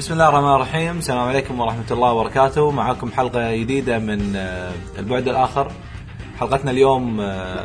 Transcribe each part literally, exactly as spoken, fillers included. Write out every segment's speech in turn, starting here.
بسم الله الرحمن الرحيم. السلام عليكم ورحمة الله وبركاته. معكم حلقة جديدة من البعد الآخر. حلقتنا اليوم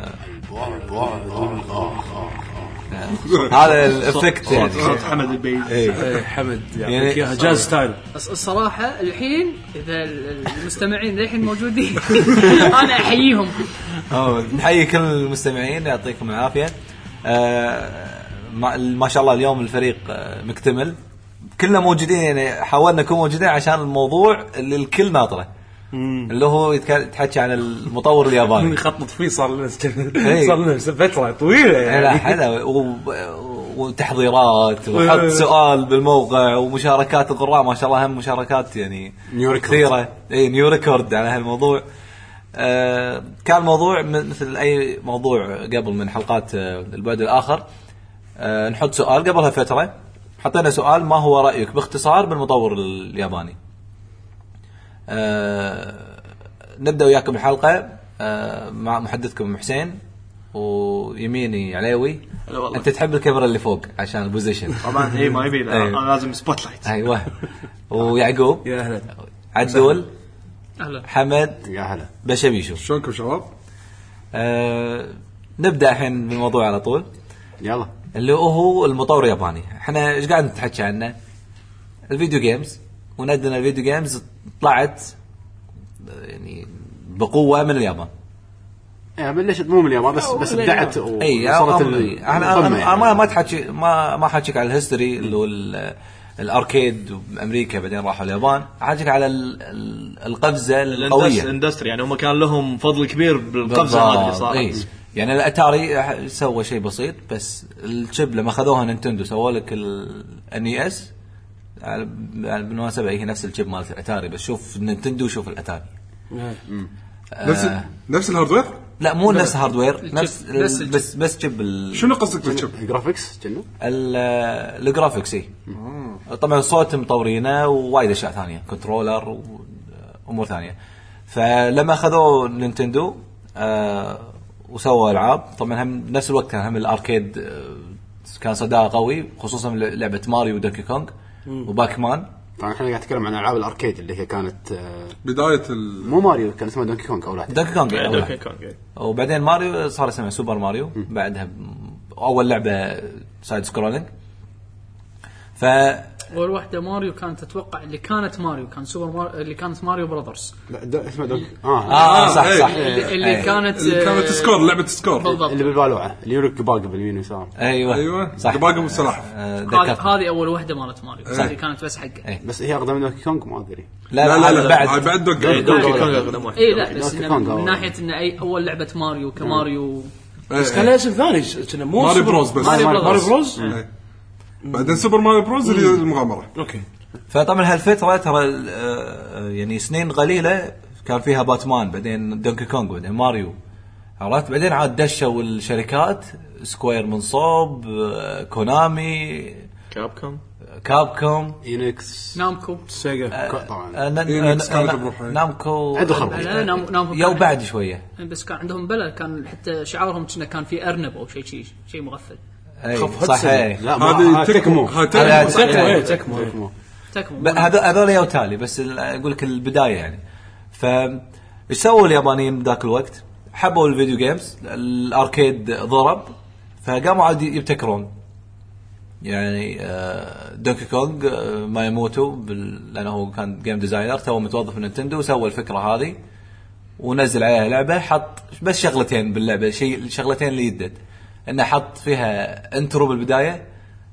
هذا الافكت يعني صوت حمد البيت. ايه حمد يعني جاز ستايل. الصراحة الحين إذا المستمعين الحين موجودين أنا أحييهم. أوه نحيي كل المستمعين يعطيكم العافية. آه ما شاء الله اليوم الفريق مكتمل كلنا موجودين يعني حاولنا نكون موجودين عشان الموضوع اللي الكل ناطره اللي هو يتحكي عن المطور الياباني. خطط فيه صار لنا صار لنا فترة طويلة يعني. لا حدا وتحضيرات وحط سؤال بالموقع ومشاركات القراء ما شاء الله هم مشاركات يعني كثيرة. اي نيو ريكورد على هالموضوع. آه كان موضوع مثل اي موضوع قبل من حلقات البعد الآخر. آه نحط سؤال قبلها فترة حطينا سؤال ما هو رأيك باختصار بالمطور الياباني. آه نبدأ وياكم الحلقة آه مع محدثكم حسين ويميني عليوي. أنت تحب الكاميرا اللي فوق عشان البوزيشن طبعا. اي ما يبي انا لازم سبوت لايت. ايوه. ويعقوب يا اهلا. عدول اهلا. حمد يا هلا. بشبيشو شلونكم شباب؟ آه نبدأ الحين بالموضوع على طول. يلا. اللي هو المطور الياباني. احنا ايش قاعد نتحكي عنه؟ الفيديو جيمز. وندنا الفيديو جيمز طلعت يعني بقوة من اليابان. ايه بلشت مو من اليابان بس بس بدعت وصلت انا انا ما ما تحكي ما ما حكيك على الهيستوري اللي هو الاركيد بامريكا بعدين راحوا اليابان. حكيك على القفزة القوية الاندستري يعني هم كان لهم فضل كبير بالقفزة هذه اللي صارت. ايه. يعني الاتاري سوى شيء بسيط بس الشيب لما خذوها نينتندو سووا لك الاني اس بالمناسبة هي نفس الشيب مالت الاتاري بس شوف نينتندو شوف الاتاري نفس آه نفس الهاردوير. لا مو نفس الهاردوير نفس بس بس بس شيب ال... شنو قصدك بالشيب؟ الجرافيكس كنه الجرافيكس. اي طبعا صوت مطورينه ووايد اشياء ثانيه كنترولر وامور ثانيه. فلما اخذوا نينتندو آه وسووا العاب طبعا هم نفس الوقت كان هم الاركيد كان صداها قوي خصوصا لعبه ماريو ودونكي كونغ وباكمان. طبعا احنا قاعد نتكلم عن العاب الاركيد اللي هي كانت بدايه ال... مو ماريو كان اسمها دونكي كونغ او لا دونكي كونغ دونكي كونغ وبعدين ماريو صار اسمها سوبر ماريو. م. بعدها اول لعبه سايد سكرولينج. ف اول واحده ماريو كانت تتوقع اللي كانت ماريو كان سوبر ماريو اللي كانت ماريو براذرز. لا اسمها دونكي اه اه صح صح اللي, اللي أيه. كانت اللي كانت سكور لعبه سكور بالضبط. اللي بالبالوعه اللي يورك باقي باليمين ويسار. ايوه ايوه صح باقي بالسلاحف. هذه هذه اول واحده مالت ماريو اللي كانت بس حقه. أيه. بس هي اقدم من دونكي كونغ ما ادري. لا لا, لا, لا, لا بعد بعد دونكي كونغ اقدم واحد. اي لا بس من ناحيه ان اي اول لعبه ماريو كماريو بس كان اسم ثاني كنا مو ماريو بروز بس ماريو ماريو بروز. بعدين سوبر ماريو بروز اللي المغامره. اوكي. فطبعا هالفتره ترى يعني سنين قليله كان فيها باتمان بعدين دونكي كونغ بعدين ماريو عرفت. بعدين عاد دشوا الشركات سكوير من صوب كونامي كابكوم كابكوم إينكس نامكو سيجا طبعا نامكو عنده خرب يو بعد شويه بس كان عندهم بلا كان حتى شعارهم كنا كان في ارنب او شيء شيء شيء مغفل. صحيح. لا هذه تكمو تكمو تكمو تكمو هذا هذول يوتالي بس اقول لك البدايه يعني. ف ايش سووا اليابانيين ذاك الوقت؟ حبوا الفيديو جيمز الاركيد ضرب فقاموا عاد يبتكرون يعني دونكي كونغ ما يموتوا لانه هو كان جيم ديزاينر تو متوظف في نينتندو وسوى الفكره هذه ونزل عليها لعبه حط بس شغلتين باللعبه شيء شغلتين اللي يدد انه حط فيها انترو بالبدايه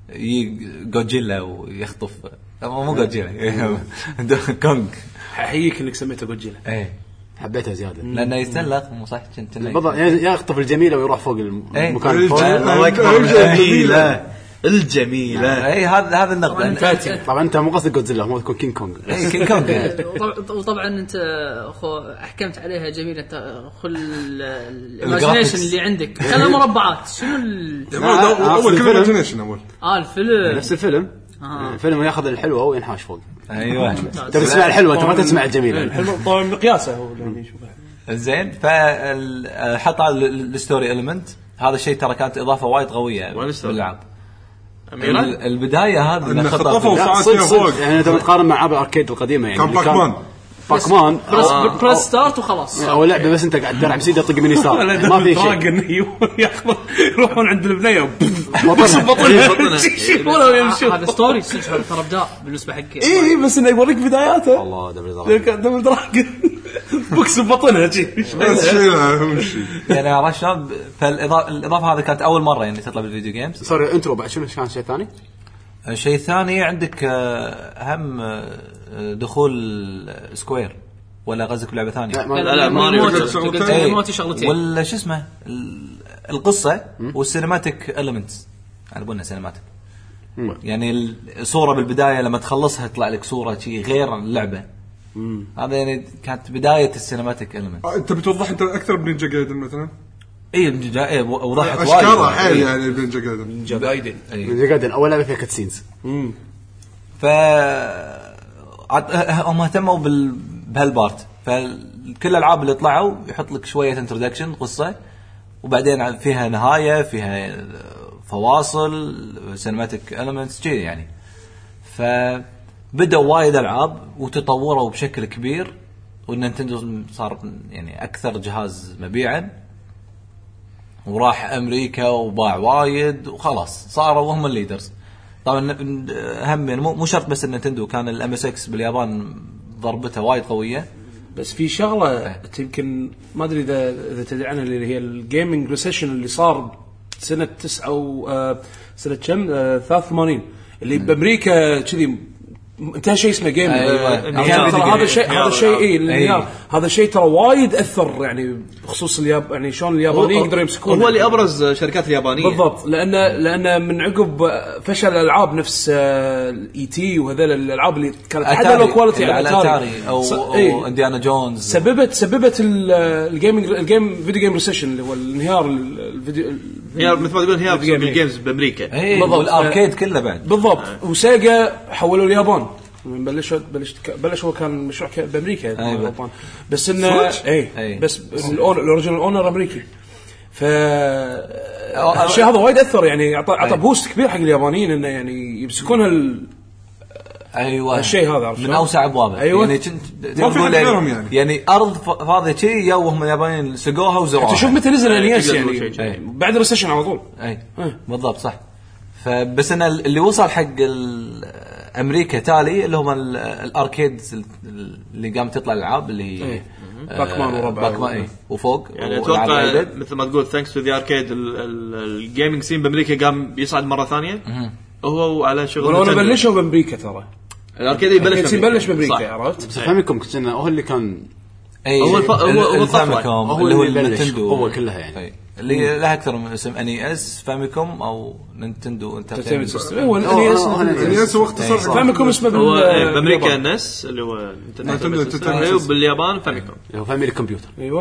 جوجيلا ويخطف مو جوجيلا دونكي كونغ. احييك انك سميته جوجيلا. ايه حبيتها زياده لانه يستلق مو صح كنت بالضبط يخطف الجميله ويروح فوق المكان الله اكبر الجميله الجميله. اي هذا هذا النقطه. طبعا انت مو قصدك جودزيلا مو تكون كينج كونغ. اي كينج كونغ. وطبعا انت اخو احكمت عليها جميله خل الايماجينيشن اللي عندك كان مربعات شنو اول كلمه ايماجينيشن اول اه الفيلم نفس الفيلم الفيلم ياخذ الحلوه وينحاش فوق. ايوه تبي تسمع الحلوه انت ما تسمع الجميله. الحلوه طبعا مقياسه هو اللي يشوفه زين. فحط الستوري إليمنت هذا الشيء ترى كانت اضافه وايد قويه بالالعاب. ال- البدايه هذه إن خطأ خطفوا في- وصعد صدق فيها صدق فوق. يعني انت بتقارن مع العاب الاركيد القديمه يعني كان اللي باكمان. باكمان بريس, آه، بريس ستارت وخلاص. او لعبه بس انت قاعد تلعب سيده طق من يسار ما في شيء ياخذ يروحون عند البنيه مطلع. ولا يمشون. هذا ستوري ترى ابداع بالنسبه حق اي بس انه يوريك بداياته الله دبل دراجون دبل دراجون بوكس ببطنها شي بس شيلها ومشي. يعني عرفت شلون؟ فالاضافه هذه كانت اول مره يعني تطلع بالفيديو جيمز. سوري انترو بعد شنو كان شيء ثاني؟ شيء ثاني عندك آه، هم آه، دخول سكوير ولا غزك بلعبه ثانيه؟ لا لا ماريو قلت إيه. موتي شغلتين ولا شو اسمه ال- القصه والسينماتيك المنتس على بالنا سينماتيك. يعني الصوره بالبدايه لما تخلصها يطلع لك صوره شيء غير اللعبه. هذا يعني كانت بدايه السينماتيك المنت. آه، انت بتوضح انت اكثر بنينجا جايدن مثلا اي جا- إيه، وضحت وايد اشكالها حيل إيه. يعني بنينجا جايدن. جايدن من قاعد اول لعبه فيها كاتسينز ف عط- هم اهتموا بال... بهالبارت. فكل الالعاب اللي طلعوا يحط لك شويه انترودكشن قصه وبعدين فيها نهايه فيها فواصل سينماتيك اليمنتس كذي يعني. فبدأوا وايد العاب وتطوروا بشكل كبير والنينتندو صار يعني اكثر جهاز مبيعا وراح امريكا وباع وايد وخلاص صاروا هم الليدرز. طبعا هم يعني مو مو شرط بس النينتندو كان الام اس اكس باليابان ضربتها وايد قويه. بس في شغله يمكن ما ادري اذا اذا تدري عنها اللي هي الجيمنج ريسيشن اللي صار سنه تسعة او آه سنه كم آه ثلاثة وثمانين اللي بامريكا كذي انتهى شيء اسمه جيم. أيوة. ترى هذا شيء هذا شيء اي أيوة. هذا شيء ترى وايد اثر يعني بخصوص الياب يعني شلون اليابانيين يقدروا يمسكون هو اللي ابرز شركات اليابانيه بالضبط لان لان من عقب فشل الالعاب نفس اي تي وهذول الالعاب اللي كانت حتى لو كواليتي على اتاري او, أو إيه. انديانا جونز سببت سببت الجيمنج الجيم فيديو جيم ريسيشن اللي هو الانهيار الفيديو هي مثل ما تقول هي بالجيمز بامريكا. اي والاركيد كله بعد بالضبط. وسيجا حولوا اليابان بلشوا بلش بلش هو كان مشروع بامريكا أيوة. بس انه اي أي. بس الاوريجينال اونر امريكي. ف الشيء هذا وايد اثر يعني اعطى اعطى بوست كبير حق اليابانيين انه يعني يمسكون هال ايوه الشيء هذا من اوسع ابوابه. أيوة. يعني كنت ما في غيرهم يعني. يعني ارض فاضيه شيء يوهم اليابانيين سقوها وزروها. تشوف متى نزل انيس يقدروا يعني شيء. أي. بعد الريسيشن على طول. اي بالضبط صح. فبس انا اللي وصل حق امريكا تالي اللي هم ال- الاركيد اللي قامت تطلع الالعاب اللي إيه. آه، باكمان وربعه. باكمان اي وفوق يعني وألعاب اتوقع وايد. مثل ما تقول ثانكس تو ذا اركيد الجيمنج سين بامريكا قام بيصعد مره ثانيه هو على شغل ولو نينتندو. بلشوا بامريكا ترى الاركيد يبلش بلش بلش بامريكا عرفت. بس فهمكم كنت انه هو اللي كان اي هو الف- هو- هو الطفرة. الفاميكوم هو اللي هو اللي بلش النينتندو هو كلها يعني. أي. اللي لها اكثر من اسم ان اي اس فاميكوم او نينتندو انترتينمنت سيستم هو هو- الناس هو اختصار فاهمكم اسمه هو بال بامريكا نس اللي هو نينتندو نينتندو Entertainment باليابان فاميكوم. هو فاميلي كمبيوتر. ايوه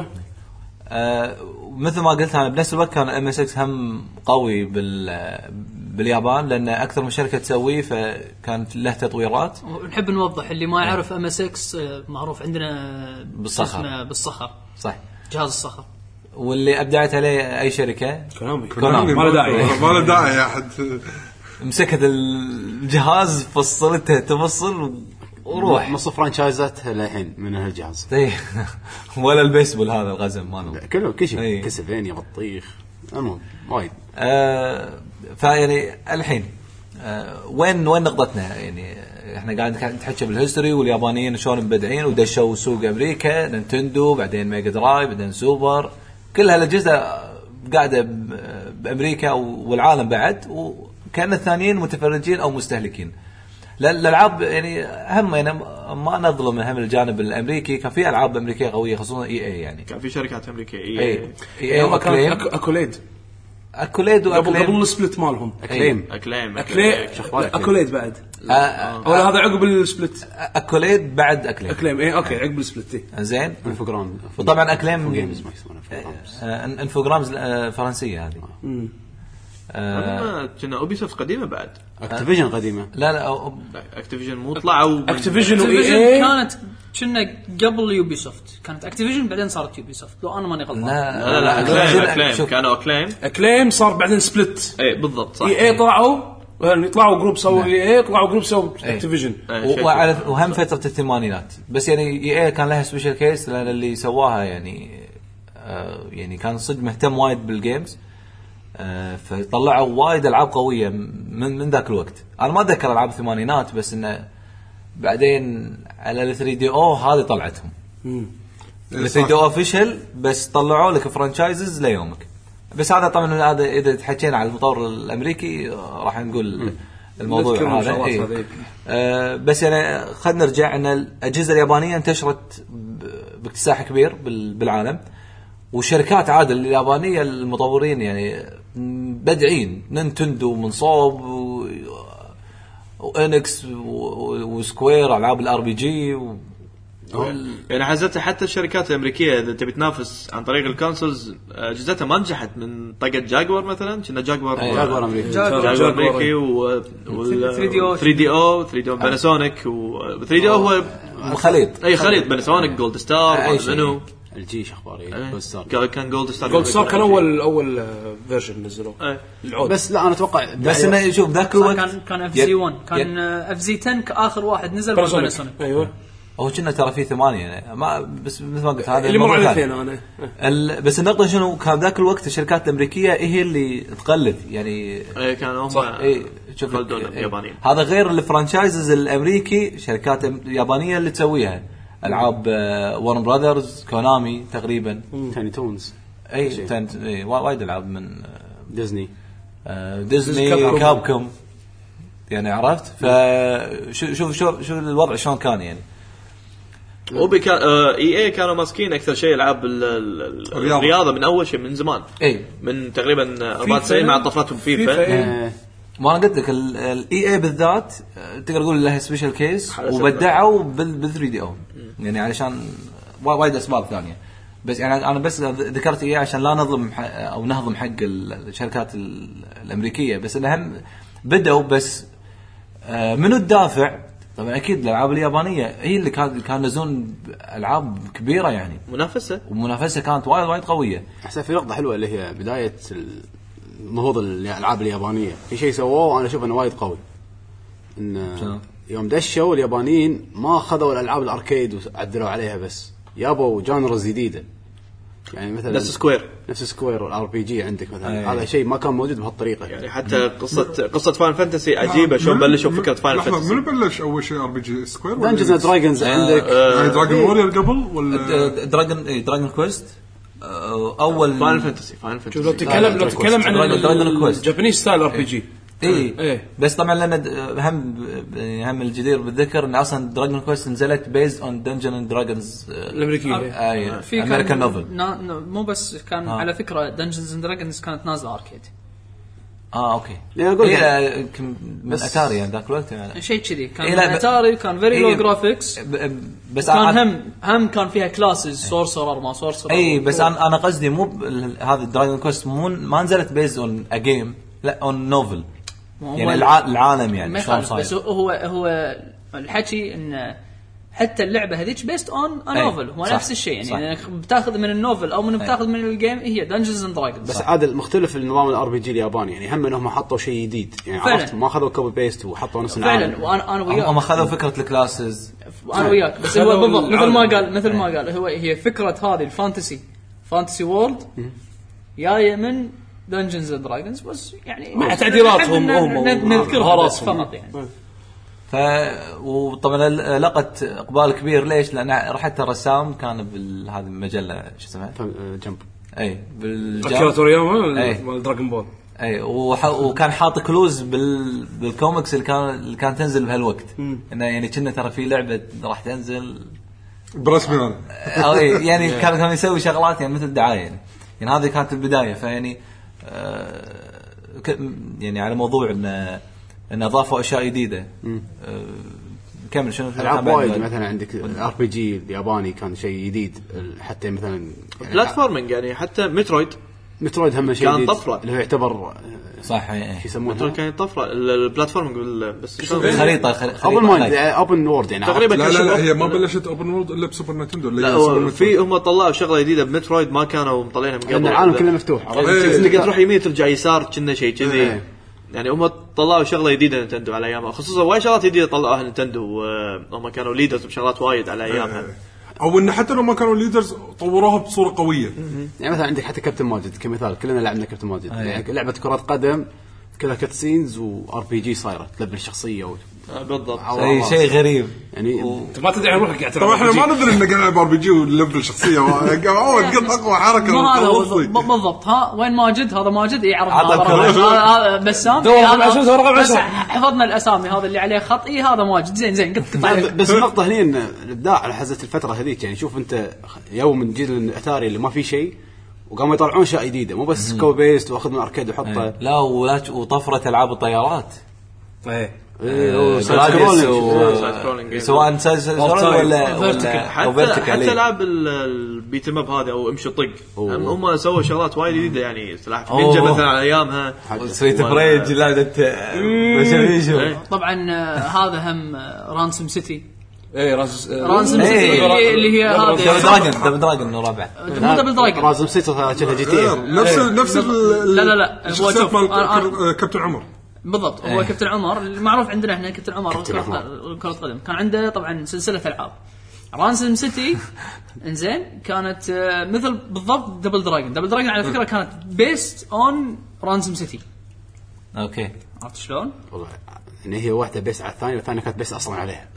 آه مثل ما قلت انا بنفس الوقت كان ام اس اكس هم قوي بال باليابان لان اكثر من شركه تسويه فكانت له تطويرات. ونحب نوضح اللي ما يعرف ام اس اكس معروف عندنا بالصخر. اسمه بالصخر صح. جهاز الصخر واللي ابدعت عليه اي شركه كلامي كونامي. ما له داعي ما له داعي يا احد. مسكت الجهاز فصلته تفصل وروح نص فرانشايزات للحين من هالجهاز. إيه. ولا البيسبول هذا الغزم ماله. كله كل شيء إيه. كسفينيا بطيخ المهم وايد. آه فيعني الحين آه وين وين نقطتنا يعني احنا قاعد نتحكي بالهيستوري واليابانيين شلون مبدعين ودشوا سوق امريكا نينتندو بعدين ميجا درايف بعدين سوبر كل هالاجهزه قاعده بامريكا والعالم بعد وكان الثانيين متفرجين او مستهلكين. الالعاب يعني هم يعني ما نظلم هم الجانب الامريكي كان في العاب امريكيه قويه خصوصا اي اي يعني كان في شركات امريكيه اي اي اي هم كانوا اكليم اكوليد اكوليد قبل قبل واكليم السبلت مالهم اكليم اكليم اكليد اكوليد بعد آه، ولا هذا عقب السبلت اكوليد بعد اكليم اكليم اي اوكي عقب السبلت زين. انفوجرام وطبعا اكليم جيمز ما يسمونه انفوجرامز. آه، انفوجرامز آه، فرنسيه هذه. آه كنا اوبيسوفت قديمه بعد اكتيفيجن قديمه. لا لا أو- اكتيفيجن مو طلعوا اكتيفيجن واي اكتيفيجن اي كانت كنا قبل يوبي سوفت كانت اكتيفيجن بعدين صارت يوبي سوفت لو انا ماني غلطان. لا لا لا اكليم أكليم- اكليم شوف، كانوا اكليم اكليم صار بعدين سبلت اي بالضبط صح. اي اي طلعوا يطلعوا جروب سووا اي يطلعوا جروب سووا اكتيفيجن وعلى وهم فتره الثمانينات. بس يعني اي اي كان لها سبيشال كيس لان اللي سواها يعني آه يعني كان صدق مهتم وايد بالجيمز آه فطلعوا وايد العاب قويه من من ذاك الوقت. انا ما اتذكر العاب الثمانينات بس انه بعدين على ال ثري دي او هذه طلعتهم ال ثري دي او اوفيشال بس طلعوا لك فرانشايزز ليومك. بس هذا طبعا هذا اذا تحكينا على المطور الامريكي راح نقول الموضوع هذا إيه. آه بس يعني خلينا نرجع ان الاجهزه اليابانيه انتشرت باكتساح كبير بالعالم والشركات عاده اليابانيه المطورين يعني بدعين نينتندو من صوب و... وانكس وسكوير العاب الار بي جي و... وال... يعني حزتها حتى الشركات الامريكيه اذا تبي تنافس عن طريق الكونسولز اجهزتها ما نجحت من طقه جاكوار مثلا كنا جاكوار جاكوار امريكي جاكوار امريكي و ثري دي او ثري دي او باناسونيك و ثري دي او هو خليط اي خليط باناسونيك جولد ستار منو الجي اخباري جولد ستار كان جولد ستار جولد ستار كان اول اول فيرجن نزلوه العود بس لا انا اتوقع بس انه شوف ذاك الوقت كان كان اف زي ون كان اف زي عشرة كاخر واحد نزل باناسونيك ايوه هو كنا ترى في ثمانية يعني ما بس مثل ما قلت هذا اللي مر علينا انا ال... بس النقطه شنو كان ذاك الوقت الشركات الامريكيه هي اللي تقلد يعني اي كانوا هم اي شوف اليابانيين هذا غير الفرانشايزز الامريكي شركات يابانيه اللي تسويها العاب وارن براذرز كونامي تقريبا تاني تونز اي تاني اي وايد العاب من ديزني آه ديزني كابكوم يعني عرفت فشوف شوف شو شو الوضع شلون كان يعني وبكا اي اي كانوا ماسكين اكثر شيء العاب الرياضه من اول شيء من زمان اي من تقريبا أربعة وتسعين مع طفرتهم فيفا ما انا قلت لك الاي اي بالذات تقدر تقول لها سبيشال كيس وبدعوا بال ثري دي او يعني علشان وايد اسباب ثانيه بس يعني انا بس ذكرت اياه عشان لا نظلم او نهضم حق الشركات الامريكيه بس انهم بدأوا بس منو الدافع طبعا اكيد الالعاب اليابانيه هي اللي كانت كان نزون العاب كبيره يعني منافسه ومنافسه كانت وايد وايد قويه. احس في نقطه حلوه اللي هي بدايه النهوض الالعاب اليابانيه في شيء سووه وانا اشوف انه وايد قوي ان يوم دشوا اليابانيين ما اخذوا الالعاب الاركيد وعدلوا عليها بس يابوا جانرز جديده يعني مثلا نفس سكوير نفس سكوير والار بي جي عندك مثلا هذا شيء ما كان موجود بهالطريقه يعني حتى قصه قصه فاين فانتسي عجيبه شلون بلشوا فكره فاين فانتسي من بلش اول شيء ار بي جي سكوير دنجنز اند دراجونز عندك دراجون وورير قبل ولا دراجون اي دراجون كويست اول فاين فانتسي فاين فانتسي لو تتكلم لو تتكلم عن دراجون كويست جابانيز ستايل ار بي جي اي إيه. بس طبعا لان هم هم الجدير بالذكر ان اصلا دراجون كويست نزلت بيزد اون دنجن اند دراجونز الامريكيه اي في امريكان نوفل مو بس كان آه. على فكره دنجنز اند دراجونز كانت نازله اركيد اه اوكي هي من اتاري يعني ذاك الوقت يعني شيء كذي كان إيه اتاري كان فيري لو جرافيكس بس كان هم هم كان فيها كلاسز سورسرر ما سورسرر اي بس انا انا قصدي مو هذا دراجون كويست مو ما نزلت بيز اون ا جيم لا اون نوفل يعني العالم يعني شلون صاير بس هو هو الحكي ان حتى اللعبه هذيك بيست اون ا نوفل هو نفس الشيء يعني انك بتاخذ من النوفل او من بتاخذ من الجيم هي دنجنز اند دراجونز بس عاد المختلف النظام الار بي جي الياباني يعني هم انهم حطوا شيء جديد يعني عرفت ما اخذوا كوبي بيست وحطوا نفس العالم فعلا وانا انا وياك هم اخذوا فكره الكلاسز انا وياك بس هو بالضبط مثل ما قال مثل ما قال هو هي فكره هذه الفانتسي فانتسي وورلد جايه من دنجنز اند دراجونز بس يعني مع تعديلاتهم هم نذكرها فقط يعني ف وطبعا لقت اقبال كبير ليش لان حتى الرسام كان بهذه المجله شو اسمها جمب اي بالجمب اكيرا تورياما مال دراغون بول اي وكان حاط كلوز بال... بالكوميكس اللي كان اللي كان تنزل بهالوقت انه يعني كنا ترى في لعبه راح تنزل برسمي انا يعني كان كان يسوي شغلات يعني مثل دعايه يعني يعني هذه كانت البدايه فيعني آه يعني على موضوع ان ان اضافوا اشياء جديده آه كمل شنو العاب وايد مثلا عندك الار بي جي الياباني كان شيء جديد حتى مثلا يعني بلاتفورمينج يعني حتى مترويد مترويد هم شيء كان طفره اللي هو يعتبر صح شو يسمونه مترويد كان طفره البلاتفورمينج بس خريطه اوبن مايند اوبن وورد يعني تقريبا لا لا, لا هي ما بلشت اوبن وورد الا بسوبر نينتندو لا في هم طلعوا شغله جديده بمترويد ما كانوا مطلعينها من قبل العالم كله مفتوح انك تروح يمين ترجع يسار كنا شيء كذي يعني هم طلعوا شغله جديده نينتندو على ايامها خصوصا وايد شغلات جديده طلعوها نينتندو هم كانوا ليدرز بشغلات وايد على ايامها او ان حتى لو ما كانوا ليدرز طوروها بصوره قويه. يعني مثلا عندك حتى كابتن ماجد كمثال كلنا لعبنا كابتن ماجد يعني لعبه كره قدم كلها كاتسينز وار بي جي صايره تلبل الشخصيه و... بالضبط اي شيء غريب يعني انت ما تدري عن روحك قاعد طبعا احنا ما ندري انه قاعد نلعب ار بي جي وليفل شخصيه قاعد اقوى حركه ما هذا هو بالضبط. ها وين ماجد؟ هذا ماجد يعرف هذا بسام بس حفظنا الاسامي هذا اللي عليه خط اي هذا ماجد زين زين قلت بس النقطه هنا الابداع على حزه الفتره هذيك يعني شوف انت يوم من جيل الاتاري اللي ما في شيء وقاموا يطلعون اشياء جديده مو بس كوبيست واخذ من اركيد وحطه لا ولا وطفره العاب الطيارات ايه سواء سايد ولا فيرتيكال حتى حتى العاب البيت ماب هذا او امشي طق هم سووا شغلات وايد جديده يعني سلاح نينجا مثلا على ايامها سويت بريج لعبه طبعا هذا هم رانسوم سيتي ايه راز رانسوم سيتي اللي هي هذه دبل دراجون دبل دراجون رابع مو دبل دراجون رانسوم سيتي كذا جي تي نفس نفس لا لا لا هو شوف كابتن عمر بالضبط هو كابتن عمر المعروف عندنا احنا كابتن عمر كرة قدم كان عنده طبعا سلسله العاب رانسوم سيتي انزين كانت مثل بالضبط دبل دراجون دبل دراجون على فكره كانت بيست اون رانسوم سيتي اوكي عرفت شلون والله يعني هي واحده بس على الثانيه والثانيه كانت بس اصلا عليها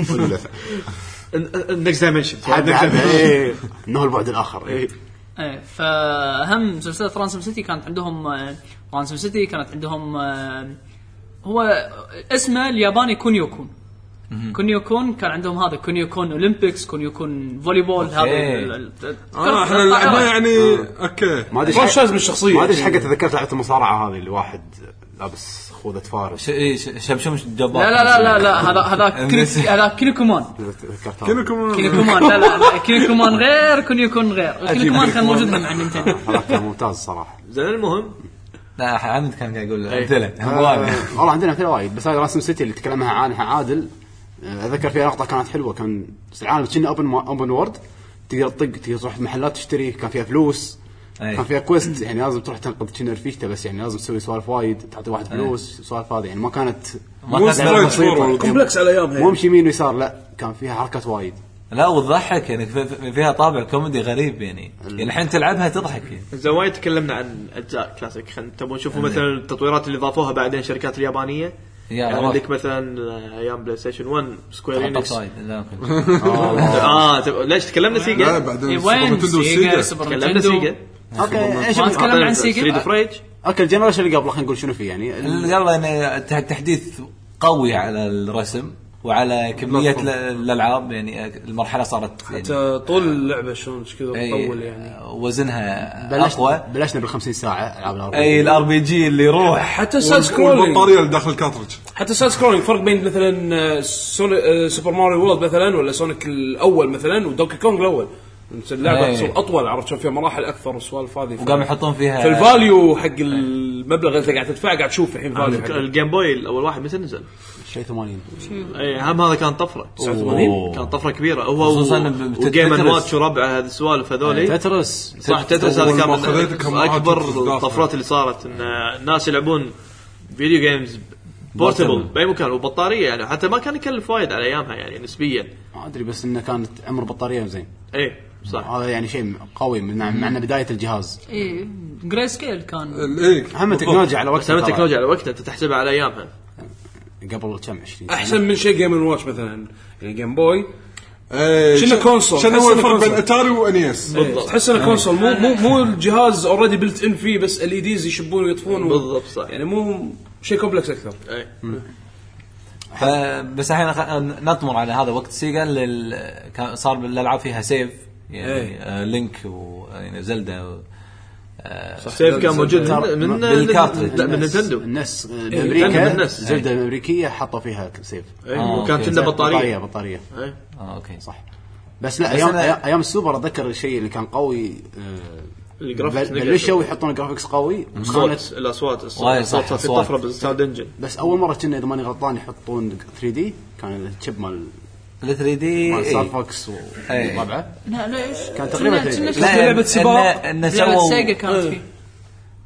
النكست دايمنشن انه البعد الاخر ايه فهم سلسله رانسوم سيتي كانت عندهم رانسوم سيتي كانت عندهم هو اسمه الياباني كونيوكون كونيوكون كان عندهم هذا كونيوكون اولمبيكس كونيوكون فوليبول هذا اه احنا لعبنا يعني اوكي ما ادري ايش من الشخصيه ما ادري حاجه تذكرت لعبه المصارعه هذه اللي واحد لابس خوذه فارس شمشم جبار لا لا لا لا هذا هذا هذا كينيكومان كينيكومان كينيكومان لا لا كينيكومان غير كونيوكون غير كينيكومان كان موجود مع نينتندو هذا كان ممتاز صراحه زين المهم لا حمد كان قاعد يقول امثله والله عندنا امثله وايد بس هاي رانسوم سيتي اللي تكلمها عنها عادل اذكر فيها نقطه كانت حلوه كان العالم كنا اوبن اوبن وورد تقدر تطق تقدر تروح محلات تشتري كان فيها فلوس أي. كان فيها كويست يعني لازم تروح تنقذ كنا رفيجته بس يعني لازم تسوي سوالف وايد تعطي واحد فلوس سوالف هذه يعني ما كانت ما كانت كومبلكس على ايامها مو يمشي يمين ويسار لا كان فيها حركات وايد لا وتضحك يعني فيها طابع كوميدي غريب يعني يعني الحين تلعبها تضحك يعني زوايد تكلمنا عن اجزاء كلاسيك خلينا تبون نشوفوا مثلا التطويرات اللي ضافوها بعدين الشركات اليابانيه يعني عندك مثلا ايام بلاي ستيشن واحد سكوير انكس اه ليش تكلمنا سيجا لا بعدين سيجا تكلمنا سيجا اوكي ايش نتكلم عن سيجا ستريت فريج اوكي الجنريشن اللي قبل خلينا نقول شنو فيه يعني يلا يعني التحديث قوي على الرسم وعلى كميه الالعاب يعني المرحله صارت يعني حتى طول اللعبه شلون كذا تطول يعني وزنها بلشنا اقوى بلشنا بال خمسين ساعه العاب الار بي اي الار بي جي اللي يروح حتى سايد سكرولينج والبطاريه اللي داخل الكارتريج حتى سايد سكرولينج فرق بين مثلا سوبر ماريو وورلد مثلا ولا سونيك الاول مثلا ودوكي كونغ الاول اللعبه تصير اطول عرفت شلون فيها مراحل اكثر والسوالف هذه وقام يحطون فيها في الفاليو حق المبلغ اللي قاعد تدفعه قاعد تشوف الحين فاليو الجيم بوي الاول واحد متى نزل شيء ثمانين اي هم هذا كان طفره تسعة وثمانين كان طفره كبيره هو وجيم ان واتش وربع هذه السوالف هذولي تترس صح تترس هذا كان من اكبر الطفرات اللي صارت ان الناس يلعبون فيديو جيمز بورتبل باي مكان وبطاريه يعني حتى ما كان يكلف وايد على ايامها يعني نسبيا ما ادري بس انه كانت عمر بطاريه زين اي صح هذا يعني شيء قوي مع بدايه الجهاز اي جراي سكيل كان اي اهم تكنولوجيا على وقتها اهم تكنولوجيا على وقتها انت تحسبها على ايامها قبل كم عشرين احسن من شيء جيم ان واتش مثلا يعني جيم بوي ايه شنو كونسول شنو هو الفرق بين اتاري وانيس بالضبط تحس انه كونسول مو مو مو الجهاز اوريدي بلت ان فيه بس ال اي ديز يشبون ويطفون بالضبط صح يعني مو شيء كومبلكس اكثر اي بس الحين نطمر على هذا وقت سيجا اللي صار بالالعاب فيها سيف يعني آه لينك ويعني زلدا سيف كان موجود من بالكارتريج من نينتندو الناس بامريكا زلدا الامريكيه حطوا فيها سيف وكانت عندها بطاريه بطاريه اه اوكي صح بس لا ايام ايام السوبر اتذكر الشيء اللي كان قوي الجرافيكس بلشوا يحطون جرافيكس قوي صوت الاصوات الصوت في طفره بالساوند انجن بس اول مره كنا اذا ماني غلطان يحطون ثري دي كان الشيب مال ال ثري دي مال ستار فوكس وربعه لا ليش كان تقريبا لعبه سباق ان سووا سيجا كانت فيه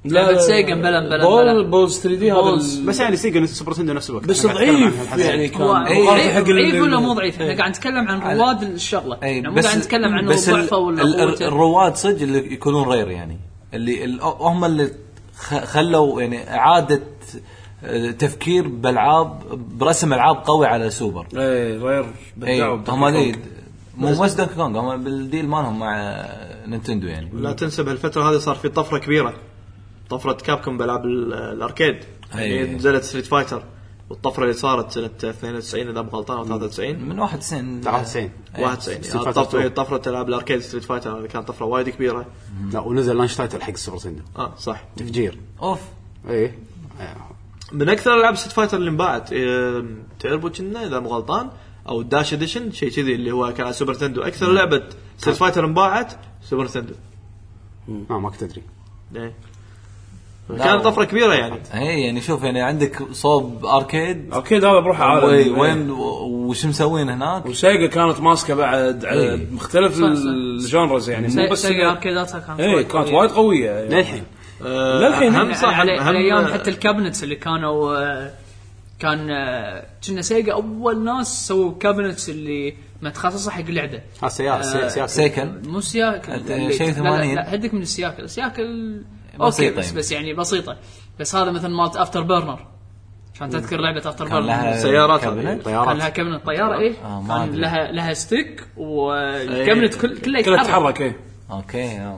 لا سيجا بلا بلا بول بولز ثري دي هذا بس يعني سيجا سوبر نتندو نفس الوقت بس ضعيف يعني كان ضعيف ضعيف ولا مو ضعيف. احنا قاعد نتكلم عن رواد الشغله يعني مو قاعد نتكلم عن ضعفه ولا قوته. الرواد صدق اللي يكونون رير يعني اللي هم اللي خلوا يعني اعاده تفكير بالالعاب برسم العاب قوي على سوبر. اي غير بدعوا هم لي مو بس دونكي كونغ هم بالديل مالهم مع نينتندو يعني. لا تنسى بهالفتره هذه صار في طفره كبيره طفره كابكوم بالعاب الاركيد يعني نزلت ستريت فايتر والطفره اللي صارت سنه اثنين وتسعين اذا مو غلطان او ثلاثة وتسعين من واحد وتسعين واحد وتسعين واحد وتسعين طفره طفره العاب الاركيد ستريت فايتر هذه كانت طفره وايد كبيره. لا ونزل لانش تايتل حق سوبر نتندو اه صح تفجير اوف ايه من اكثر العاب ستريت فايتر اللي انباعت إيه تيربو كنا اذا مو غلطان او داش اديشن شيء كذي اللي هو كان على سوبر نتندو. اكثر لعبه ستريت فايتر انباعت سوبر نتندو ما ما كنت ادري ايه كانت طفره كبيره يعني. اي يعني شوف يعني عندك صوب اركيد اركيد هذا بروح عالم وين وش مسوين هناك وسيجا كانت ماسكه بعد على ايه. مختلف الجانرز يعني مو بس سيجا اركيداتها كانت ايه كانت وايد قويه يعني. للحين آه للحين هم صح على ايام حتى الكابنتس اللي كانوا كان كنا سيجا اول ناس سووا كابنتس اللي متخصصه حق اللعبه. ها سياق سياق سيكل مو سياق شيء ثمانين. لا هدك من السياق السياق اوكي بس بس يعني بسيطه بس هذا مثل مالت افتر بيرنر كان تذكر لعبه افتر بيرنر سيارات طيارات كان لها كابنت الطياره ايه آه كان لها لها ستيك والكابنت كل كله يتحرك ايه اوكي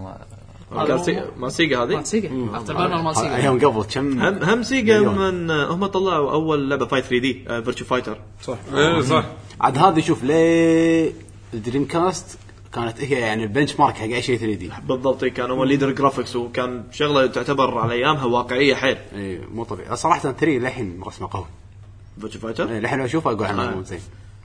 ما سيجا هذه ما سيجا افتر بيرنر ما سيجا ايام قبل كم هم هم سيجا من هم طلعوا اول لعبه فايت ثري دي فيرتشو فايتر صح ايه صح عاد هذه شوف ليه الدريم كاست كانت هي يعني البنش مارك حق اي شيء ثري دي بالضبط. كان هو ليدر جرافيكس وكان شغله تعتبر على ايامها واقعيه حيل. اي مو طبيعي صراحه ثري للحين رسمه قوي فيرتشو فايتر اي للحين اشوفه اقول عنه زين.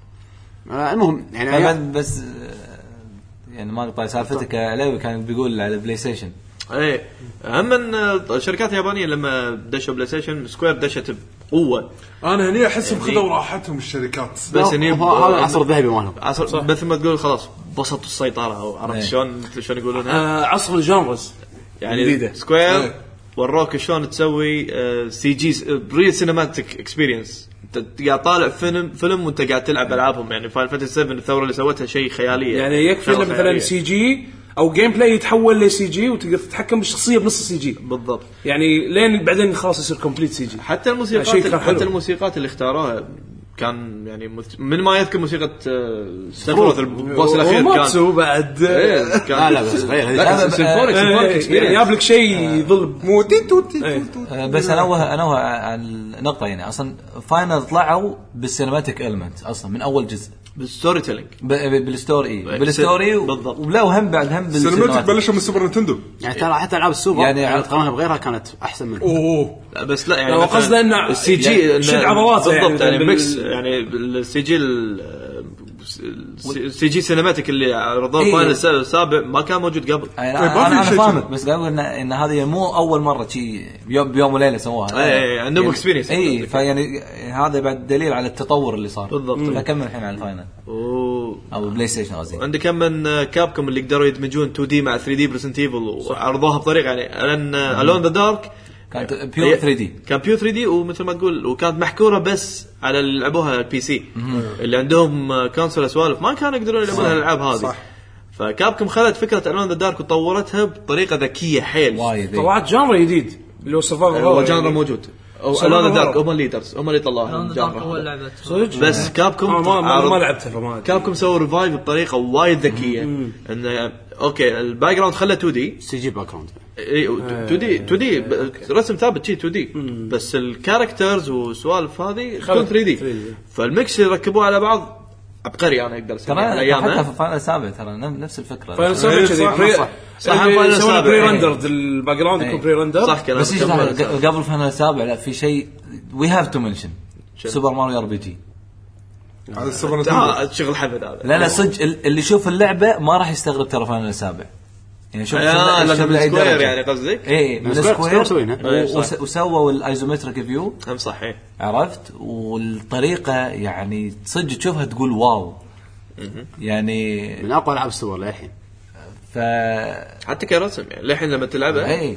المهم يعني أيام بس يعني ما قطع سالفتك عليه كان بيقول على بلاي ستيشن ايه هم من الشركات اليابانيه لما دشوا بلاي ستيشن سكوير دشت بقوه. انا هني احسهم خذوا راحتهم الشركات بس هني هذا العصر الذهبي مالهم عصر مثل ما تقول خلاص بسطوا السيطره او عرفت شلون شلون يقولونها آه عصر الجانرز يعني جديدة. سكوير ايه. وروك شلون تسوي سي جي ريل سينماتيك اكسبيرينس انت قاعد طالع فيلم فيلم وانت قاعد تلعب العابهم يعني فاينل فانتسي سبعة الثوره اللي سوتها شيء خياليه يعني يكفي مثلا سي جي او جيم بلاي يتحول لسي جي وتقدر تتحكم بالشخصيه بنص السي جي بالضبط يعني لين بعدين خلاص يصير كومبليت سي جي. حتى الموسيقات حتى الموسيقات اللي اختاروها كان يعني من ما يذكر موسيقى سيمفونيك البوس الاخير كان بعد لا لا بس غير سيمفونيك سيمفونيك جاب لك شيء يظل موتي توتي بس انوه انوه على النقطه يعني اصلا فاينل طلعوا بالسينماتيك إلمنت اصلا من اول جزء بالستوري تيلينج بالستوري بالستوري ولا وهم بعد هم بالسينماتيك بلشوا من السوبر نينتندو يعني ترى حتى العاب السوبر يعني تقارنها بغيرها كانت احسن من اوه بس لا يعني قصده ان السي جي شد عضلاته بالضبط يعني ميكس يعني السي جي السي جي سينماتيك اللي عرضوه فاينل السابع ما كان موجود قبل. انا انا فاهمك بس قالوا ان ان هذه مو اول مره شيء بيوم بيوم وليله سووها اي عندهم اكسبيرينس اي فيعني هذا بعد دليل على التطور اللي صار بالضبط. فكمل الحين على الفاينل او بلاي ستيشن قصدي. عندك كم من كابكم اللي قدروا يدمجون تو دي مع ثري دي بريزنت ايفل وعرضوها بطريقه يعني لان الون ذا دارك كانت بيور ثري دي كان بيور ثري دي ومثل ما تقول وكانت محكوره بس على اللي لعبوها البي سي اللي عندهم كونسول سوالف ما كانوا يقدرون يلعبون الالعاب هذه. فكابكم خذت فكره الون ذا دارك وطورتها بطريقه ذكيه حيل طلعت جانر جديد اللي هو سرفايفل هو جانر موجود الون ذا دارك هم الليدرز هم اللي طلعوها الون ذا دارك اول لعبه بس كابكم ما ما لعبتها فما كابكم سووا ريفايف بطريقه وايد ذكيه ان اوكي الباك جراوند خلى تو دي سي جي باك جراوند تو دي تو دي رسم ثابت شيء تو دي بس الكاركترز والسوالف هذه تكون ثري دي فالميكس يركبوه على بعض عبقري. انا اقدر اسوي حتى في فاينل سابع ترى نفس الفكره فاينل سابع كذي صح صح فاينل سابع بري رندرد الباك جراوند يكون بري رندر صح كلام. بس قبل فاينل سابع لا في شيء وي هاف تو منشن سوبر ماريو ار بي جي هذا السوبر نينتندو شغل حمد هذا. لا لا صدق اللي يشوف اللعبه ما راح يستغرب ترى فاينل سابع يعني شوف آه سكوير يعني قصدك ايه من سكوير وسووا الايزومتريك فيو هم صحيح عرفت والطريقه يعني صدق تشوفها تقول واو يعني من اقوى العاب السوبر للحين ف حتى كرسم يعني للحين لما تلعبها ايه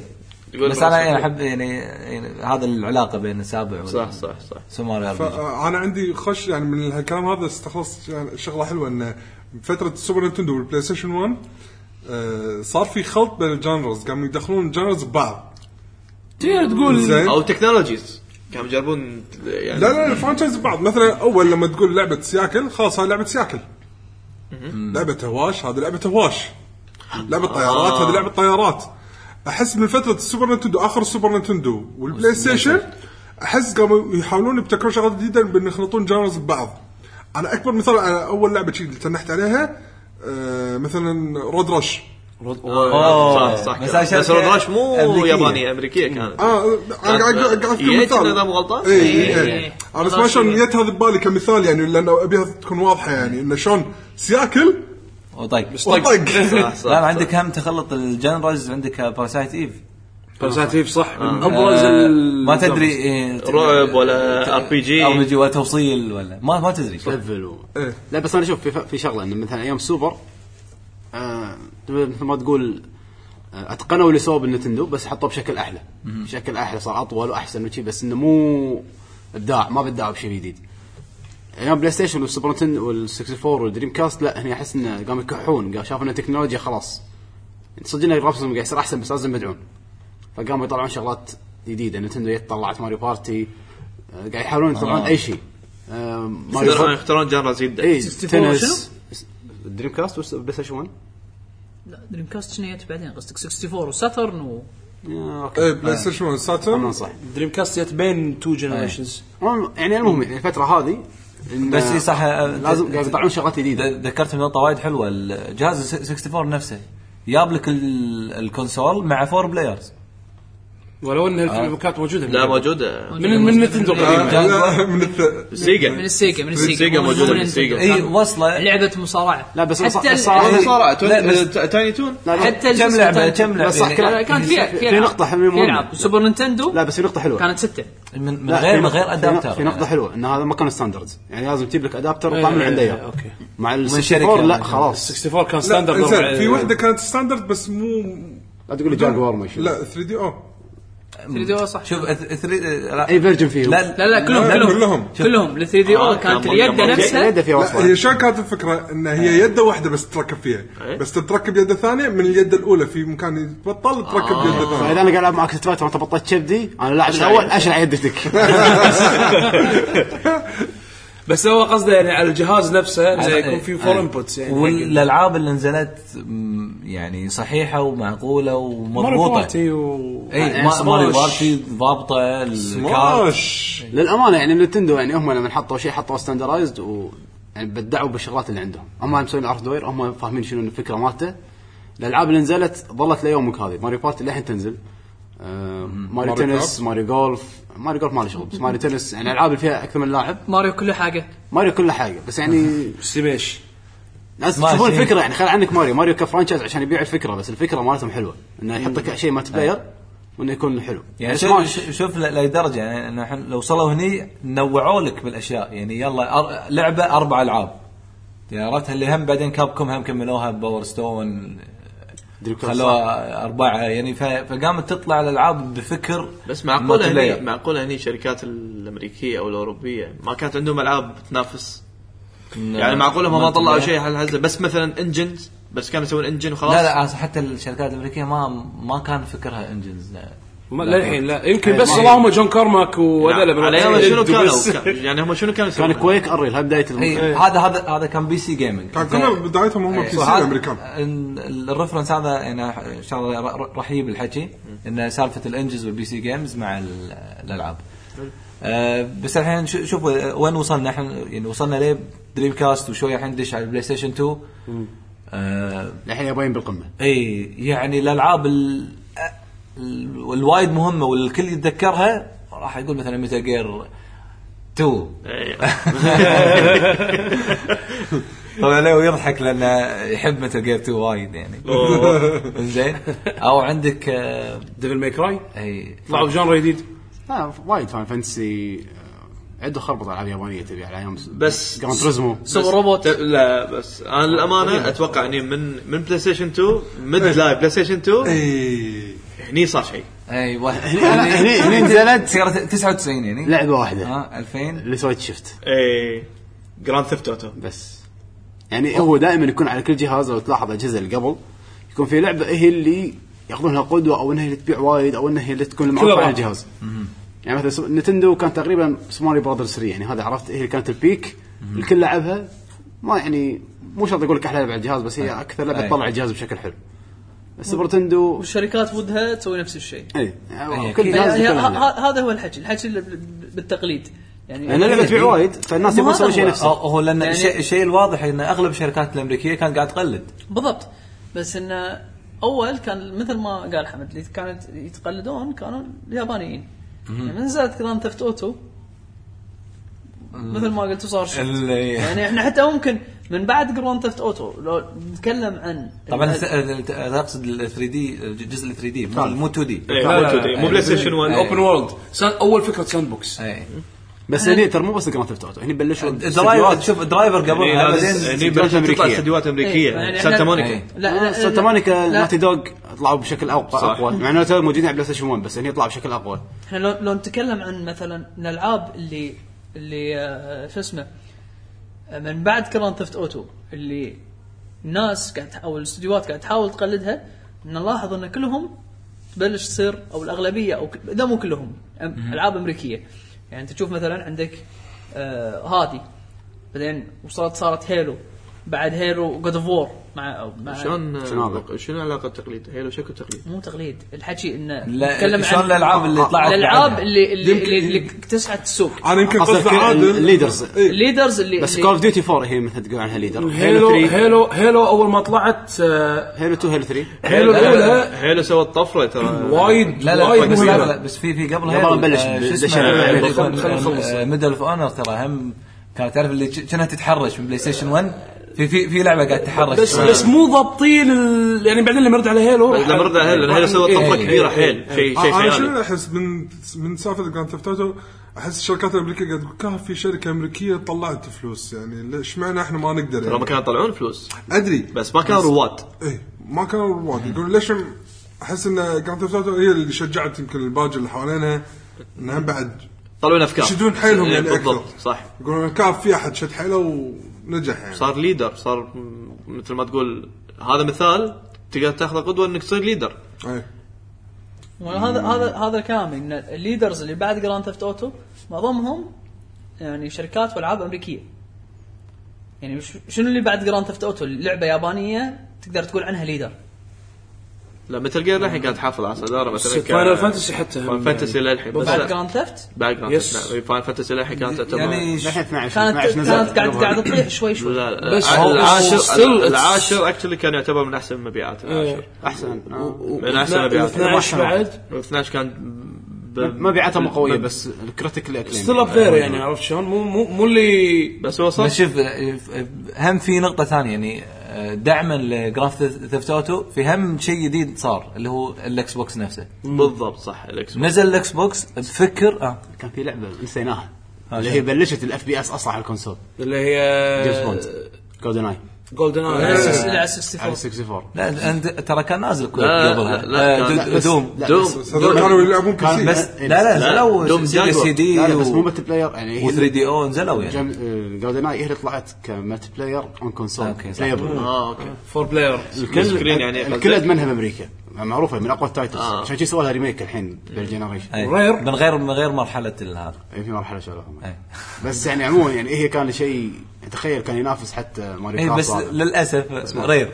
بس انا يعني احب يعني, يعني هذا العلاقه بين السابع صح صح صح سوماري. فانا عندي خش يعني من الكلام هذا استخلصت يعني شغله حلوه انه فتره السوبر نينتندو والبلاي ستيشن واحد آه صار في خلط بين الجانرز، قاموا يدخلون جانرز ببعض تقدر تقول او تكنولوجيز كانوا يجربون يعني. لا لا الفرانشايز بعض. مثلا اول لما تقول لعبه سياكل خلاص هاي لعبه سياكل، لعبه هواش هذه لعبه هواش، لعبه طيارات هذه لعبه طيارات. احس من فتره السوبر نينتندو اخر السوبر نينتندو والبلاي ستيشن احس قاموا يحاولون يبتكرون شغلات جديده بان يخلطون جانرز ببعض. انا اكبر مثال على اول لعبه شيء اللي تنحت عليها آه مثلا رود رش. اه صح صح بس, بس رود رش مو أمريكية. يابانيه امريكيه كانت. اه انا قاعد قاعد اذكر مثال اذا مو غلطان. اي اي انا بس ما شلون جت هذا ببالي كمثال يعني لانه ابيها تكون واضحه يعني انه شلون سياكل وطق وطق. لا عندك هم تخلط الجنرز، عندك باراسايت ايف باراسايت ايف صح من ابرز ما تدري رعب ولا ار بي جي ار بي جي ولا توصيل ولا ما ما تدري ليفل. لا بس انا اشوف في في شغله انه مثلا ايام سوبر آه مثل ما تقول اتقنوا اللي سووا بالنتندو بس حطوه بشكل احلى بشكل احلى صار اطول واحسن وشي، بس انه مو ابداع ما بدعوا بشيء جديد. ايام بلاي ستيشن والسوبر نينتندو والستة وستين والدريم كاست لا هني احس انه قاموا يكحون، قام شافوا ان التكنولوجيا خلاص صدقنا الرابسهم قاعد يصير احسن بس لازم يبدعون، فقاموا يطلعون شغلات جديده. نينتندو طلعت ماريو بارتي قاعد يحاولون يطلعون آه. اي شيء آه ماريو يختارون جانرز جديده. اي تنس دريم كاست وبلاي ستيشن واحد. لا دريم كاست شنو جت بعدين قصدك ستة وستين وساترن و ايه بلاي ستيشن واحد ساترن صح. دريم كاست جت بين تو جنريشنز يعني المهم يعني الفتره هذه بس صح لازم يطلعون شغلات جديده. ذكرت نقطه وايد حلوه، الجهاز ستة وستين نفسه جاب لك الكونسول مع فور بلايرز ولو ان الكات موجوده لا موجوده من من نتندو قديمه من السيجا من السيجا من السيجا موجوده من السيجا. اي وصله لعبه مصارعه. لا بس مصارعه تايني تون حتى كم لعبه كم لعبه كانت فيها في نقطه حلوه في سوبر نينتندو. لا بس في نقطه حلوه كانت ستة من غير من غير ادابتر. في نقطه حلوه ان هذا ما كان ستاندردز يعني لازم تجيب لك ادابتر وطعمل عنده اياه اوكي مع الشركه. لا خلاص ستة وستين كان ستاندرد. في وحده كانت ستاندرد بس مو لا تقول لي جاكوار ما لا ثري دي او ثري دي او صح. شوف اي فيرجن فيهم لا لا لا كلهم كلهم كلهم كلهم ل ثري دي او كانت اليد نفسها. اليد فيها وصله. هي شلون كانت الفكره ان هي يد واحده بس تركب فيها بس تركب يد ثانيه من اليد الاولى في مكان يتبطل تركب يد ثانيه. فاذا انا قاعد العب معك سترايت وانت بطلت كبدي انا لاعب الاول اشرع يدك. بس هو قصده يعني على الجهاز نفسه زي يكون في فور انبوتس يعني. والالعاب اللي نزلت يعني صحيحه ومعقوله ومضبوطه. اي ماريو بارتي ضابطه الكارت للامانه يعني نينتندو يعني هم لما حطوا شيء حطوا ستاندرايزد و يعني بدعوا بالشغلات اللي عندهم. هم مسوين الهاردوير هم فاهمين شنو الفكره مالته. الالعاب اللي نزلت ظلت ليومك هذه ماريو بارتي للحين تنزل آه ماريو تنس ماريو جولف ماريو جولف ما له شغل بس ماريو تنس يعني العاب اللي فيها اكثر من لاعب. ماريو كل حاجه ماريو كل حاجه بس يعني سيبيش لازم تشوفون الفكره يعني خلي عندك ماريو ماريو كفرانشايز عشان يبيع الفكره بس الفكره مالتهم حلوه انه يحطك شيء ما تبلاير وانه يكون حلو يعني شوف, شوف لدرجه يعني ان احنا لو وصلوا هني نوعوا لك بالاشياء يعني يلا أر... لعبه اربع العاب ديارتها اللي هم بعدين كابكم هم كملوها باور ستون خلوها أربعة يعني فقامت تطلع الألعاب بفكر. بس معقولة هني معقولة هني الشركات الأمريكية أو الأوروبية ما كانت عندهم ألعاب تنافس يعني معقولة ما, ما طلعوا شيء هالهزة بس مثلا انجنز بس كانوا يسوون انجن وخلاص. لا لا حتى الشركات الأمريكية ما ما كان فكرها انجنز لا الحين لا يمكن بس اللهم جون كارماك وهذا عليهم شنو كانوا يعني هم شنو كانوا كان كويك اريل هالبدايه هذا هذا هذا كان بي سي جيمنج كان كلهم بدايتهم هم بي سي الامريكان. الريفرنس هذا يعني ان شاء الله راح يجيب الحكي ان سالفه الانجز والبي سي جيمز مع الالعاب. أه بس الحين شوفوا وين وصلنا احنا يعني وصلنا ليه دريم كاست وشويه الحين ندش على البلاي ستيشن تو الحين يبين بالقمه. اي يعني الالعاب الوايد مهمه والكل يتذكرها راح يقول مثلا ميتال جير تو طبعا ليه يضحك لانه يحب ميتال جير تو وايد يعني زين. او عندك ديفل ماي كراي اي طلعوا بجانر جديد اه وايد فان فانتسي عنده خربط على اليابانيه تبي على ايام بس جراند تريزمو سوبر روبوت. لا بس انا الامانه اتوقع اني من من بلاي ستيشن تو ميد لايف بلاي ستيشن تو اي هني صار شيء. ايوه هني هني نزلت سيارة تسعة وتسعين يعني لعبه واحده اه ألفين اللي سويت شفت اي جراند ثيفت اوتو بس. يعني هو دائما يكون على كل جهاز لو تلاحظ الاجهزه اللي قبل يكون في لعبه هي اللي ياخذونها قدوه او انها اللي تبيع وايد او انها اللي تكون معروفه على الجهاز. يعني مثلا نينتندو كان تقريبا سماري برادرز ثلاثة يعني هذا عرفت هي اللي كانت البيك الكل لعبها ما يعني مو شرط اقول لك احلى لعبه على الجهاز بس هي اكثر لعبه تطلع الجهاز بشكل حلو. سوبر نينتندو والشركات ودها تسوي نفس الشيء. اي يعني كل جهاز هذا هو الحكي الحكي بالتقليد يعني انا لعبه تبيع وايد فالناس يبون يسوون شيء نفسه. هو لان يعني الشيء الشيء الواضح ان اغلب الشركات الامريكيه كانت قاعد تقلد بالضبط. بس انه اول كان مثل ما قال حمد اللي كانت يتقلدون كانوا اليابانيين. يعني من زاد جراند ثيفت اوتو مثل ما قلت صار شيء يعني احنا حتى ممكن من بعد جراند ثيفت اوتو لو نتكلم عن طبعا اقصد ال ثري دي الجزء ال ثري دي مو تو دي مو بلاي ستيشن واحد اوبن وورلد اول فكره ساند بوكس. بس هني ترى مو بس جراند ثيفت اوتو هني بلشوا درايفر شوف درايفر قبل هني بلشوا تطلع استديوهات امريكيه سانتا مونيكا لا سانتا مونيكا ناتي دوغ طلعوا بشكل اقوى مع انه موجودين على بلاي ستيشن واحد بس هني طلعوا بشكل اقوى. احنا لو, لو نتكلم عن مثلا الالعاب اللي اللي آه شو اسمه من بعد جراند ثيفت اوتو اللي الناس قاعد او الاستديوهات قاعد تحاول تقلدها نلاحظ ان كلهم تبلش تصير او الاغلبيه او اذا مو كلهم العاب امريكيه. يعني انت تشوف مثلا عندك آه هادي بعدين وصلت صارت هيلو بعد هيلو جود اوف وور مع مع شلون شنو علاقه التقليد هيلو شكل تقليد مو تقليد الحكي انه نتكلم عن الالعاب اللي طلعت الالعاب اللي اللي, اللي, اللي تسعة السوق. انا يمكن قصدي عادل الليدرز الليدرز اللي بس كول اوف ديوتي فور هي مثل تقول عنها ليدر. هيلو هيلو هيلو اول ما طلعت هيلو تو هيلو ثري هيلو الاولى هيلو سوت طفره ترى وايد لا لا بس, لا بس في في قبل هيلو نبلش ميدل اوف اونر ترى هم كانت تعرف اللي كانت تتحرش من بلاي ستيشن واحد في في في لعبه قاعد تتحرك بس بس مو ضابطين ال... يعني بعدين لما رد على هيلو لما رد على هيلو هيلو سوى طفره كبيره حيل شيء شيء انا شنو احس من من سالفه جراند ثيفت اوتو احس الشركات الامريكيه قاعد تقول كان في شركه امريكيه طلعت فلوس يعني ليش معنى احنا ما نقدر يعني. ترى ما كانوا يطلعون فلوس ادري بس ما كانوا رواد اي ما كانوا رواد يقول ليش احس ان جراند ثيفت اوتو هي اللي شجعت يمكن الباجي اللي حوالينها انهم بعد طلعوا افكار يشدون حيلهم يعني بالضبط صح يقولون كان في احد شد حيله ونجح يعني صار ليدر صار مثل ما تقول هذا مثال تقدر تاخذ قدوه انك تصير ليدر. اي وهذا هذا هذا الكلام ان الليدرز اللي بعد جراند ثيفت اوتو معظمهم يعني شركات والعاب امريكيه. يعني شنو اللي بعد جراند ثيفت اوتو لعبه يابانيه تقدر تقول عنها ليدر. لا متل جير الحين قاعد تحافظ على صداره مثلا فاينل فانتسي حتى فاينل فانتسي للحين بس بعد جراند ثيفت بعد جراند ثيفت فاينل فانتسي للحين كانت تعتبر يعني لحين اثنعش كانت كانت قاعد قاعد تطيح شوي شوي. لا لا بس العاشر العاشر اكشلي كان يعتبر من احسن المبيعات العاشر احسن من احسن المبيعات اثنعش بعد اثنعش كان مبيعاتها مو قويه بس الكريتيكال اكلين ستيل اب ذير يعني عرفت شلون مو مو مو اللي بس وصل. بس شوف هم في نقطه ثانيه يعني دعما لجراند ثيفت اوتو في هم شيء جديد صار اللي هو الاكس بوكس نفسه. بالضبط صح الاكس بوكس نزل الاكس بوكس بفكر اه كان في لعبه نسيناها اللي هي بلشت الاف بي اس اصلا على الكونسول اللي هي جيمس بوند جولدن اي جولدن اي على على ستة وستين. لا انت ترى كان نازل كود لا قبلها لا آه دوم دوم هذول كانوا يلعبون بي سي بس لا لا نزلوا دوم سي دي لا بس مو ملتي بلاير يعني و ثري دي او نزلوا يعني جولدن اي هي اللي طلعت كملتي بلاير اون كونسول بلايبل اه اوكي فور بلاير الكل يعني الكل ادمنها بامريكا معروفه من اقوى التايتلز عشان شي سووا لها ريميك الحين بالجنريشن غير من غير من غير مرحله هذا اي في مرحله شغله بس يعني عموما يعني هي كان شيء تخيل كان ينافس حتى ماريو كارت بس للاسف رير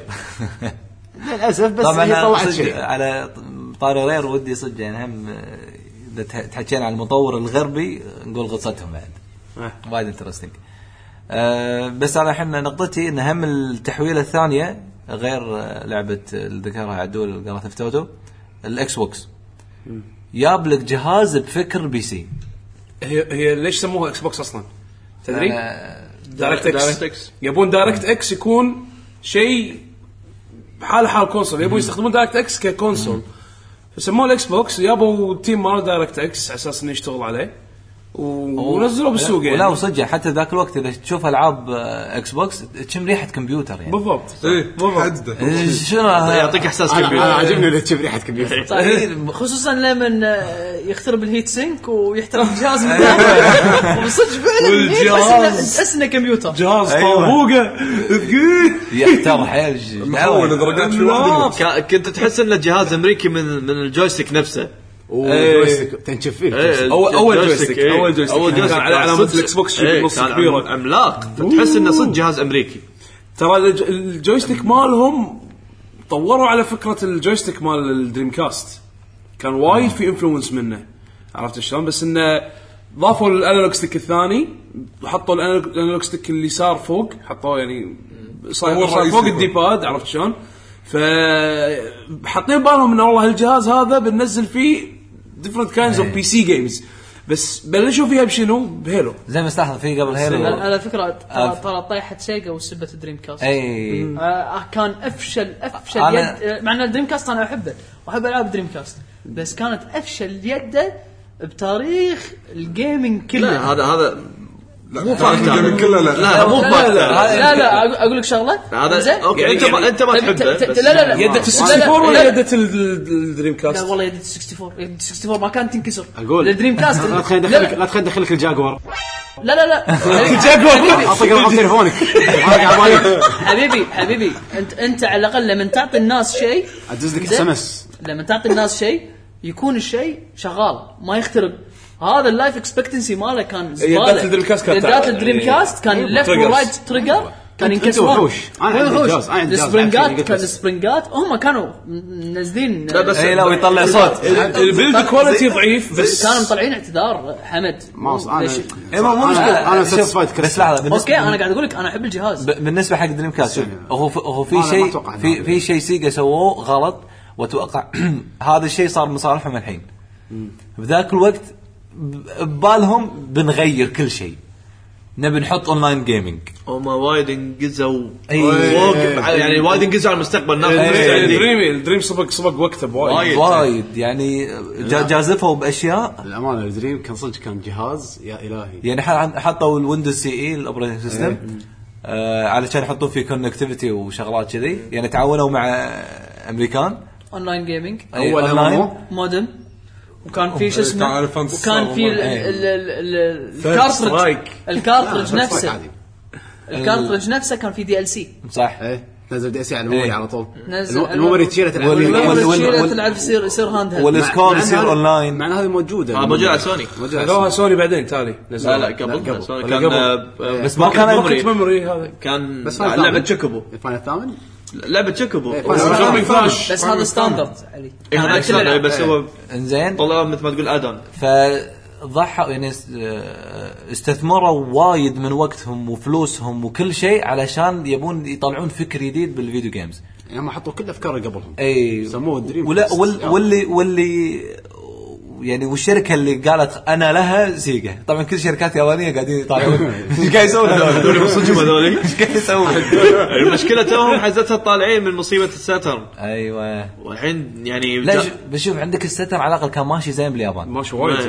للاسف بس هي طلعت شيء على طاري رير ودي صدق يعني هم اذا تحكينا عن المطور الغربي نقول قصتهم بعد وايد انترستينج. أه بس انا الحين نقطتي ان هم التحويله الثانيه غير لعبه الذكرها عدول جراند ثيفت اوتو الاكس بوكس يابلك جهاز بفكر بي سي. هي هي ليش سموها اكس بوكس اصلا تدري؟ دايركت دايركت اكس يبون دايركت اكس يكون شيء بحال حال كونسول يبون يستخدمون دايركت اكس ككونسول فسموه الاكس بوكس يابوا تيم مال دايركت اكس على اساس انه يشتغل عليه ونزلوا بالسوق يعني. ولا وصدق حتى ذاك الوقت اذا تشوف العاب اكس بوكس تشم ريحه كمبيوتر يعني بالضبط ايه بالضبط شنو يعطيك احساس انا كبير. عاجبني اللي تشوف ريحه كمبيوتر. صحيح. خصوصا لما يخترب الهيت سينك ويحترق الجهاز من داخل وصدق فعلا والجهاز- تحس انه كمبيوتر جهاز أيوة. طابوقه ثقيل يحتر حيل محول درجات في واحد كا- كنت تحس انه جهاز امريكي من من الجويستيك نفسه. وجويستيك تنشف فيه إيه، أول- أول الجويستيك، جويستيك، إيه. أول جويستيك. اول كان جويستيك على علامة صدق- الإكس بوكس إيه، بالنص كان كبيرة. عم- عملاق تحس انه صدق جهاز امريكي. ترى الج- الجويستيك مالهم طوروا على فكره الجويستيك مال الدريم كاست، كان وايد في انفلونس منه، عرفت شلون؟ بس انه ضافوا الانالوج ستيك الثاني، حطوا الأنالوج- الانالوج ستيك اللي صار فوق، حطوه يعني صار هو صار الرئيسي فوق فوق. الديباد، عرفت شلون؟ فحاطين بالهم ان والله هالجهاز هذا بننزل فيه different kinds of بي سي games، بس بلشوا فيها بشنو؟ بهيلو. زي ما استحضر فيه قبل هيلو. على فكره ترى ترى طيحت سيجا وسبت دريم كاست. اي آه كان افشل افشل أنا- يد آه، مع ان دريم كاست انا احبه واحب العاب دريم كاست، بس كانت افشل يده بتاريخ الجيمنج كله. لا هذا هذا لا مو فاكت فاكت هذا. كله لا لا مو لا فاكت. لا, لا, لا أقول- اقول لك شغله هذا زين؟ اوكي انت ما انت ما ت- تحبه ت- بس لا لا لا يدة لا، ال أربعة وستين لا، ولا لا. يدة الدريم لا كاست؟ والله يد ستة وأربعين يد ستة وأربعين ما كانت تنكسر. اقول الدريم كاست لا تخلي لا دخلك لا لا تخلي دخلك الجاكور. لا لا لا اعطيك رقم تليفونك. حبيبي حبيبي انت انت على الاقل لما تعطي الناس شيء ادز لك زين؟ اس ام اس. لما تعطي الناس شيء يكون الشيء شغال ما يخترب. هذا اللايف اكسبكتنسي ماله كان زباله. يدات الدريم كاست كانت- يدات الدريم كاست كان ليفت triggers. ورايت تريجر كان أنت ينكسرون. وحوش. أنا عندي وحوش. جهاز، أنا عندي جهاز. السبرنجات عندي كان قلت. السبرنجات هم كانوا منزلين. لا بس اي لا ويطلع صوت. البيلد كواليتي ضعيف بس كانوا مطلعين اعتذار حمد. ما انا ليش؟ إيه مو مشكله. انا شوف، ساتسفايد بس لحظه بالنسبة- اوكي انا قاعد اقول لك انا احب الجهاز. ب- بالنسبه حق دريم كاست شوف، هو ف- هو في ما- ما شيء أتوقع إنه في هذا. في شيء سيجا سووه غلط، واتوقع هذا الشيء صار من صالحهم الحين. بذاك الوقت ب- ببالهم بنغير كل شيء، نبي نحط اونلاين جيمنج. هم وايد انجزوا أي. فوق يعني وايد انجزوا على المستقبل. ناس يعني مستعدين. الدريم الدريم سبق سبق وقته بوايد. وايد. وايد يعني جا- جازفوا باشياء الامانه الدريم كان صدق كان جهاز يا الهي. يعني ح- حطوا الويندوز سي اي الاوبريتنج سيستم آه علشان يحطوا فيه كونكتيفيتي وشغلات كذي، يعني تعاونوا مع امريكان. اونلاين جيمنج أي أول أونلاين. أمامه. مودم وكان في شو كان اسمه على فانس وكان في ال- إيه. ال- ال- ال- فيرست الكارترج سترايك. الكارترج لا، نفسه عادي. الكارترج نفسه كان في دي ال سي. صح. ايه نزل دي اس على الميموري إيه. على طول. نزل الم- الميموري تشيله تلعب وال- عليها. وال- وال- والله وال- تلعب يصير يصير هاند هيلد. والسكور مع- يصير مع- اونلاين. مع ان هذه موجوده. آه، موجود على سوني. موجود على سووها سوني. سوني بعدين تالي نزلوا. لا لا قبل قبل. سوني ولا كان قبل. آه، بس ما كان بوكيت ميموري هذا كان بس فاينل لعبه ثامن. تشوكوبو. الفاينل الثامن. لعبه تشوكوبو. إيه، فاينل سوني فلاش. بس هذا ستاندرد علي. إيه، هذا هذا أكثر، كله بس هو انزين طلع مثل ما تقول ادون. فضحوا يعني است- استثمروا وايد من وقتهم وفلوسهم وكل شيء علشان يبون يطلعون فكر جديد بالفيديو جيمز. يعني هم حطوا كل افكار قبلهم. اي سموه الدريم ولا كاست. وال واللي واللي يعني والشركه اللي قالت انا لها سيجا. طبعا كل شركات يابانيه قاعدين يطالعون ايش قاعد يسوون هذول بصدق هذول ايش قاعد يسوون. المشكله توهم حزتها طالعين من مصيبه الساترن، ايوه والحين يعني لا جا- ش- بشوف عندك الستر على الاقل كان ماشي زين باليابان. ماشي وايد.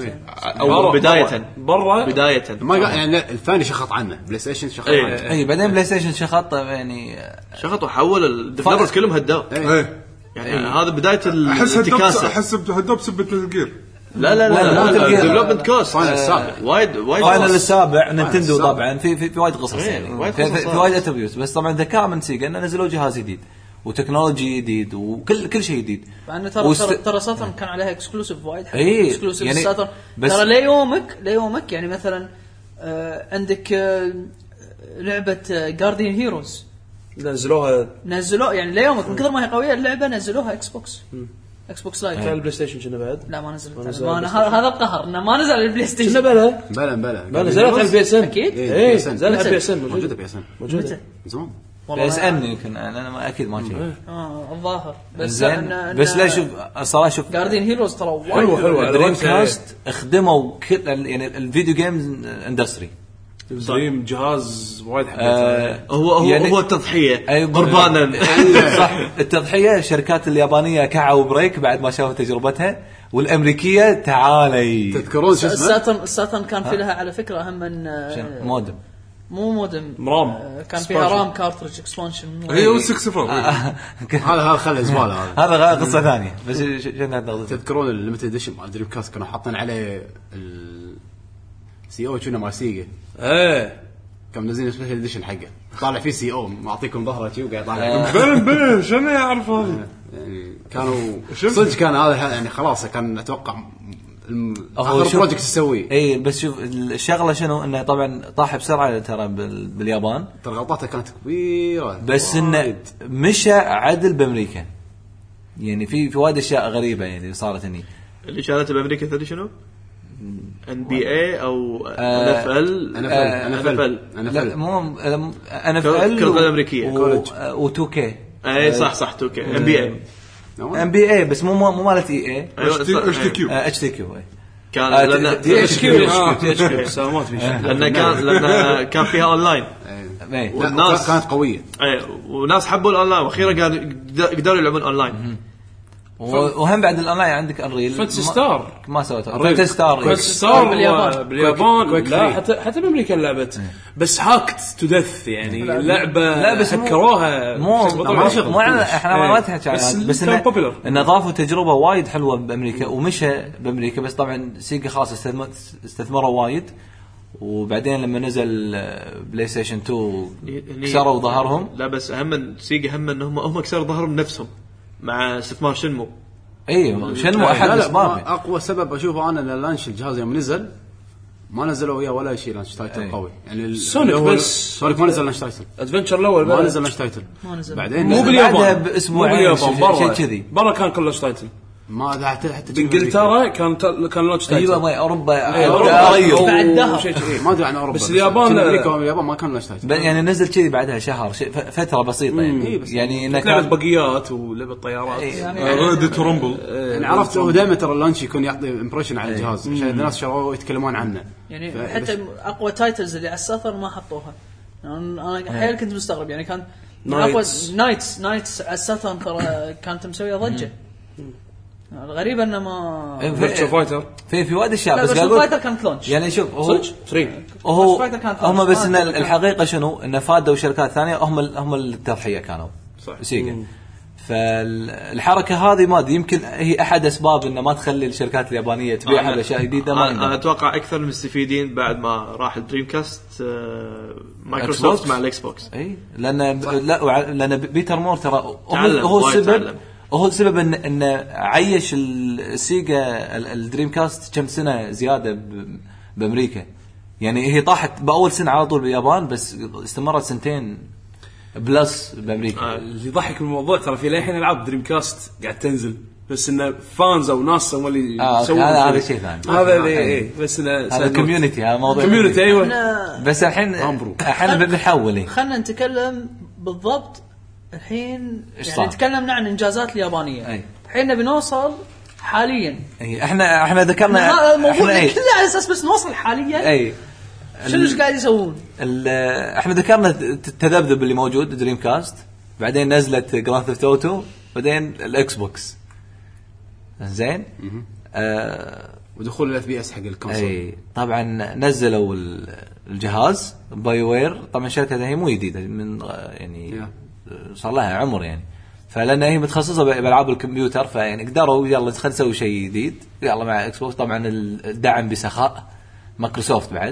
او بدايه برا بدايه ما قال يعني الثاني شخط عنه بلاي ستيشن شخط إيه. عنه. اي بعدين بلاي ستيشن شخط يعني شخط وحول الديفلوبرز كلهم هدوا. ايه يعني هذا بدايه احس هدوب الانتكاسه. احس هدوب سبة الجير. لا لا لا، لا مو لا تلقى- ديفلوبمنت كوست فاينل السابع. وايد وايد فاينل قصص. السابع نينتندو السابع. طبعا في في, في وايد قصص إيه، يعني وايد في, في, قصص. في وايد اتريبيوتس. بس طبعا ذكاء من سيجا انه نزلوا جهاز جديد وتكنولوجي جديد وكل كل شيء جديد. مع انه ترى وست- ترى ترى ساترن كان عليها اكسكلوسيف وايد. إيه، اكسكلوسيف يعني ساترن بس- ترى ليومك ليومك يعني مثلا آه عندك آه لعبه جارديان هيروز نزلوها نزلوها يعني ليومك من كثر ما هي قويه اللعبه نزلوها اكس بوكس اكس بوكس لايف. كان البلاي ستيشن كنا بعد. لا ما نزلت نزل ما على أنا هذا هذا القهر انه ما نزل على البلاي كنا ستيشن. بلا بلا بلا بلا نزلت على البي اس ان. اكيد ايه بي اس إن. نزلت على البي اس ان موجوده موجوده بي اس ان موجوده زمان. بي اس ان يمكن انا ما اكيد ما شيء اه الظاهر بس زين. بس لا شوف الصراحه شوف جارديان هيروز ترى وايد حلوة حلوة. على دريم وقتها كاست خدموا كل ال- يعني الفيديو جيمز اندستري. دريم جهاز وايد حبيته. آه هو هو يعني- هو التضحيه أي قربانا. صح التضحيه. الشركات اليابانيه كعوا بريك بعد ما شافوا تجربتها والامريكيه تعالي تذكرون شو اسمه الساترن الساترن كان في لها على فكره هم من آه، مودم مو مودم رام. آه، كان فيها رام كارتريج اكسبانشن هي ستة صفر هذا هذا خلى زباله هذا هذا قصه ثانيه بس شنو تذكرون الليمتد اديشن مال دريم كاست كانوا حاطين عليه السي او كنا مال سيجا ايه كم نزلنا سبيشال اديشن حقه طالع فيه سي او معطيكم ظهره شي وقاعد طالع بن بن شنو يعرف هذا يعني كانوا صدق كان هذا يعني خلاص كان اتوقع اخر بروجكت تسويه. اي بس شوف الشغله شنو انه طبعا طاح بسرعه ترى باليابان ترى غلطاته كانت كبيره بس انه مشى عدل بامريكا يعني في في وايد اشياء غريبه يعني صارت هني اللي شالته بامريكا تدري شنو ان بي اي او ان اف ال ان اف ال ان اف ال مو ان اف ال كره الامريكيه و2 كي اي صح صح تو كي ام بي اي ام بي اي بس مو مو مالت اي اي اتش تي كيو اتش تي كيو كان لان تي اتش كيو تي اتش كيو سلامات لان كان لان كان فيها اونلاين والناس كانت قويه اي وناس حبوا الاونلاين واخيرا قالوا قدروا يلعبون اونلاين وهم بعد الاونلاين عندك انريل فانتسي ستار ما سويته فانتسي ستار فانتسي ستار باليابان باليابان لا حتى حتى بامريكا لعبت بس هاكت تو ديث يعني لعبه لا بس هكروها مو مو احنا ما نتحكي عنها بس انه اضافوا تجربه وايد حلوه بامريكا ومشى بامريكا بس طبعا سيجا خاص استثمروا وايد وبعدين لما نزل بلاي ستيشن اثنين كسروا ظهرهم. لا بس اهم سيجا هم انهم هم كسروا ظهرهم نفسهم مع استثمار شنمو. ايوه شنمو احد اسباب اقوى سبب اشوفه انا لانش الجهاز يوم نزل ما نزلوا وياه ولا شيء لانش تايتل أي. قوي يعني سونيك بس سونيك ما نزل لانش تايتل ادفنتشر الاول ما نزل لانش تايتل بعدين مو باليابان باسبوعين شيء كذي برا كان كله لانش تايتل ما حتى حتى بانجلترا كان كان لانش تايتل ايوه ما اوروبا اوروبا بعدها ما ادري عن اوروبا بس اليابان امريكا واليابان ما كان لانش تايتل يعني نزل كذي بعدها شهر فتره بسيطه يعني يعني انك لعبه بقيات ولعبه طيارات يعني ريدت رامبل يعني عرفت هو دائما ترى اللانش يكون يعطي امبريشن على الجهاز عشان الناس شروه يتكلمون عنه يعني حتى اقوى تايتلز اللي على السفر ما حطوها انا حيل كنت مستغرب يعني كان اقوى نايتس نايتس على السفر ترى كانت مسويه ضجه الغريب انه ما فيرتشو فايتر في في وايد اشياء بس قالوا فايتر كانت لونش يعني شوف هو ثلاثة هو هم بس ان الحقيقه شنو ان فادوا شركات ثانيه هم هم التضحيه كانوا سيجا فالحركه هذه ما ادري يمكن هي احد اسباب انه ما تخلي الشركات اليابانيه تبيع اشياء جديده ما انا اتوقع اكثر المستفيدين بعد ما راح الدريم كاست مايكروسوفت مع الاكس بوكس اي لان لا لان بيتر مور ترى هو السبب هو السبب ان ان عيش السيجا الدريم كاست كم سنه زياده بامريكا يعني هي طاحت باول سنه على طول باليابان بس استمرت سنتين بلس بامريكا. آه اللي يضحك الموضوع ترى في للحين العاب دريم كاست قاعد تنزل بس انه فانز او ناس هم اللي آه يسوون هذا هذا شيء ثاني هذا اللي ايه بس هذا الكوميونتي هذا موضوع كوميونتي ايوه بس الحين احنا بنحول خلينا نتكلم بالضبط الحين يعني نتكلمنا عن انجازات اليابانيه الحين نبي نوصل حاليا اي احنا احنا ذكرنا هذا الموضوع كله على اساس بس نوصل حاليا اي شنو ايش قاعد يسوون احنا ذكرنا التذبذب اللي موجود دريم كاست بعدين نزلت جراند ثيفت اوتو بعدين الاكس بوكس زين آه ودخول الاف بي اس حق الكونسول اي طبعا نزلوا الجهاز باي وير طبعا شركه هي مو جديده من يعني yeah. صار لها عمر يعني فلان هي متخصصه بالعاب الكمبيوتر فيعني قدروا يلا خلينا نسوي شيء جديد يلا مع اكس بوكس طبعا الدعم بسخاء مايكروسوفت بعد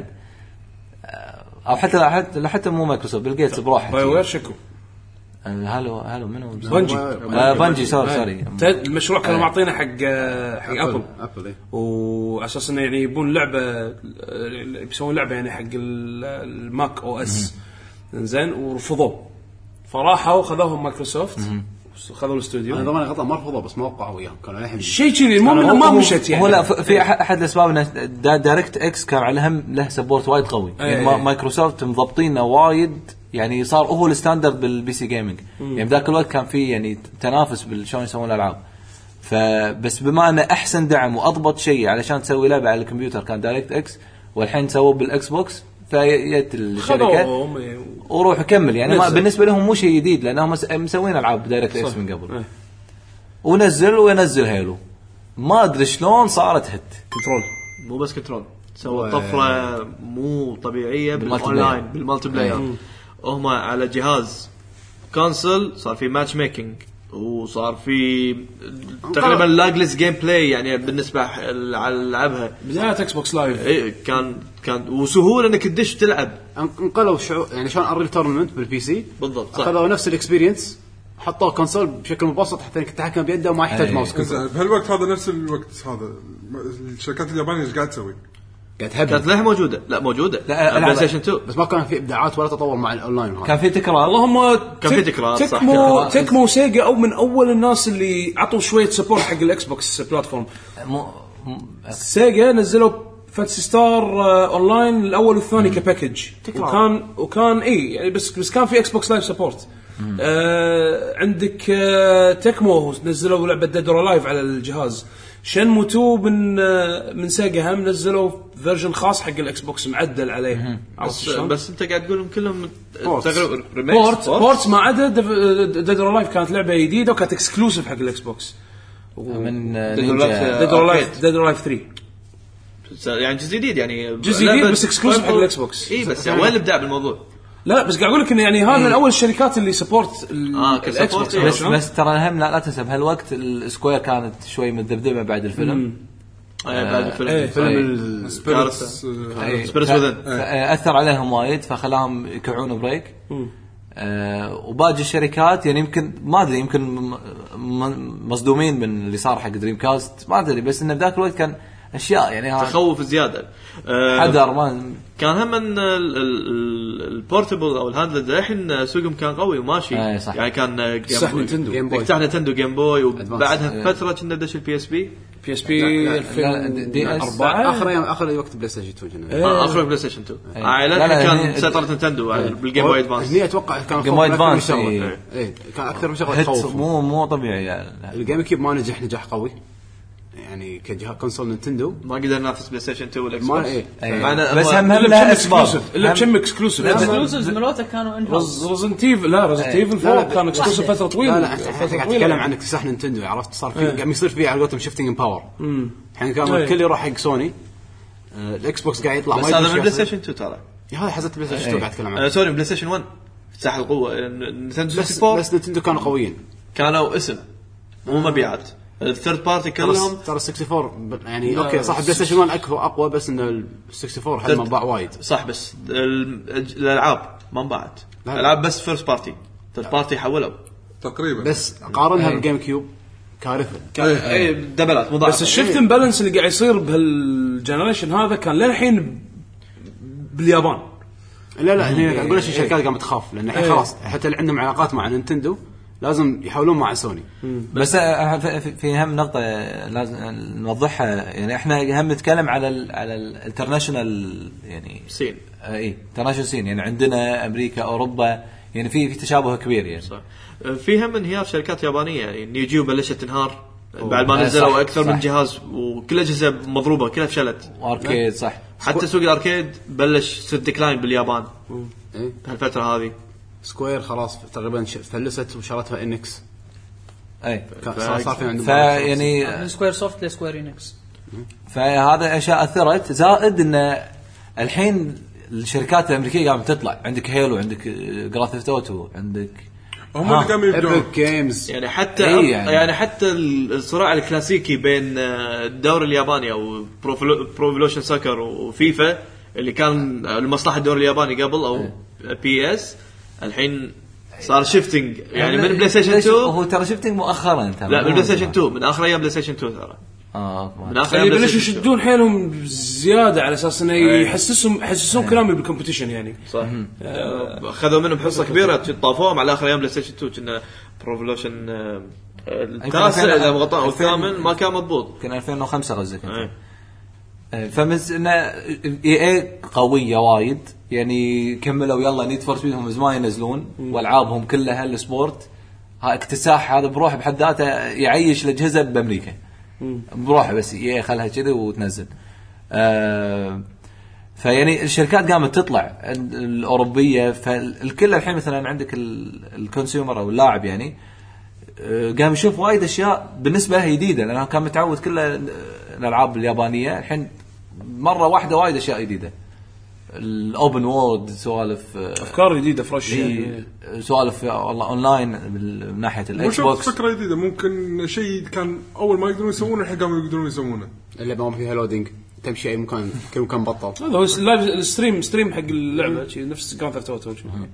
او حتى حتى حتى مو مايكروسوفت بيل جيتس بروحه باي وير شكو هالو هالو منو بنجي آه بنجي سوري سوري المشروع كانوا معطينه حق حق ابل ابل واساسا يعني يبون لعبه يسوون لعبه يعني حق الماك او اس زين ورفضوا فراحوا خذوهم مايكروسوفت خذوا الاستوديو انا ضمن غلطه ما رفضوا بس ما وقعوا وياهم كانوا الحين شيء كذي المهم ما مشت يعني هو لا في احد الاسباب ان دايركت اكس كان عليهم له سبورت وايد قوي يعني أيه. مايكروسوفت مضبطينه وايد يعني صار هو الستاندرد بالبي سي جيمنج يعني بذاك الوقت كان في يعني تنافس بالشلون يسوون الالعاب فبس بما انه احسن دعم واضبط شيء علشان تسوي لعبه على الكمبيوتر كان دايركت اكس والحين سووا بالاكس بوكس فيت الشركه وروح كمل يعني ما بالنسبه لهم مو شيء جديد لانهم مسوين العاب دايركت اكس من قبل اه. ونزل وينزل هيلو ما ادري شلون صارت هت كنترول مو بس كنترول سوى طفره مو طبيعيه بالاونلاين بالمالتي بلاير. هم على جهاز كونسول صار في ماتش ميكينج وصار في تقريبا لاجلس جيم بلاي يعني بالنسبه على لعبها بدايه اكس بوكس لايف. اي كان كان وسهوله انك تدش تلعب. انقلوا شعور يعني شلون انريل تورنمنت بالبي سي بالضبط. اخذوا نفس الاكسبيرينس حطوا كونسول بشكل مبسط حتى انك تتحكم بيده وما يحتاج ماوس. بهالوقت هذا نفس الوقت هذا الشركات اليابانيه ايش قاعد تسوي؟ قاعد تهبل. كانت لها موجوده لا موجوده لا بلاي ستيشن تو بس ما كان في ابداعات ولا تطور مع الاونلاين. كان في تكرار اللهم كان في تكرار صح. تكمو تكمو سيجا او من اول الناس اللي عطوا شويه سبورت حق الاكس بوكس بلاتفورم. مو سيجا نزلوا فانتسي ستار اونلاين الاول والثاني كباكج وكان وكان اي يعني بس بس كان في اكس بوكس لايف سبورت. آه عندك آه تكمو نزلوا لعبه ديد اور لايف على الجهاز. شنمو تو من آه من سيجا هم نزلوا فيرجن خاص حق الاكس بوكس معدل عليه. بس, بس انت قاعد تقولهم كلهم تقريبا بورت بورت ما عدا ديد اور لايف كانت لعبه جديده وكانت اكسكلوسيف حق الاكس بوكس من ديد اور لايف ديد اور لايف ثري يعني جزء جديد يعني جزء جديد بس اكسكلوسيف حق الاكس بوكس. اي بس وين الابداع بالموضوع؟ لا بس قاعد اقول لك انه يعني هذا من اول الشركات اللي سبورت آه الاكس بوكس. بس بس ترى هم لا, لا تنسى بهالوقت السكوير كانت شوي متذبذبه بعد الفيلم. آه بعد الفيلم ايه فيلم سبيرس سبيرس وذن اثر عليهم وايد فخلاهم يكعون بريك. آه وباقي الشركات يعني يمكن ما ادري يمكن مصدومين من اللي صار حق دريم كاست ما ادري بس انه بذاك الوقت كان اشياء يعني تخوف زياده. أه حذر ما كان هم من البورتبل او الهاندلد الحين سوقهم كان قوي وماشي. آه يعني كان صح نينتندو جيم بوي صح نينتندو جيم بوي وبعدها فتره كنا دش البي اس بي بي اس بي دي اس اخر ايام اخر وقت بلاي ستيشن تو جن آه اخر بلاي ستيشن تو عائلتها كان سيطره نينتندو بالجيم بوي ادفانس. هني اتوقع كان جيم بوي ادفانس اي كان اكثر من شغله تخوف مو مو طبيعي يعني. الجيم كيوب ما نجح نجاح قوي يعني كجهاز كونسول نينتندو ما قدر ينافس بلاي ستيشن تو والاكس بوكس. ايه. بس هم هم لها اسباب الا كم اكسكلوسيف اكسكلوسيفز ملوته كانوا ان هاوس. ريزنتيف لا ريزنتيف فور كان اكسكلوسيف فتره طويله. لا لا انت قاعد تتكلم عن اكتساح نينتندو عرفت صار في قاعد يصير فيه على قولتهم شيفتنج ان باور. الحين كان الكل يروح حق سوني الاكس بوكس قاعد يطلع ما يدري بلاي ستيشن تو ترى هذا حزت بلاي ستيشن تو قاعد اتكلم عنه. سوري بلاي ستيشن واحد افتح القوه نينتندو بس بس نينتندو كانوا قويين كانوا اسم مو مبيعات. الثيرد بارتي كلهم ترى أربعة وستين يعني اوكي صح بلاي ستيشن واحد اقوى اقوى بس ان ال أربعة وستين حد ما باع وايد صح بس الالعاب ما انباعت الالعاب بس فيرست بارتي ثيرد بارتي حولوا تقريبا بس قارنها بالجيم كيوب كارثه. اي دبلات مضاعفه. بس الشيفت بالانس اللي قاعد يصير بهالجنريشن هذا كان للحين باليابان. لا لا هنا اقول لك الشركات قامت تخاف لان الحين خلاص حتى اللي عندهم علاقات مع نينتندو لازم يحاولون مع سوني. بس في اهم نقطه لازم نوضحها يعني احنا هم نتكلم على ال على الانترناشونال يعني سين اي انترناشونال سين يعني عندنا امريكا اوروبا يعني في في تشابه كبير يعني صح. فيها من انهيار شركات يابانيه يعني نيجيو بلشت تنهار بعد ما نزلوا اكثر صح. من جهاز وكل اجهزه مضروبه كلها فشلت واركيد صح حتى سوق الاركيد بلش يصير ديكلاين باليابان ايه بهالفتره هذه. سكوير خلاص تقريبا فلست وشرتها انكس اي صار صار في عندهم يعني من سكوير سوفت لسكوير انكس. فهذا اشياء اثرت زائد ان الحين الشركات الامريكيه قامت تطلع عندك هيلو عندك جراند ثيفت اوتو عندك هم اللي قاموا يبدعون جيمز يعني حتى يعني. يعني حتى الصراع الكلاسيكي بين الدوري الياباني او بروفولوشن ساكر وفيفا اللي كان المصلحه الدوري الياباني قبل او بي اس الحين صار شيفتنج يعني من بلاي ستيشن تو. هو ترى شيفتنج مؤخرا ترى لا من بلاي ستيشن تو من اخر ايام بلاي ستيشن تو ترى اه من اخر ايام بلشوا يشدون حيلهم زياده على اساس انه يحسسهم يحسسون كلامي بالكومبيتيشن يعني صح. اخذوا منهم حصه كبيره طافوهم على اخر ايام بلاي ستيشن تو كنا بروفولوشن التاسع اذا غلطان او الثامن ما كان مضبوط كان ألفين وخمسة قصدك فمس ان اي اي قويه وايد يعني كملوا يلا نيد فور سبيد هم زمان ينزلون والعابهم كلها السبورت ها اكتساح هذا بروح بحد ذاته يعيش الاجهزه بامريكا بروح بس اي خلها كذا وتنزل. آه فيعني الشركات قامت تطلع الاوروبيه فالكل الحين مثلا عندك الكونسيومر او اللاعب يعني قام يشوف وايد اشياء بالنسبه له جديده لانه كان متعود كله الالعاب اليابانيه. الحين مره واحده وايد اشياء جديده الاوبن وورد سوالف افكار جديده فريش يعني سوالف والله اونلاين من ناحيه الاكس بوكس فكره جديده ممكن شيء كان اول ما يقدرون يسوونه الحين قاموا يقدرون يسوونه اللعبه ما فيها لودينج تمشي اي مكان كل مكان بطل. هذا هو اللايف الستريم ستريم حق اللعبه شيء نفس جراند ثيفت اوتو.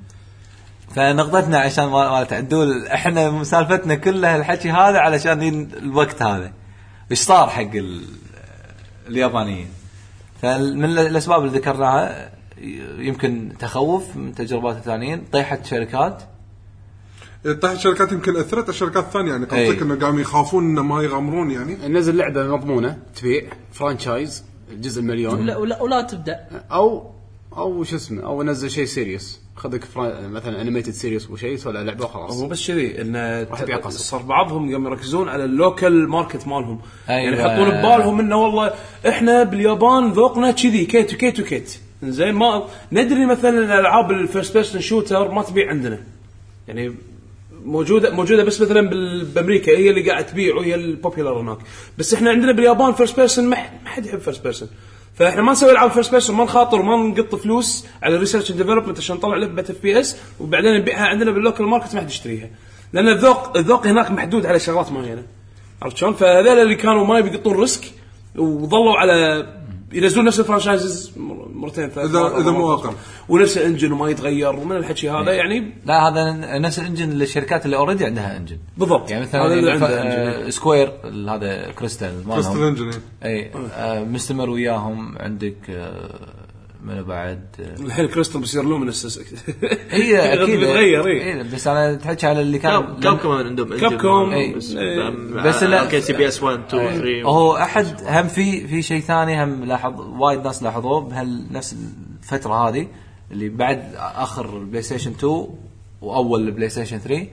فنقطتنا عشان ما تعدول احنا مسالفتنا كلها الحكي هذا علشان الوقت هذا ايش صار حق اليابانيين. فمن الاسباب اللي ذكرناها يمكن تخوف من تجربات الثانيين طيحت شركات طيحت شركات يمكن اثرت الشركات الثانيه يعني قصدك انه قاموا يخافون انه ما يغامرون يعني نزل لعبه مضمونه تبيع فرانشايز الجزء المليون ولا ولا, ولا تبدا او او شو اسمه او نزل شيء سيريس خذك مثلا انيميتد سيريس وشيء ولا لعبه خلاص. هو بس كذي ان صار بعضهم قام يركزون على اللوكال ماركت مالهم. أيوة. يعني يحطون ببالهم انه والله احنا باليابان ذوقنا كذي كيت وكيت وكيت زين ما ندري مثلا الالعاب الفيرست بيرسون شوتر ما تبيع عندنا يعني موجوده موجوده بس مثلا بامريكا هي اللي قاعد تبيع وهي البوبيلر هناك. بس احنا عندنا باليابان فيرست بيرسون ما حد يحب فيرست بيرسون فاحنا ما نسوي العاب فيرست بيرسون ما نخاطر وما نقط فلوس على الريسيرش اند ديفلوبمنت عشان نطلع لعبه اف بي اس وبعدين نبيعها عندنا باللوكال ماركت ما حد يشتريها لان الذوق الذوق هناك محدود على شغلات معينه عرفت شلون. فهذول اللي كانوا ما يقطون ريسك وظلوا على ينزلون نفس الفرانشايزز مرتين ثلاث اذا اذا مو اقل ونفس الانجن وما يتغير ومن الحكي هذا يعني لا هذا نفس الانجن للشركات اللي اوريدي عندها انجن بالضبط. يعني مثلا سكوير هذا كريستال كريستال انجن اي آه مستمر وياهم عندك آه من بعد آه الحين كريستال بيصير لومينس هي اكيد بيتغير اي بس انا تحكي على اللي كان كاب كمان عندهم كاب كوم بس لا كي سي بي اس واحد اثنين ثلاثة هو احد هم في في شيء ثاني هم لاحظ وايد ناس لاحظوه بهالنفس الفتره هذه اللي بعد اخر البلاي ستيشن اثنين واول البلاي ستيشن ثلاثة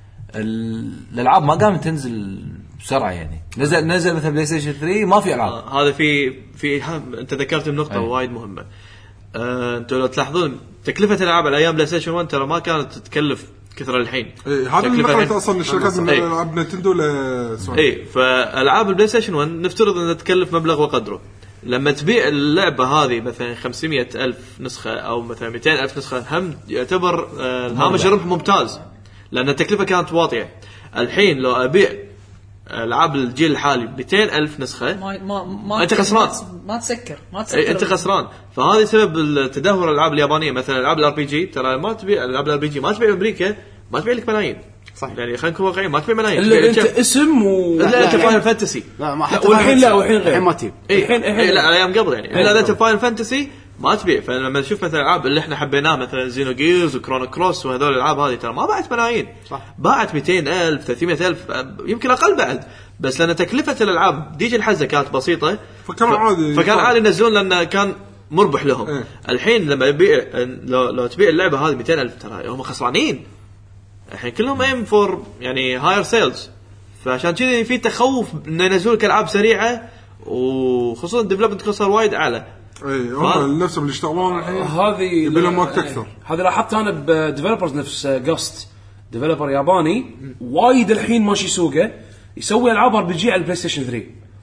الالعاب ما قامت تنزل بسرعه يعني نزل نزل مثلا بلاي ستيشن ثلاثة ما في العاب آه هذا في في انت ذكرت النقطه وايد مهمه. آه انتوا لو تلاحظون تكلفه الالعاب على ايام بلاي ستيشن واحد ترى ما كانت تتكلف كثر الحين. ايه هذا اللي خلت اصلا الشركات من العاب نينتندو لسوني. ايه فالعاب البلاي ستيشن واحد نفترض انها تكلف مبلغ وقدره لما تبيع اللعبه هذه مثلا خمسمية ألف نسخه او مثلا مئتين ألف نسخه هم يعتبر آه هامش ربح ممتاز لان التكلفه كانت واطيه. الحين لو ابيع العاب الجيل الحالي مئتين ألف نسخه ما ما, ما انت خسران ما تسكر ما تسكر ايه انت خسران. فهذا سبب تدهور الالعاب اليابانيه مثلا العاب الار بي جي ترى ما تبيع العاب الار بي جي ما تبيع بامريكا ما تبيع لك ملايين صح يعني خلينا نكون واقعيين ما تبيع ملايين الا انت اسم و لا انت فاينل فانتسي لا ما حتى والحين لا والحين غير الحين ما تجيب الحين الحين لا ايام قبل يعني الا انت فاينل فانتسي ما تبيع. فلما نشوف مثلا العاب اللي احنا حبيناه مثلا زينو جيرز وكرونو كروس وهذول الالعاب هذه ترى ما باعت ملايين صح باعت مئتين ألف ثلاثمية ألف يمكن اقل بعد بس لان تكلفه الالعاب ديجي الحزه كانت بسيطه فكان عادي فكان عادي ينزلون لان كان مربح لهم. إيه. الحين لما يبيع لو, لو تبيع اللعبه هذه مئتين ألف ترى هم خسرانين الحين كلهم ايم فور يعني هاير سيلز. فعشان كذا في تخوف ان ينزلوا لك العاب سريعه وخصوصا الديفلوبمنت كوست وايد اعلى. اي هم نفسهم اللي يشتغلون الحين هذه يبيلهم وقت اكثر. هذه لاحظت انا بديفلوبرز نفس جاست ديفلوبر ياباني وايد الحين ماشي سوقه يسوي العاب ار بي جي على البلاي ستيشن ثلاثة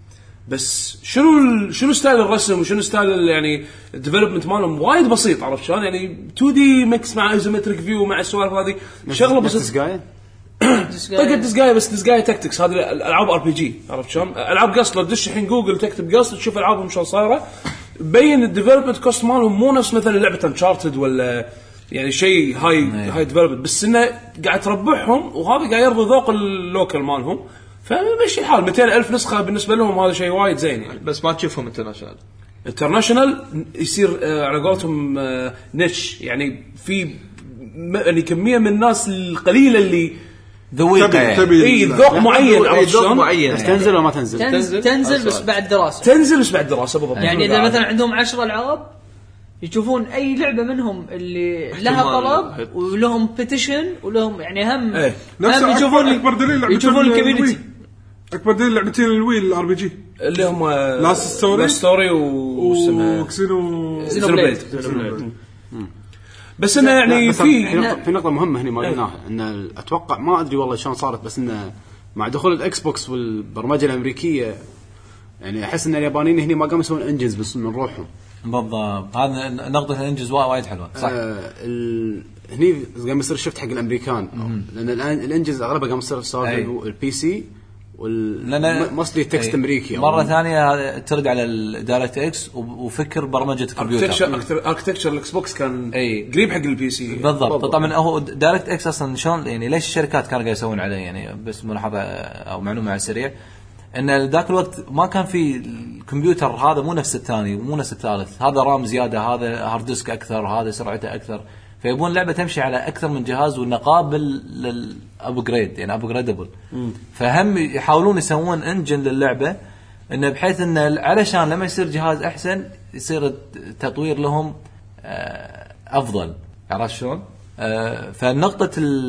بس شنو شنو ستايل الرسم وشنو ستايل يعني الديفلوبمنت مالهم وايد بسيط عرفت شلون يعني تو دي ميكس مع ايزومتريك فيو مع السوالف هذه شغله بسيطه طقت ديسجايا بس ديسجايا تاكتكس هذه الالعاب ار بي جي عرفت شلون العاب قص لو تدش الحين جوجل تكتب قص تشوف العابهم شلون صايره بين الديفلوبمنت كوست مالهم مو نفس مثلا لعبه انشارتد ولا يعني شيء هاي هاي ديفلوبمنت بس انه قاعد تربحهم وهذا قاعد يرضي ذوق اللوكل مالهم فمشي الحال مئتين ألف نسخه بالنسبه لهم هذا شيء وايد زين يعني. بس ما تشوفهم انترناشونال انترناشونال يصير آه على قولتهم آه نيش يعني في يعني كميه من الناس القليله اللي ذويقه اي ذوق معين او ذوق معين تنزل ولا ما تنزل تنزل, تنزل بس بعد دراسه تنزل بس بعد دراسه بالضبط يعني اذا مثلا عندهم عشرة العاب يشوفون اي لعبه منهم اللي لها طلب ولهم بيتيشن ولهم يعني هم ايه. هم يشوفون اكبر دليل يشوفون الكوميونتي اكبر دليل لعبتين الوي الار بي جي اللي هم لاست ستوري ستوري واسمها وكسينو زينو بليد بس انه يعني بس في في نقطة, في نقطة مهمة هنا ما قلناها ان اتوقع ما ادري والله شلون صارت بس انه مع دخول الاكس بوكس والبرمجة الامريكية يعني احس ان اليابانيين هنا ما قاموا يسوون انجنز بس من روحهم. بالضبط هذا نقطة الانجز وايد حلوة صح. آه ال... هني قام يصير شفت حق الامريكان لان الان الانجنز اغلبها قام يصير صار البي سي والمصلي تكست امريكي. مره ثانيه ترد على الدايركت اكس وفكر برمجه الكمبيوتر. اركتكتشر الاكس بوكس كان أي. قريب حق البي سي بالضبط. طبعا هو دايركت اكس اصلا شلون يعني ليش الشركات كانوا قاعد يسوون عليه يعني بس ملاحظه او معلومه على السريع ان ذاك الوقت ما كان في الكمبيوتر هذا مو نفس الثاني ومو نفس الثالث هذا رام زياده هذا هارد ديسك اكثر هذا سرعته اكثر فيبون لعبه تمشي على اكثر من جهاز ونقابل للابجريد يعني ابجريدبل فهم يحاولون يسوون انجن للعبه انه بحيث انه علشان لما يصير جهاز احسن يصير التطوير لهم افضل عرفت شلون. فالنقطه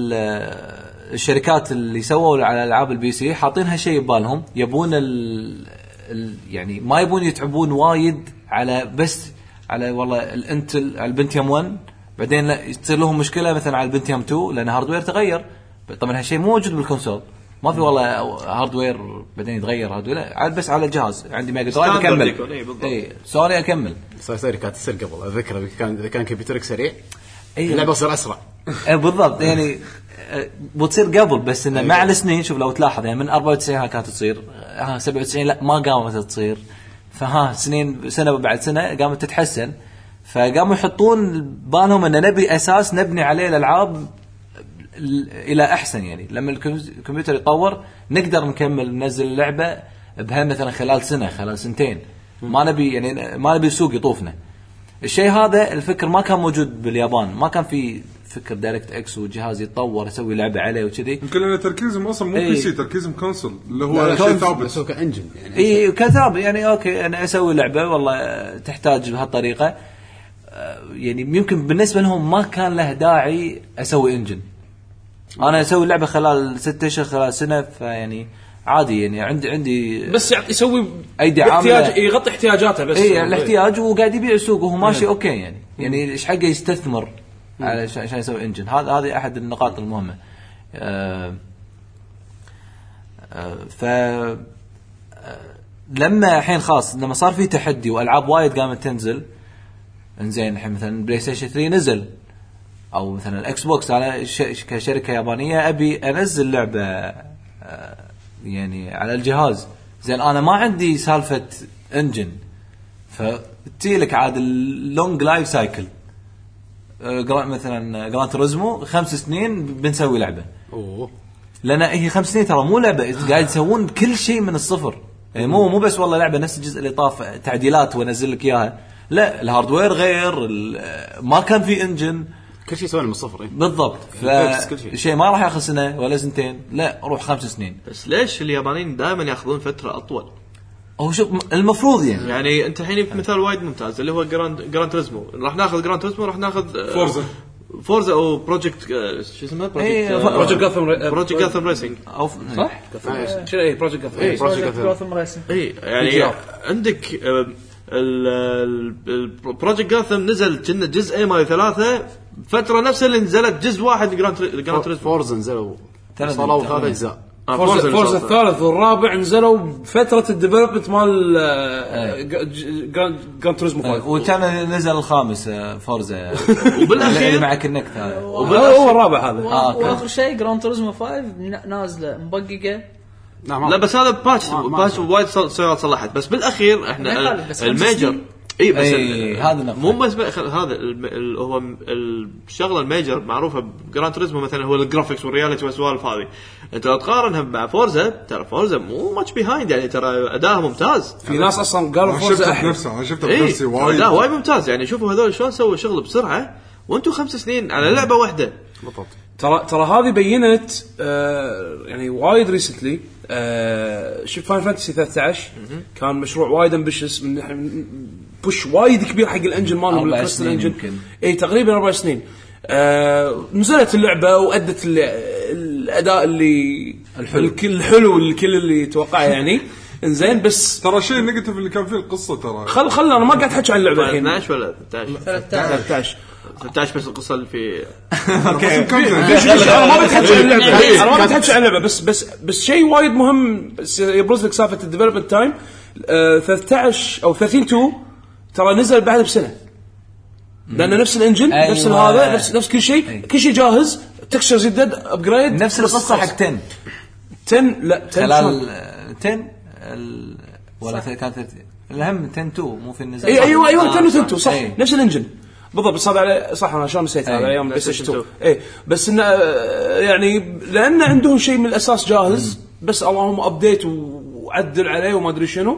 الشركات اللي سووا على العاب البي سي حاطين هالشيء ببالهم يبون ال يعني ما يبون يتعبون وايد على بس على والله الانتل البنتيوم واحد بعدين لا يصير لهم مشكله مثلا على البنتيوم اثنين لان هاردوير تغير. طبعا هالشيء مو موجود بالكونسول ما في والله هاردوير بعدين يتغير هاردوير لا بس على الجهاز عندي ميجا درايف اكمل اي سوري اكمل صار سوري كانت تصير قبل اذكر كان اذا كان كمبيوترك سريع اللعبه تصير اسرع بالضبط يعني بتصير قبل بس انه مع السنين شوف لو تلاحظ يعني من أربعة وتسعين كانت تصير ها سبعة وتسعين لا ما قامت تصير فها سنين سنه بعد سنه قامت تتحسن فقاموا يحطون بالهم ان نبي اساس نبني عليه الالعاب الى احسن يعني لما الكمبيوتر يتطور نقدر نكمل ننزل اللعبه بها مثلا خلال سنه خلال سنتين ما نبي يعني ما نبي السوق يطوفنا. الشيء هذا الفكر ما كان موجود باليابان ما كان في فكر دايركت اكس وجهاز يتطور يسوي لعبه عليه وكذي يمكن لان تركيزهم اصلا مو بي سي تركيزهم كونسول اللي هو شيء ثابت سوى كانجن يعني اي كثاب يعني اوكي انا اسوي لعبه والله تحتاج بهالطريقه يعني يمكن بالنسبه لهم ما كان له داعي اسوي انجن انا اسوي لعبه خلال ستة اشهر خلال سنه فيعني عادي يعني عندي عندي بس يسوي ايدي عامله يغطي احتياجاته بس اي الاحتياج وقاعد يبيع السوق وهو ماشي اوكي يعني يعني ايش حقه يستثمر عشان يسوي انجن هذا هذه احد النقاط المهمه. آه آه ف لما الحين خاص لما صار في تحدي والعاب وايد قامت تنزل انزين الحين مثلا بلاي ستيشن ثلاثة نزل او مثلا الاكس بوكس على كشركه يابانيه ابي انزل لعبه آه يعني على الجهاز زين انا ما عندي سالفه انجن فتيلك عاد اللونج لايف سايكل مثلا جران توريزمو خمس سنين بنسوي لعبه اوه لان هي خمس سنين ترى مو لعبه قاعد يسوون كل شيء من الصفر يعني مو مو بس والله لعبه نفس الجزء اللي طاف تعديلات وانزل لك اياها لا الهاردوير غير ما كان في انجن كل شيء سوى من الصفر إيه؟ بالضبط فالشيء ما راح ياخذ سنه ولا سنتين لا روح خمس سنين. بس ليش اليابانيين دائما ياخذون فتره اطول؟ هو شوف المفروض يعني يعني انت الحين في مثال وايد ممتاز اللي هو جراند جراند توريزمو راح ناخذ جراند توريزمو راح ناخذ فورزا فورزا او بروجكت شو اسمه إيه بروجكت جاثم بروجكت جاثم ريسنج او صح شو ايه بروجكت جاثم ايه بروجكت جاثم ريسنج اي يعني عندك البروجكت جاثم نزل كنا جزئين ما ثلاثه فتره نفس اللي نزلت جزء واحد جراند جراند توريزمو فورزا نزلوا صاروا ثلاث اجزاء فورزا, فورزا الثالث والرابع نزلوا بفترة الديفلوبمنت مال جراند توريزمو خمسة وكان نزل الخامس فورزا وبالاخير مع كونكت هذا هو الرابع هذا واخر شيء جراند توريزمو خمسة نازله مبققه لا بس هذا باتش باتش وايد صار صلحت بس بالاخير احنا الميجر اي بس أي هذا مو بس هذا هو الشغله الميجر معروفه بجراند توريزمو مثلا هو الجرافيكس والرياليتي والسوالف هذه انت لو تقارنها مع فورزا ترى فورزا مو ماتش بيهايند يعني ترى اداها ممتاز في ناس اصلا قالوا فورزا احلى انا شفته بنفسي وايد لا وايد ممتاز يعني شوفوا هذول شلون سووا شغل بسرعه وانتم خمس سنين على لعبه واحده بالضبط ترى ترى هذه بينت آه يعني وايد ريسنتلي آه شوف فاين فانتسي ثلاثة عشر كان مشروع وايد امبيشس من بوش وايد كبير حق الانجن ماله والكريستال انجن اي تقريبا اربع سنين آه نزلت اللعبه وادت الاداء اللي الحلو الحلو الكل اللي توقعه يعني انزين بس ترى شيء نيجاتيف اللي كان فيه القصه ترى خل خل انا ما قاعد احكي عن اللعبه الحين اثناشر ولا ثلاثة عشر ثلاثة عشر بس القصه اللي في انا ما بتحكي عن اللعبه انا ما بتحكي عن اللعبه بس بس بس شيء وايد مهم يبرز لك سالفه الديفلوبمنت تايم ثلاثة عشر او ثلاثين اثنين ترى نزل بعد بسنه لأن نفس الانجن أيوة. نفس هذا نفس نفس كل شيء أيوة. كل شيء جاهز تكستشرز يدد ابجريد نفس القصه حق عشرة عشرة لا خلال عشرة ال... ولا كانت الهم عشرة اثنين مو في النزال اي ايوه ايوه عشرة اثنين صح أيوة. نفس الانجن بالضبط بس هذا على صح انا عشان نسيت هذا ايام بلاي ستيشن اثنين اي بس انه يعني لان عندهم شيء من الاساس جاهز بس اللهم ابديت وعدل عليه وما ادري شنو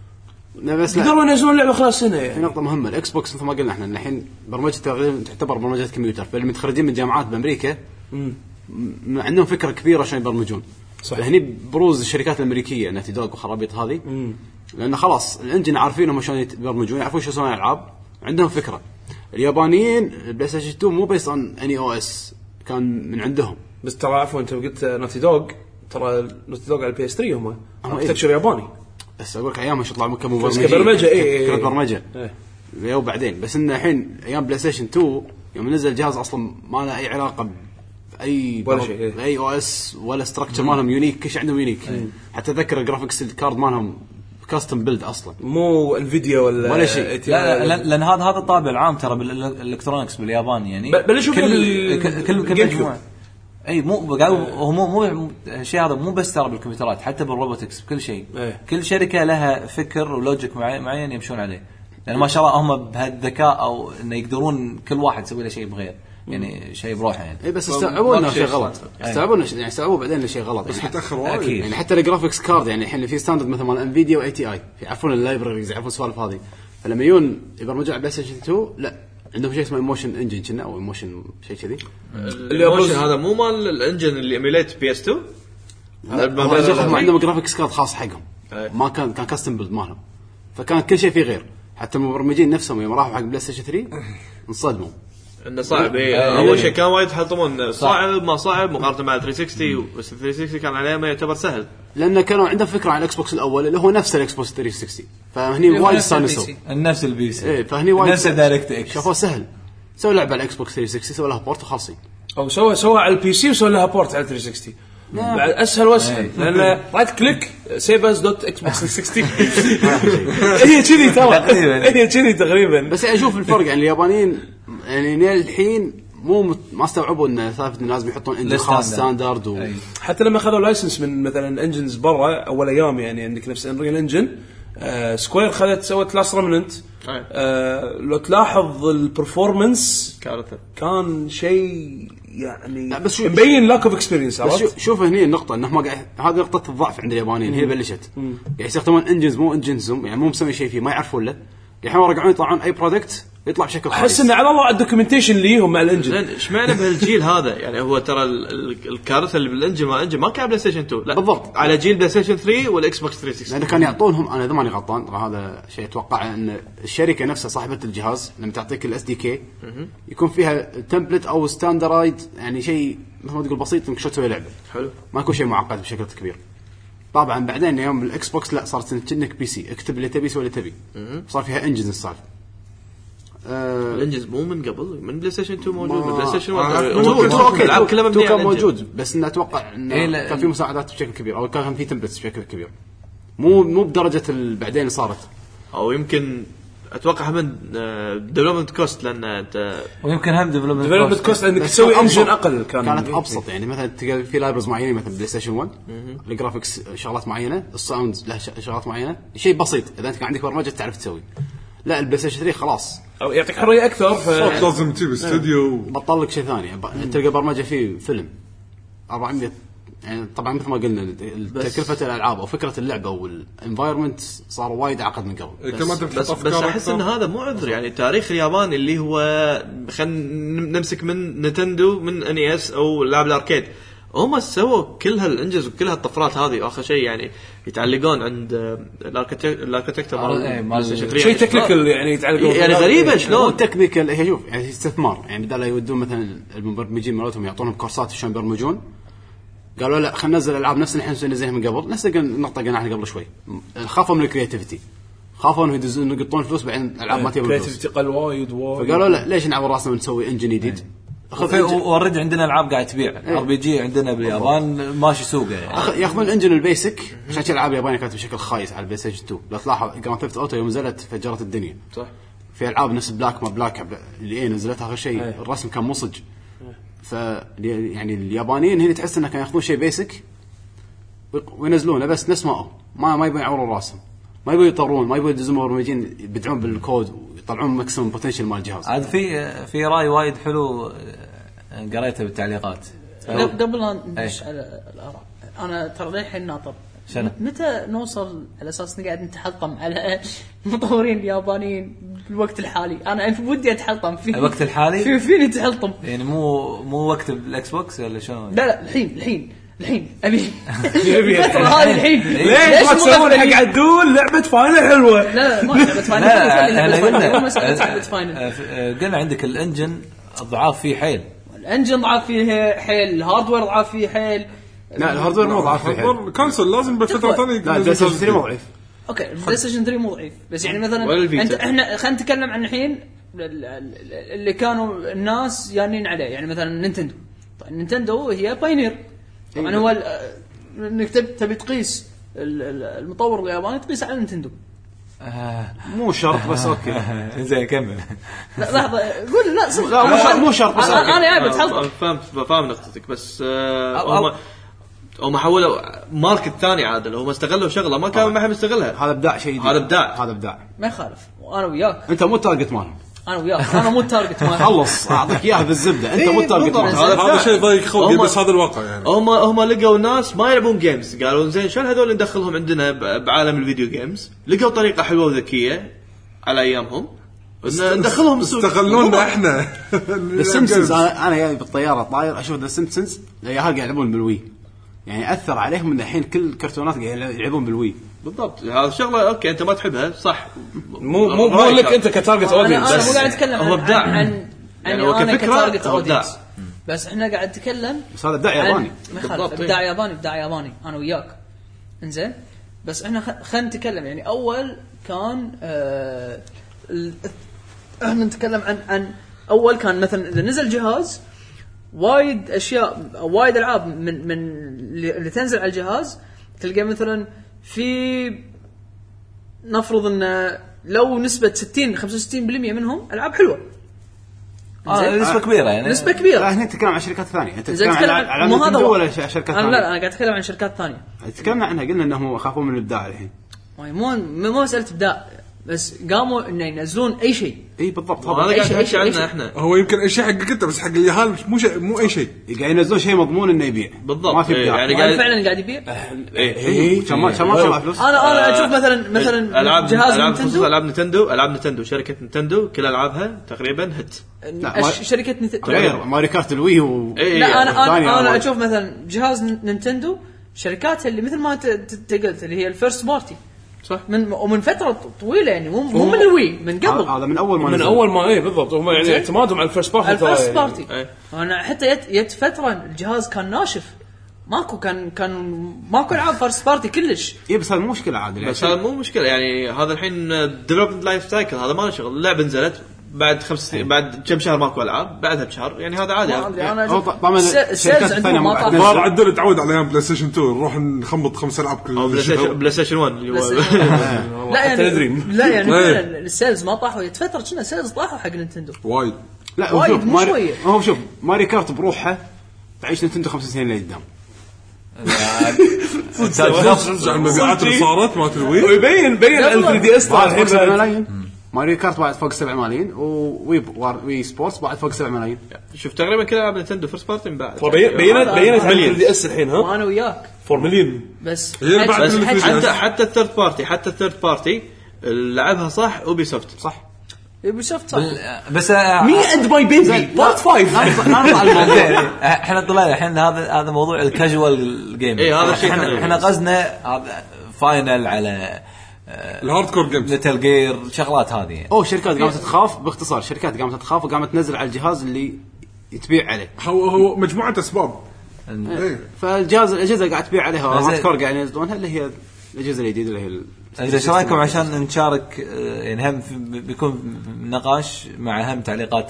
بس يقدرون ينزلون اللعبه خلال سنه يعني. في نقطه مهمه الاكس بوكس مثل ما قلنا احنا الحين برمجه تقريبا تعتبر برمجه كمبيوتر فاللي متخرجين من جامعات بامريكا م- عندهم فكره كبيره عشان يبرمجون هني بروز الشركات الامريكيه ناتي دوغ وخرابيط هذه لان خلاص الانجن عارفينهم شلون يبرمجون يعرفون شو يسوون العاب عندهم فكره اليابانيين البلاي ستيشن اثنين مو بس ان اني او اس كان من عندهم بس ترى عفوا انت قلت ناتي دوغ ترى ناتي دوغ على البي اس ثلاثة هم اركتشر إيه؟ ياباني بس اقول لك ايامها شو طلعوا كمبرمجين كبرمجه اي كانت برمجه اي وبعدين بس انه الحين ايام بلاي ستيشن اثنين يوم نزل الجهاز اصلا ما له اي علاقه باي ولا شيء إيه. اي او اس ولا ستراكشر مالهم يونيك كل شيء عندهم يونيك إيه. حتى ذكر الجرافيكس الكارد مالهم كاستم بيلد اصلا مو انفيديا ولا ولا شيء لا لا لان هذا هذا الطابع العام ترى بالالكترونكس باليابان يعني بل شوف كل كل كل مجموعه اي مو هو مو مو الشيء هذا مو بس ترى بالكمبيوترات حتى بالروبوتكس بكل شيء ايه. كل شركه لها فكر ولوجيك معين يمشون عليه لان ما شاء الله هم بهالذكاء او انه يقدرون كل واحد يسوي له شيء بغير يعني شيء بروحه يعني اي بس استوعبوا انه شيء غلط استوعبوا يعني استوعبوا بعدين شيء غلط بس يعني متاخر وايد يعني حتى الجرافيكس كارد يعني الحين في ستاندرد مثل مال انفيديا واي تي اي يعرفون اللايبراريز يعرفون السوالف هذه فلما يجون يبرمجوا على بلاي ستيشن اثنين لا عندهم شيء اسمه ايموشن انجن كنا او ايموشن شيء كذي الايموشن هذا مو مال الانجن اللي ايميليت بي اس اثنين هم عندهم جرافيكس كارد خاص حقهم ما كان كان كاستم بيلد مالهم فكان كل شيء فيه غير حتى المبرمجين نفسهم يوم راحوا حق بلاي ستيشن ثلاثة انصدموا انه صعب ايه اول شيء كان وايد يحطمون صعب ما صعب مقارنه مع ثلاثمية وستين بس ثلاثمية وستين كان عليه ما يعتبر سهل لان كانوا عندهم فكره عن الاكس بوكس الاول اللي هو نفس الاكس بوكس ثلاثمية وستين فهني وايد استانسوا نفس البي سي ايه فهني وايد نفس دايركت اكس شافوه سهل سووا لعبه على الاكس بوكس ثلاثمية وستين سووا لها بورت وخلصين او سوى سوى على البي سي وسوى لها بورت على ثلاثمية وستين بعد اسهل واسهل لان رايت كليك سيفز دوت اكس بوكس ستين هي كذي ترى هي كذي تقريبا بس اشوف الفرق يعني اليابانيين يعني الحين مو ما استوعبوا ان ثابت لازم يحطون انجن خاص ستاندرد و... حتى لما اخذوا لايسنس من مثلا انجنز برا اول ايام يعني عندك نفس انريل انجن آه سكوير خذت سوت لاست ريمننت آه لو تلاحظ البرفورمانس كارثه كان شيء يعني بس مبين لاك اوف اكسبيرينس عرفت شوف هني النقطه انه ما قاعد هذه نقطه الضعف عند اليابانيين هي بلشت قاعد يستخدمون انجنز مو انجنزهم يعني مو مسوي شيء فيه ما يعرفون له الحين رجعون يطلعون اي برودكت يطلع بشكل خاص احس ان على الله الدوكيومنتيشن اللي هم مع الانجن ايش معنى بهالجيل هذا يعني هو ترى الكارثه اللي بالانجن ما انجن ما كان بلاي ستيشن اثنين لا بالضبط على جيل بلاي ستيشن ثلاثة والاكس بوكس ثلاثمية وستين لان كان يعطونهم انا اذا ماني غلطان ترى هذا شيء اتوقع ان الشركه نفسها صاحبه الجهاز لما تعطيك الاس دي كي يكون فيها تمبلت او ستاندرايد يعني شيء مثل ما تقول بسيط انك شو تسوي لعبه حلو ما يكون شيء معقد بشكل كبير طبعا بعدين يوم الاكس بوكس لا صارت كأنك بي سي اكتب اللي تبي سوي اللي تبي صار فيها انجنز الصالح آه الانجنز مو من قبل من بلاي ستيشن اثنين موجود من بلاي ستيشن واحد العاب كلها مبنيه كان موجود بس ان اتوقع انه إيه كان في مساعدات بشكل كبير او كان في تمبلتس بشكل كبير مو مو بدرجه بعدين صارت او يمكن اتوقع هم ديفلوبمنت كوست لان انت ويمكن هم ديفلوبمنت كوست انك تسوي انجن اقل كان كانت ابسط يعني مثلا تلقى في لايبرز معينه مثلا بلاي ستيشن واحد الجرافيكس شغلات معينه الساوند له شغلات معينه شيء بسيط اذا انت كان عندك برمجه تعرف تسوي لا البلاي ستيشن ثلاثة خلاص او يعطيك حريه اكثر ف... لازم تجيب استوديو بطل لك شيء ثاني تلقى برمجه فيه فيلم أربعمية يعني طبعا مثل ما قلنا تكلفه الالعاب او فكره اللعبه والانفايرمنت صار وايد اعقد من قبل بس, بس, بس احس ان هذا مو عذر يعني تاريخ اليابان اللي هو خلينا نمسك من نينتندو من ان اي اس او لعب الاركيد هم سووا كل هالانجز وكل هالطفرات هذه واخر شيء يعني يتعلقون عند الاركتكتشر مال شيء تكنيكال يعني يتعلقون يعني غريبه شلون تكنيكال هي شوف يعني استثمار يعني بدل لا يودون مثلا المبرمجين مالتهم يعطونهم كورسات شلون يبرمجون قالوا لا خلينا ننزل العاب نفس اللي احنا نزلها من قبل، نفس النقطه قلنا احنا قبل شوي، خافوا من الكرياتيفيتي، خافوا انه يدزون يقطون فلوس بعدين العاب ما تبي فلوس، كرياتيفيتي قل وايد وايد. فقالوا لا ليش نعور راسنا ونسوي انجن جديد. اوريدي عندنا العاب قاعد تبيع ار بي جي عندنا باليابان ماشي سوقه يعني. ياخذون الانجن البيسك عشان كذا العاب اليابانيه كانت بشكل خايس على البلاي ستيشن تو. لو تلاحظ جراند ثيفت اوتو يوم نزلت فجرت الدنيا صح. في العاب نفس بلاك ما بلاك اللي ايه نزلتها اخر شيء الرسم كان مصج. ف يعني اليابانيين هنا تحس انه كانوا ياخذون شيء بيسك وينزلونه بس نفس ما هو، ما ما يبون يعورون راسهم، ما يبون يطورون، ما يبون يدزون مبرمجين يبدعون بالكود ويطلعون ماكسيمم بوتنشل مال الجهاز. عاد في في راي وايد حلو قريته بالتعليقات قبل لا ندش على الاراء. انا ترى للحين ناطر متى نوصل على اساس نقعد نتحطم على المطورين اليابانيين بالوقت الحالي. انا ودي اتحطم في الوقت الحالي في فيني تحطم يعني مو مو وقت الاكس بوكس ولا شلون؟ لا لا الحين الحين الحين ابي ابي هذه الحين ليش ما تسوون حق عدول لعبه فاينل حلوه؟ لا لا ما لعبه فاينل. احنا قلنا لعبه فاينل قلنا عندك الانجن ضعاف فيه حيل، الانجن ضعاف فيه حيل، الهاردوير ضعاف فيه حيل. لا الهاردوير مو ضعيف فيه حيل، كونسول لازم بفتره ثانيه. لا البلاي ستيشن ثري مو ضعيف. اوكي البلاي ستيشن ثري مو ضعيف بس يعني مثلا انت احنا خلينا نتكلم عن الحين اللي كانوا الناس يانين عليه يعني مثلا نينتندو. طيب نينتندو هي باينير طبعا هو انك تبي تقيس المطور الياباني تقيس على نينتندو مو شرط بس اوكي زين كمل. لا لحظه قول لا صدق لا مو شرط مو شرط بس انا انا قاعد بتحضر فهمت فاهم نقطتك بس هم هم حولوا ماركت ثاني عادل هم استغلوا شغله ما كان ما حد يستغلها. هذا ابداع شيء هذا ابداع هذا ابداع ما يخالف وانا وياك انت مو التارجت مالهم انا وياك انا مو التارجت مالهم خلص اعطيك اياها بالزبده انت مو التارجت مالهم. هذا شيء ضايق خوي بس هذا الواقع يعني. هم هم لقوا ناس ما يلعبون جيمز قالوا زين شلون هذول ندخلهم عندنا بعالم الفيديو جيمز. لقوا طريقه حلوه وذكيه على ايامهم ندخلهم استغلونا احنا. السيمبسونز انا انا جاي بالطياره طاير اشوف ذا سيمبسونز العيال قاعد يلعبون بالوي يعني اثر عليهم من الحين كل الكرتونات قاعد يلعبون بالوي. بالضبط هذا شغله اوكي انت ما تحبها صح مو مو مو لك انت كتارجت اودينس. انا مو قاعد اتكلم هو عن ابداع عن يعني هو كتارجت اودينس بس احنا قاعد نتكلم بس هذا ابداع ياباني. ابداع ياباني ابداع ياباني انا وياك انزين بس احنا خلينا نتكلم يعني اول كان آه احنا نتكلم عن عن اول كان مثلا اذا نزل جهاز وايد اشياء وايد العاب من من اللي تنزل على الجهاز تلقى مثلا في نفرض ان لو نسبه ستين خمسة وستين بالمية منهم العاب حلوه اه نسبه كبيره يعني نسبه كبيره. لا هنا نتكلم عن شركات ثانيه انت تتكلم عن عن مو هذا ولا شركات ثانيه. لا انا قاعد اتكلم عن شركات ثانيه. تكلمنا عنها قلنا انهم يخافون من الابداع الحين مو مو مساله ابداع بس قاموا انه ينزلون اي شيء. اي بالضبط هذا قاعد نحكي عنه احنا. هو يمكن اي شيء حقك انت بس حق اليهال مو شيء مو اي شيء قاعد ينزلون شيء مضمون انه يبيع بالضبط. ما في ابداع يعني قاعد فعلا قاعد يبيع. اي كم ما طلع فلوس. انا انا اشوف مثلا مثلا العاب جهاز العاب نينتندو العاب نينتندو العاب نينتندو شركه نينتندو كل العابها تقريبا هت. شركه نينتندو غير ماري كارت الوي و لا انا انا انا اشوف مثلا جهاز نينتندو شركاتها اللي مثل ما انت قلت اللي هي الفيرست بارتي صح من ومن فتره طويله يعني مو مو من الوي من قبل. هذا من اول ما من اول ما ايه بالضبط هم يعني اعتمادهم على الفيرست بارتي. الفيرست بارتي انا حتى يت, يت فتره الجهاز كان ناشف ماكو كان كان ماكو العاب فيرست بارتي كلش. اي بس هذا مو مشكله عادي بس هذا مو مشكله يعني هذا الحين ديفلوبمنت لايف سايكل هذا ما له شغل. اللعبه نزلت بعد خمس سنين بعد كم شهر ماكو العاب بعدها بشهر يعني هذا عادي. انا طبعا الشركات الثانيه ما صار عندنا تعود على ايام بلاي ستيشن تو نروح نخبط خمس العاب كل بلاي ستيشن واحد اللي هو لا يعني لا يعني السيلز ما طاحوا يتفتر كنا سيلز طاحوا حق نينتندو وايد. لا وايد مو شويه. هو شوف ماري كارت بروحها تعيش نينتندو خمس سنين لقدام. المبيعات اللي صارت ما تلوي ويبين بين ال ثري دي اس الحين ماريو كارت بعد فوق سبعة ملايين ووي وي سبورتس بعد فوق سبعة ملايين. شوف تقريبا كل العاب نينتندو فيرست بارتي من بعد بينت بينت بينت على ال دي اس الحين ها وانا وياك أربعة مليون بس, بس حتى حتى الثيرد بارتي حتى الثيرد بارتي لعبها صح اوبي سوفت صح اوبي سوفت صح بس مي اند ماي بيبي بارت خمسة. احنا طلعنا الحين هذا هذا موضوع الكاجوال جيم. اي هذا الشيء احنا قصدنا هذا فاينل على الهارد كور جيمز ميتال جير شغلات هذه. او شركات قامت تخاف باختصار شركات قامت تخاف وقامت تنزل على الجهاز اللي يتبيع عليه. هو هو مجموعه اسباب فالجهاز الاجهزه قاعد تبيع عليها هارد كور قاعد ينزلونها اللي هي الاجهزه الجديده اللي هي إذا شو رأيكم عشان نشارك يعني هم بيكون نقاش مع هم تعليقات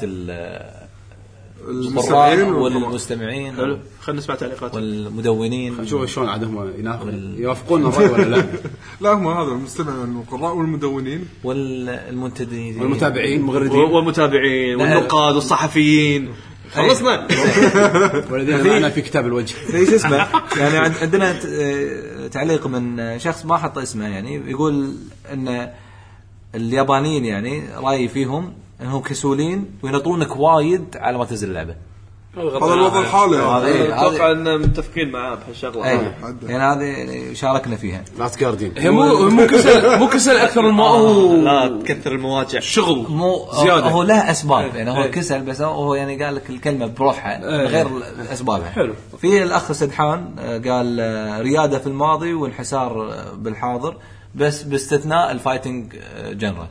القراء والمستمعين. حلو خلينا نسمع تعليقات والمدونين نشوف شلون عندهم يوافقون الرأي ولا لا. لا هم هذا المستمعين والقراء والمدونين والمنتدين والمتابعين المغردين والمتابعين والنقاد والصحفيين. خلصنا والذين معنا في كتاب الوجه. ليش اسمه يعني عندنا تعليق من شخص ما حط اسمه يعني يقول ان اليابانيين يعني رأيي فيهم انهم كسولين وينطونك وايد على ما تنزل اللعبه. هذا الوضع الحالي. اتوقع ان متفقين معاه بهالشغله. يعني هذه يعني شاركنا فيها. لاست جاردين هي مو مو كسل مو كسل اكثر من ما هو لا تكثر المواجع شغل مو زياده. هو له اسباب يعني هو كسل بس هو يعني قال لك الكلمه بروحها غير اسبابها. حلو. في الاخ سدحان قال رياده في الماضي وانحسار بالحاضر بس باستثناء الفايتنج جنرال.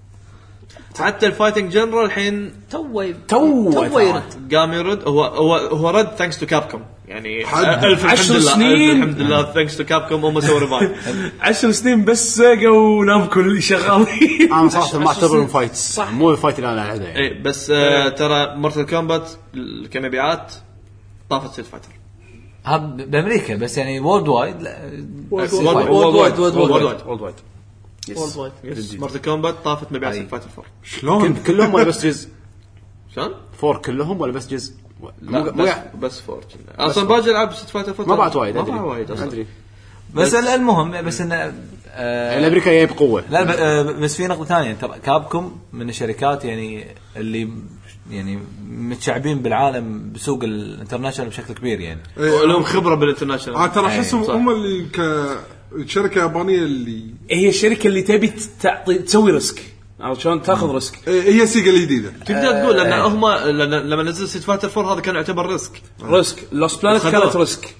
حتى الفايتنج جنرال الحين توي تو يرد قام يرد هو هو هو رد ثانكس تو كابكوم يعني ألف عشر سنين الحمد لله ثانكس تو كابكوم هم سووا ريفايف عشر سنين بس ساقوا نامكو اللي شغالين. انا صراحه ما اعتبرهم فايت مو الفايت اللي انا العبها يعني. اي بس آه ترى مورتال كومبات كمبيعات طافت ستريت فايتر بامريكا بس يعني وورلد وايد وورلد وايد وورلد وايد وورلد وايد وورلد وايد مورتال كومبات طافت مبيعات ستريت فايتر فور. شلون كلهم ولا بس جزء شلون فور كلهم ولا بس جزء لا بس, بس فور اصلا باجي العب ستريت فايتر فور ما بعد وايد ما بعد وايد اصلا بس المهم بس ان آه الامريكا جايه بقوه. لا بس في نقطه ثانيه ترى كابكوم من الشركات يعني اللي يعني متشعبين بالعالم بسوق الانترناشونال بشكل كبير يعني ولهم خبره بالانترناشونال. اه ترى احسهم هم اللي كشركه يابانيه اللي هي الشركه اللي تبي تعطي تسوي ريسك او شلون تاخذ ريسك. هي سيجا الجديده تقدر تقول لان هم لما نزل ستريت فايتر فور هذا كان يعتبر ريسك ريسك. لوست بلانت كانت ريسك.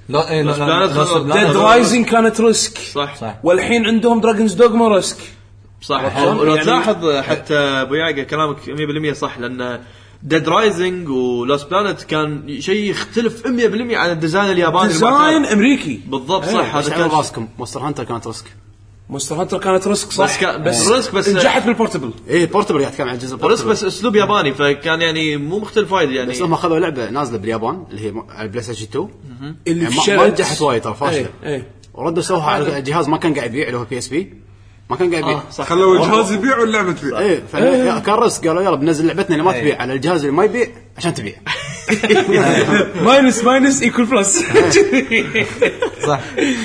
ديد رايزنج كانت ريسك صح صح. والحين عندهم دراجونز دوغما ريسك صح. ولو تلاحظ حتى ابو يعقوب كلامك مية بالمية صح لان ديد رايزنج ولوست بلانت كان شيء يختلف مية بالمية عن الديزاين الياباني ديزاين امريكي بالضبط صح. هذا كان راسكم مونستر هانتر كانت ريسك. مونستر هانتر كانت ريسك صح بس, كا بس ريسك بس نجحت بالبورتبل. ايه بورتبل قاعد كان على الجزء ريسك بس اسلوب ياباني فكان يعني مو مختلف وايد يعني. بس هم اخذوا لعبه نازله باليابان اللي هي على البلاي ستيشن تو اللي يعني ما نجحت وايد ترى فاشله. ايه ايه. وردوا سووها على الجهاز ما كان قاعد يبيع اللي هو بي اس بي ما كان قاعد يبيع. آه خلوا الجهاز يبيع واللعبه تبيع. ايه فكان ريسك قالوا يلا بنزل لعبتنا اللي ما تبيع على الجهاز اللي ما يبيع عشان تبيع. ماينس ماينس ايكول بلس صح.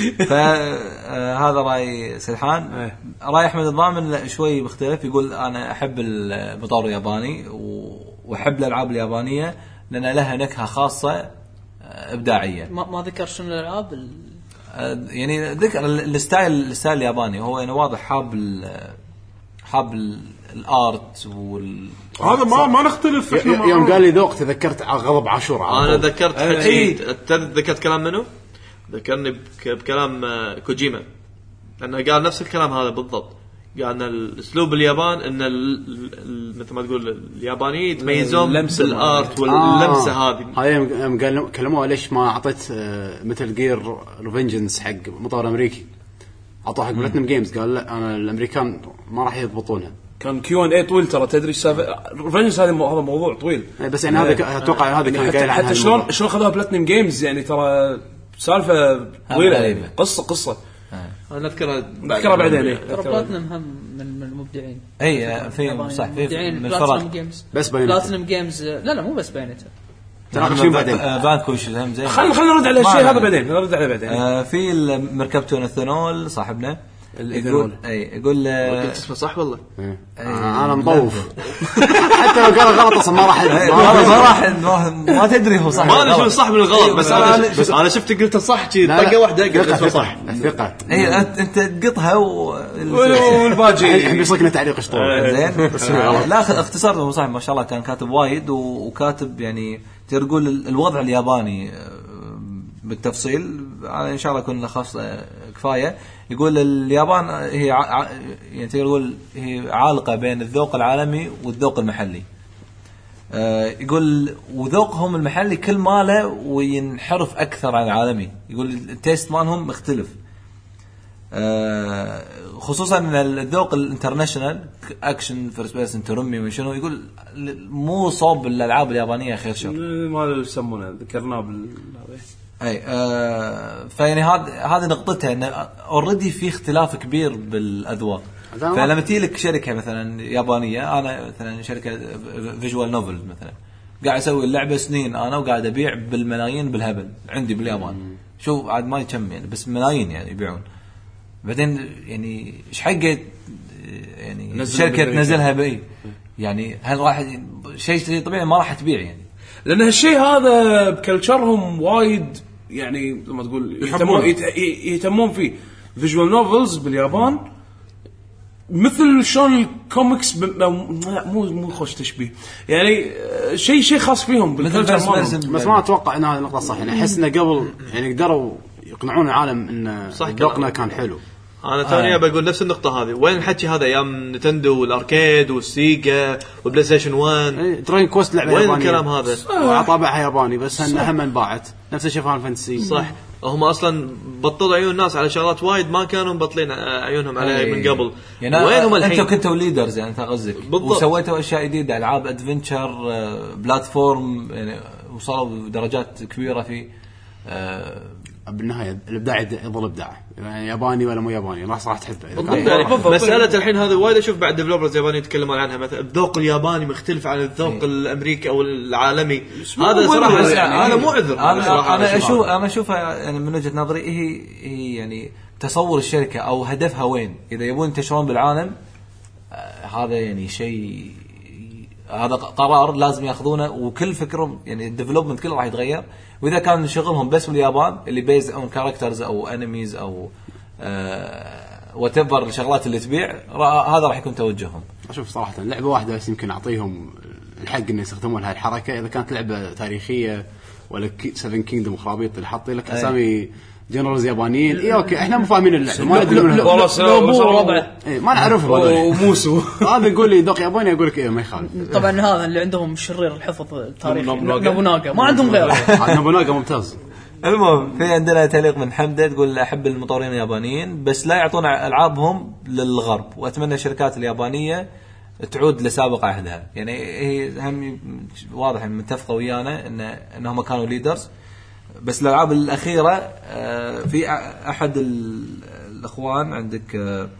فهذا راي سدحان. راي احمد الضامن شوي مختلف يقول انا احب المطور الياباني واحب الالعاب اليابانيه لان لها نكهه خاصه ابداعيه. ما, ما ذكر شنو الالعاب يعني ذكر الستايل الستايل الياباني هو يعني واضح حاب حاب الارت وال هذا ما ما نختلف احنا يوم قال لي ذوق تذكرت غضب عاشور. انا ذكرت حكي ذكرت كلام منه ذكرني بكلام كوجيما لانه قال نفس الكلام هذا بالضبط. قال ان الاسلوب اليابان ان مثل ما تقول اليابانيين يتميزون بالارت واللمسه هذه. هاي يوم قال كلموه ليش ما اعطيت مثل جير ريفنجنس حق مطور امريكي اعطوه حق بلاتنم جيمز. قال لا انا الامريكان ما راح يضبطونها. كان كيو ان اي طويل ترى تدري السالفه ريفنجنس هذا هذا موضوع طويل بس يعني هذا اتوقع هذا كان قايل حتى شلون شلون خذوها بلاتنم جيمز يعني ترى سالفه طويله قصه قصه انا اذكرها اذكرها بعدين. ايه بلاتنم هم من المبدعين. اي في صح في من بلاتنم جيمز بس بلاتنم جيمز لا لا مو بس باينته تناقشين بعدين. فانكوش هم زين. خلينا خلينا نرد على الشيء هذا بعدين نرد عليه بعدين. آه في مركبتون الثنول صاحبنا يقول اي يقول قلت اسمه صح والله. انا مطوف حتى لو قال غلط اصلا ما راح ما راح ما تدري هو صح ما ادري شو صح من الغلط بس انا بس انا شفت قلت صح طقه واحده قلت اسمه صح. الثقه اي انت تقطها والباقي الحين بيصير تعليق اشطور زين. لا اختصار صح ما شاء الله كان كاتب وايد وكاتب يعني تقول الوضع الياباني بالتفصيل. ان شاء الله يكون خاص كفايه. يقول اليابان هي ع... يعني تقول هي عالقه بين الذوق العالمي والذوق المحلي. آه يقول وذوقهم المحلي كل ماله وينحرف اكثر عن العالمي. يقول التيست مالهم مختلف، آه خصوصا ان الذوق الانترناشونال اكشن فيرست بيرسون ترمي وشنو. يقول مو صوب الالعاب اليابانيه خير شر ما يسمونه ذكرناه بال اي آه فيعني هذا هذه نقطتها ان اوريدي في اختلاف كبير بالاذواق. فلما تجي لك شركه مثلا يابانيه، انا مثلا شركه فيجوال نوفل مثلا قاعد اسوي اللعبه سنين انا وقاعد ابيع بالملايين بالهبل عندي باليابان، شوف عاد ما يكم يعني بس ملايين يعني يبيعون. بعدين يعني ايش حقه يعني شركه تنزلها باي يعني هل راح شيء طبيعي ما راح تبيع يعني، لان هالشيء هذا بكلتشرهم وايد يعني لما تقول يهتمون يهتمون فيه. فيجوال نوفلز باليابان مثل شلون الكوميكس ب... مو مو خوش تشبيه يعني شيء شيء خاص فيهم بالكلتشر مالهم. بس ما اتوقع ان هذه النقطه صح يعني. احس انه قبل يعني قدروا يقنعون العالم ان ذوقنا كان حلو. انا توني آه. بقول نفس النقطه هذه. وين الحكي هذا ايام نينتندو والاركيد والسيجا والبلاي ستيشن واحد؟ اي دراين كوست لعبه وين يابانيه، الكلام هذا؟ وطابعها ياباني بس انها هم انباعت نفس الشيء فان فانتسي. صح، هم اصلا بطلوا عيون الناس على شغلات وايد ما كانوا مبطلين عيونهم عليها من قبل. يعني وينهم الحين؟ انتوا كنتوا ليدرز يعني انت قصدك وسويتوا اشياء جديده، العاب ادفنتشر بلاتفورم يعني وصلوا درجات كبيره في آه بالنهايه الابداع يظل ابداع يعني ياباني ولا مو ياباني راح صراحه تحبه. يعني مساله الحين هذا وايد اشوف بعد ديفلوبرز يابانيين يتكلمون عنها مثلا الذوق الياباني مختلف عن الذوق إيه. الامريكي او العالمي. هذا صراحه يعني هذا مو عذر. انا, أنا اشوف انا اشوفها يعني من وجهه نظري هي هي يعني تصور الشركه او هدفها وين. اذا يبون ينتشرون بالعالم آه هذا يعني شيء، هذا قرار لازم ياخذونه وكل فكرهم يعني الديفلوبمنت كله راح يتغير. واذا كان شغلهم بس باليابان اللي بيز اون كاركترز او انميز او وات ايفر الشغلات اللي تبيع، هذا راح يكون توجههم. اشوف صراحه لعبه واحده بس يمكن اعطيهم الحق ان يستخدمون هاي الحركه. اذا كانت لعبه تاريخيه ولا سفن كينجدوم خرابيط اللي حاطين لك اسامي جنرالز يابانيين اي اوكي احنا مو فاهمين اللعبه ما ندري منها ربع اي ما نعرفه وموسو هذا يقول لي ذوق ياباني اقول لك ايه ما يخالف. طبعا هذا اللي عندهم شرير الحفظ التاريخي نوبوناغا ما عندهم غيره. نوبوناغا ممتاز. المهم في عندنا تعليق من حمدة تقول احب المطورين اليابانيين بس لا يعطون العابهم للغرب، واتمنى الشركات اليابانيه تعود لسابق عهدها. يعني هي هم واضح ان متفقه ويانا ان انهم كانوا ليدرز، بس الالعاب الاخيره في احد الاخوان عندك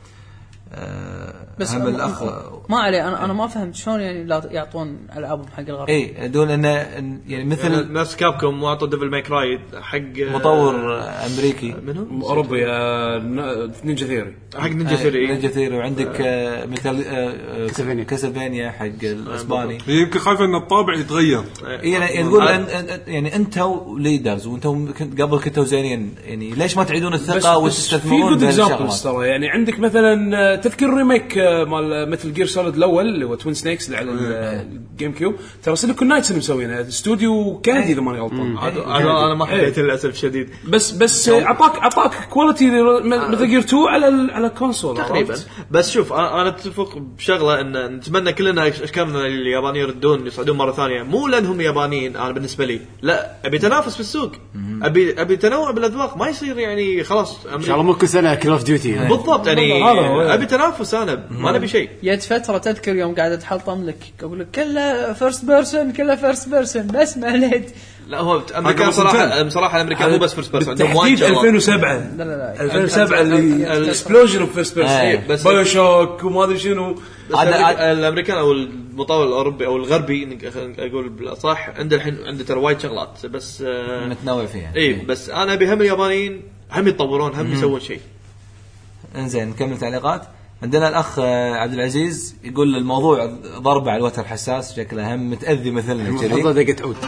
بس هم الاخ ما عليه. انا انا ما فهمت شلون يعني لا يعطون العابهم حق الغرب. اي دون انه يعني مثل يعني نفس كابكوم واعطوا ديفل ماي كراي حق مطور امريكي منهم اوروبي نينجا ثيوري حق نينجا ثيوري نينجا ثيوري وعندك مثل كاسلفينيا حق الاسباني. يمكن خايف ان الطابع يتغير. يعني تقول يعني انتوا ليدرز وانتم قبل كنتوا زينين، يعني ليش ما تعيدون الثقه وتستثمرون بهالشغلات؟ يعني عندك مثلا تذكر ريميك مال مثل جير سوليد الاول اللي هو توين سنيكس اللي على الجيم كيوب، ترى سيليكون نايتس اللي مسوينه استوديو كندي اذا ماني غلطان. انا انا ما حبيت للاسف شديد، بس بس اعطاك اعطاك كواليتي مثل جير تو على على كونسول تقريبا. بس شوف انا اتفق بشغله ان نتمنى كلنا اشكالنا اليابانيين يردون يصعدون مره ثانيه، مو لانهم يابانيين. انا بالنسبه لي لا، ابي تنافس في السوق، ابي ابي تنوع بالاذواق، ما يصير يعني خلاص ان شاء الله مو كل سنه كل اوف ديوتي بالضبط. يعني ابي تنافس، انا ما نبي شيء. جت فتره تذكر يوم قاعد اتحلطم لك اقول لك كله فيرست بيرسون كله فيرست بيرسون بس ما ليت. لا هو امريكا صراحه بصراحه الامريكان مو بس فيرست بيرسون، عندهم وايد ألفين وسبعة. لا لا لا ألفين وسبعة اللي الاكسبلوجن اوف فيرست بيرسون بايو شوك وما ادري شنو. الامريكان او المطور الاوروبي او الغربي اقول صح عنده الحين عنده ترى وايد شغلات بس متنوع فيها. اي بس انا بهم اليابانيين هم يتطورون هم يسوون شيء. انزين نكمل تعليقات. عندنا الأخ عبد العزيز يقول الموضوع ضربة على الوتر حساس، شكله هم متأذي مثلنا كذي. حظه دقت عود.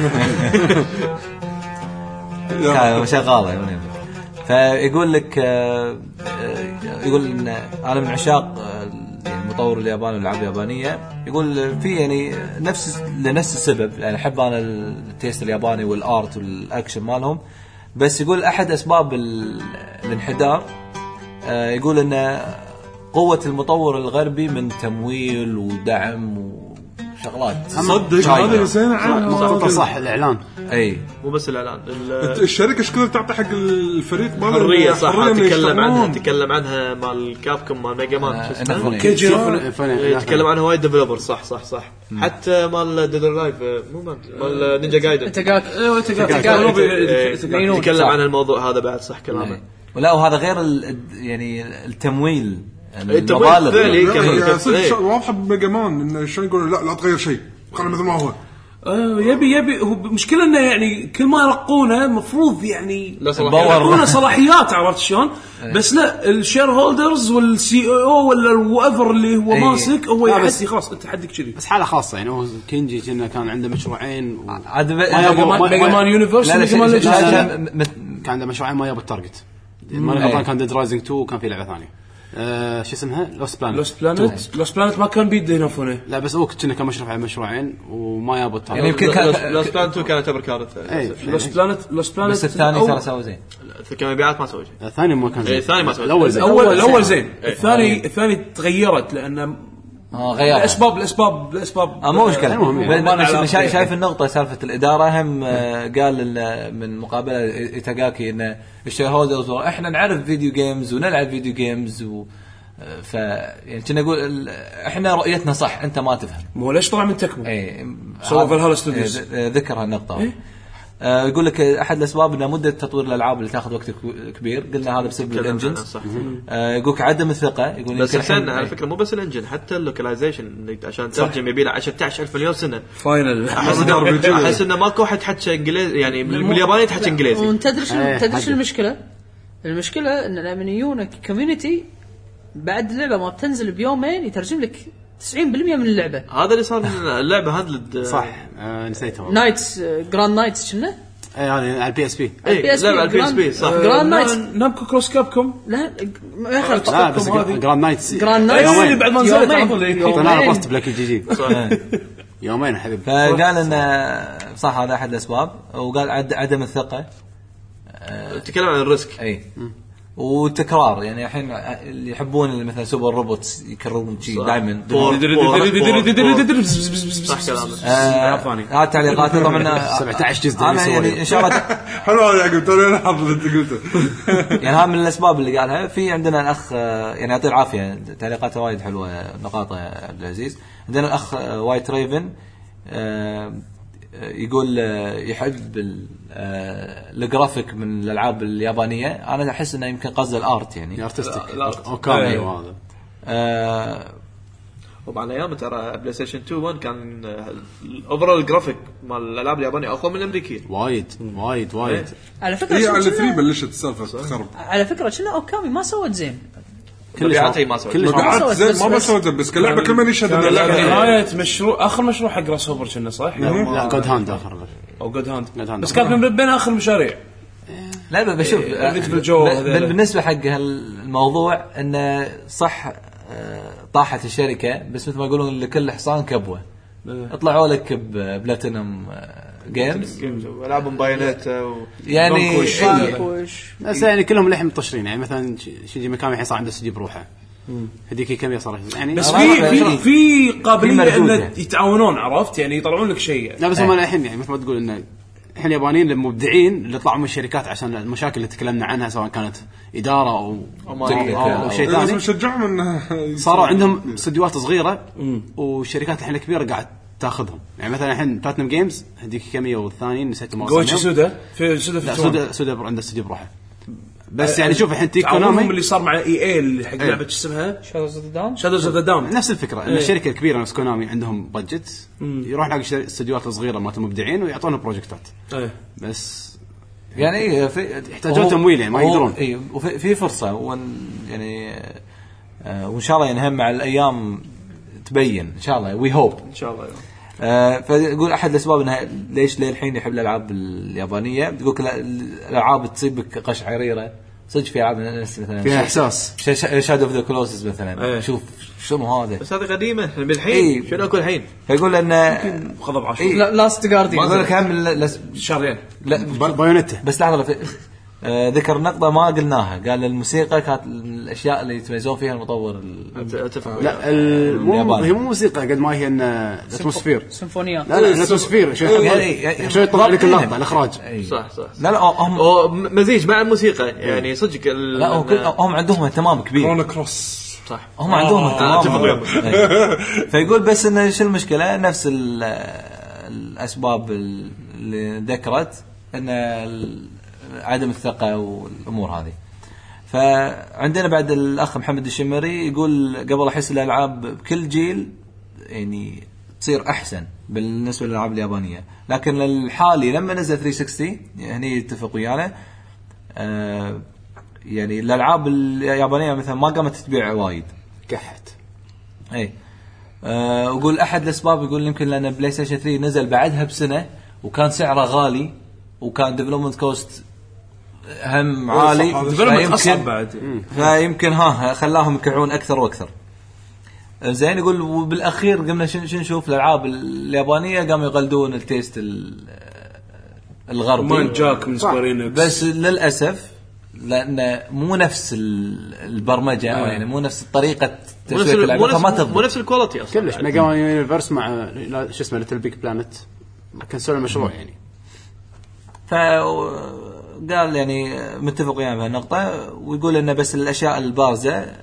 كان شغالة يعني. فيقول لك يقول إن أنا من عشاق المطور الياباني والألعاب اليابانية. يقول في يعني نفس لنفس السبب، يعني أحب أنا التيست الياباني والآرت والأكشن مالهم، بس يقول أحد أسباب الانحدار يقول إن قوة المطور الغربي من تمويل ودعم شغلات صدق هذا زين عنها صح الاعلان اي مو بس الاعلان الشركه ايش كثر تعطي حق الفريق مال حريه صح حرية إنه تكلم عنها يشتغلون. تكلم عنها مال كابكوم مال ميجا مان شو اسمه كيجي يتكلم عنها وايد ديفلوبر صح صح صح حتى مال ديد لايف مو مال مال نينجا جايدن تقاك يتكلم عن الموضوع هذا بعد صح كلامه ولا وهذا غير ال... يعني التمويل المبالغ يعني واضحه بميجا مان انه شلون يقولون لا لا تغير شيء خليه مثل ما هو آه يبي يبي هو مشكلة انه يعني كل ما يرقونه مفروض يعني يرقونه صلاحيات عرفت شلون بس لا الشير هولدرز والسي او ولا الوافر اللي هو ماسك هو يحدي خلاص انت حدك كذي بس حاله خاصه يعني هو كينجي كنا كان عنده مشروعين عاد ميجا مان يونيفرس كان عنده مشروعين ما يابو التارجت ما غلطان كان ديد رايزنج تو وكان في لعبه ثانيه أه شو اسمها لوست بلانت لوست بلانت لوست بلانت ما كان بيده ينفونه لا بس هو كنا كان مشرف على مشروعين وما يابو التارجت يعني يمكن كان لوست بلانت تو كانت كارثه لوست بلانت لوست بلانت بس الثاني ترى سوى زين كمبيعات ما سوى شيء الثاني ما كان زين الثاني ما سوى الاول زين الاول الاول زين الثاني الثاني تغيرت لان اه غير الاسباب الاسباب الاسباب اه مو مشكله شايف النقطه سالفه الاداره هم قال من مقابله إيتاغاكي ان الشير هولدرز احنا نعرف فيديو جيمز ونلعب فيديو جيمز و ف يعني كنا نقول احنا رؤيتنا صح انت ما تفهم مو ليش طلع من تكمو اي سوى في الهولستوديوز ذكر هالنقطه إيه؟ آه يقول لك احد الاسباب ان مده تطوير الالعاب اللي تاخذ وقت كبير قلنا هذا بسبب الانجنز آه يقولك عدم الثقه يقول بس عشان على فكره مو بس الانجن حتى اللوكلايزيشن عشان ترجم يبي له عشرة عشر ألف مليون سنه فاينل احس انه ماكو واحد حكى انجليزي يعني من الياباني تحكي انجليزي وانت تدري شنو تدري شنو المشكله المشكله ان اليابانيون كوميونتي بعد اللعبه ما بتنزل بيومين يترجم لك تسعين بالمئة من اللعبه هذا اللي صار من اللعبه هذا صح آه نسيتها نايتس جراند نايتس شنو اي يعني على البي اس بي اي لعبه على البي اس بي صح جراند نايتس نامكو كروس كابكوم لا ما يخالف لا بس جراند نايتس جراند نايتس اللي بعد ما نزلت انا بوست بلاك جي جي يومين حبيبي فقال ان صح هذا احد الاسباب وقال عدم الثقه تكلم عن الريسك اي وتكرار يعني الحين اللي يحبون مثلا سوبر روبوتس يكررون شيء دائما صح كلامك هذه تعليقات طبعا سبعة عشر جزء انا يعني ان شاء الله حلو يا قلت انا حافظ انت قلته يعني هذا من الاسباب اللي قالها في عندنا الاخ يعني يعطيه العافيه تعليقاته وايد حلوه نقاطه عبد العزيز عندنا الاخ وايت ريفن يقول يحب الجرافيك من الالعاب اليابانيه انا احس انه يمكن قصد الارت يعني ارتستيك او كامل وهذا وبعد ايام ترى بلاي ستيشن اثنين واحد كان الاوفرول جرافيك مال الالعاب اليابانيه اقوى من الامريكيه وايد وايد وايد على فكره هي على ثلاثة بلشت السالفه تخرب على فكره شنو اوكامي ما سوت زين كل شيء ما سوت مبيعات زين ما سوت بس كلعبه كل ما يشهد نهايه مشروع اخر مشروع حق راس اوفر كنا صح لا جود هاند اخر او جود هاند بس كان من بين اخر المشاريع لا بشوف بالنسبه حق هالموضوع انه صح طاحت الشركه بس مثل ما يقولون لكل حصان كبوه اطلعوا لك ببلاتينم جيمز والعاب بايونيت يعني بس يعني كلهم لحم مطشرين يعني مثلا شيجي ميكامي الحين صار عنده استوديو بروحه هذيك كم صار يعني بس في في في قابليه ان يتعاونون عرفت يعني يطلعون لك شيء لا بس هم الحين يعني مثل ما تقول انه احنا اليابانيين المبدعين اللي طلعوا من الشركات عشان المشاكل اللي تكلمنا عنها سواء كانت اداره او او شيء ثاني لازم نشجعهم انه صاروا عندهم استديوهات صغيره والشركات الحين الكبيره قاعد تاخذهم يعني مثلا الحين بلاتنم جيمز هذيك كميه والثاني نسيت ما جوتشي سودا في سودا في سودا سودا عنده استديو بروحه بس يعني شوف الحين تي كونامي اللي صار مع اي اي اللي حق لعبه شو اسمها شادوز اوف ذا دام شادوز اوف ذا دام نفس الفكره ان الشركه الكبيره نفس كونامي عندهم بادجت يروح حق الاستديوهات الصغيره مالت المبدعين ويعطونهم بروجكتات بس يعني في يحتاجون تمويل يعني ما يقدرون اي وفي في فرصه وان يعني آه وان شاء الله ينهم مع الايام تبين ان شاء الله وي هوب ان شاء الله آه فيقول احد الاسباب انها ليش للحين يحب الالعاب اليابانيه تقول الالعاب تصيبك قشعريره صدق في العاب مثلا فيها احساس شادو اوف ذا كلوسس مثلا ايه. شوف شنو هذا بس هذه قديمه بالحين ايه. شنو اكو الحين فيقول انه غضب عاشور ايه. لاست جارديان يقول لك هم شهرين لا بايونيتا بس لحظه آه ذكر نقطة ما قلناها، قال الموسيقى كانت من الأشياء اللي يتميزون فيها المطور اتفق. لا مو هي مو موسيقى قد ما هي الاتموسفير سيمفونيات. لا لا الاتموسفير شوي شوي يطلع لك اللقطة الإخراج. صح صح لا لا هم مزيج مع الموسيقى يعني صدق. لا هم عندهم اهتمام كبير. كرون كروس صح هم عندهم اهتمام. فيقول بس إنه شو المشكلة نفس الأسباب اللي ذكرت إن عدم الثقة والأمور هذه. فعندنا بعد الأخ محمد الشمري يقول قبل أحس الألعاب بكل جيل يعني تصير أحسن بالنسبة للألعاب اليابانية، لكن الحالي لما نزل ثلاثمية وستين يعني يتفق ويانا آه يعني الألعاب اليابانية مثلا ما قامت تبيع وايد كحت. أي آه ويقول أحد الأسباب يقول يمكن لأن بلاي ستيشن ثلاثة نزل بعدها بسنة وكان سعره غالي وكان ديفلوبمنت كوست هم عالي، فيمكن, فيمكن ها خلاهم يكعون أكثر وأكثر. زين يقول وبالأخير قمنا شن نشوف الألعاب اليابانية قاموا يقلدون التيست الغربي مان جاك من سكويرينكس، بس للأسف لأن مو نفس البرمجة آه. يعني مو نفس الطريقة تسويق اللعبة، ما تضبط، مو نفس الكواليتي أصلا. كلش ميجا مان يونيفرس مع شو اسمه ليتل بيج بلانت كنسلوا المشروع يعني. ف قال يعني متفق يعني بهالنقطة، ويقول إنه بس الأشياء البارزة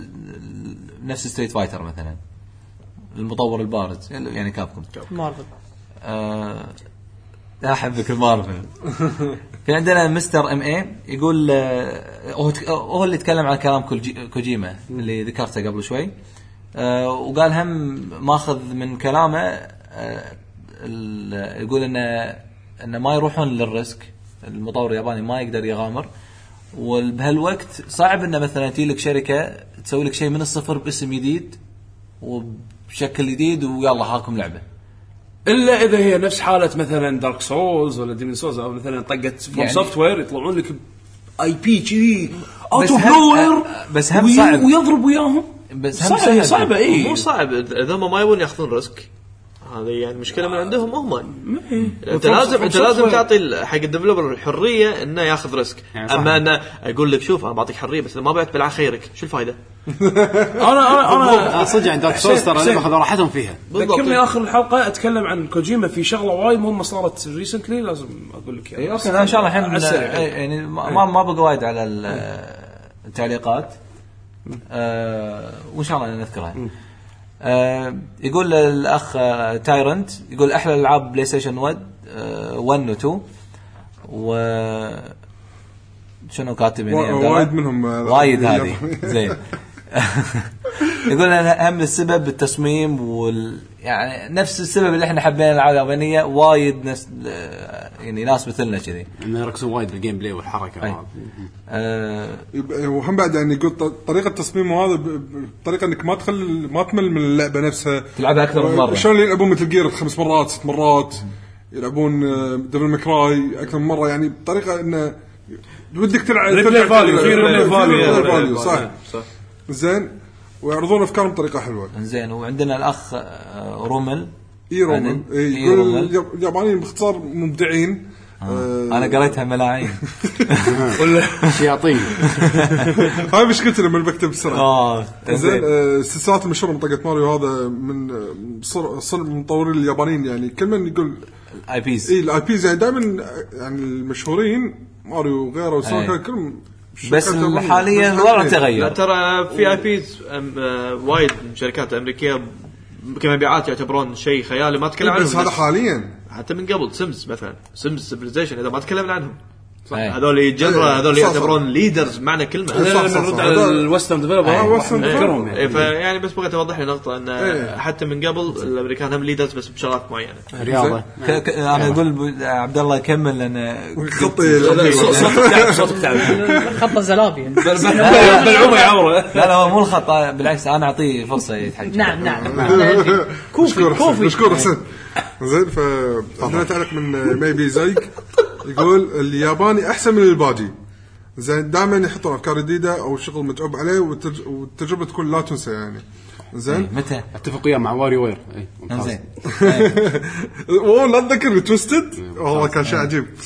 نفس ستريت فايتر مثلا المطور البارز يعني كابكوم مارفل. أه أحبك المارفل. في عندنا مستر ام اي يقول أه هو اللي يتكلم عن كلام كوجيما اللي ذكرته قبل شوي، أه وقال هم ماخذ من كلامه أه يقول إنه إنه ما يروحون للريسك، المطور الياباني ما يقدر يغامر، وبهالوقت صعب إنه مثلا تجي لك شركة تسوي لك شيء من الصفر باسم جديد وبشكل جديد ويلا هاكم لعبة، إلا إذا هي نفس حالة مثلا دارك سولز ولا ديمون سولز أو مثلا طقت فروم يعني سوفت وير يطلعون لك اي بي جي اوت اوف نوير بس هم صعب ويضرب وياهم، بس هم صعبة صعبة اي مو صعب اذا ما يبون ياخذون ريسك، هذه يعني مشكلة من عندهم هم. انت لازم انت لازم تعطي حق الديفلوبر الحرية انه ياخذ ريسك يعني. اما انا اقول لك شوف انا بعطيك حرية بس ما بعت بالع خيرك شو الفائدة؟ انا انا انا صدق عند دارك سولز ترى اللي باخذ راحتهم فيها. ذكرني اخر الحلقة اتكلم عن كوجيما في شغلة وايد مهمة صارت ريسنتلي لازم اقول لك يعني. اوكي ان شاء الله الحين يعني ما ما بقى وايد على التعليقات أه وان شاء الله نذكرها. أه يقول الأخ تايرنت يقول أحلى الألعاب بلاي ستيشن واحد و اثنين و شنو كاتب يعني وايد منهم وايد هذه زين. يقول أنا أهم السبب التصميم وال يعني نفس السبب اللي إحنا حبينا الألعاب اليابانية وايد ناس يعني ناس مثلنا كذي إنه يركزون وايد بالجيم بلاي والحركة. أه وهم بعد يعني يقول طريقة التصميم هذا بطريقة إنك ما تخل ما تمل من اللعبة نفسها تلعبها أكثر من مرة. شلون يلعبون مثل جير خمس مرات ست مرات يلعبون ديفل ماكراي أكثر من مرة يعني بطريقة إنه ودك تلعب ريبلي فاليو في ريبلي فاليو صح صح زين ويعرضون أفكارهم بطريقة حلوة زين. وعندنا الأخ رومل إيه رومل يقول اليابانيين باختصار مبدعين. آه. أنا قريتها ملاعين ولا شياطين. هاي مشكلتي لما بكتب بسرعة. آه. زين السلسلات المشهورة من طاقة ماريو هذا من صر صر مطورين اليابانيين يعني كل من يقول الاي بيز إيه الاي بيز يعني دائما يعني المشهورين ماريو وغيره وسونيك كلهم بس حاليا الوضع تغير. ترى في اي بيز وايد من شركات امريكيه كمبيعات يعتبرون شيء خيالي ما تكلم عنهم. بس هذا حاليا حتى من قبل سيمز مثلا سيمز سيفيلايزيشن اذا ما تكلمنا عنهم هذول جنرا هذول يعتبرون ليدرز معنى كلمه. نرد على الويسترن ديفلوبر نذكرهم يعني فيعني بس بغيت اوضح لي نقطه ان حتى من قبل الامريكان هم ليدرز بس بشغلات معينه رياضه. انا اقول عبد الله يكمل لان خطي صوتك صوتك تعب خط زلابي بالعمر يعوره. لا لا مو الخطا بالعكس انا اعطيه فرصه يتحكي. نعم نعم كوفي كوفي مشكور حسن. زين فعندنا تعليق من ميبي زيك يقول الياباني احسن من الباجي. زين دائما يحطون افكار جديده او شغل متعوب عليه والتجربه تكون لا تنسى يعني. زين متى اتفق وياه مع واري وير اي زين والله اتذكر تويستد والله كان شيء عجيب.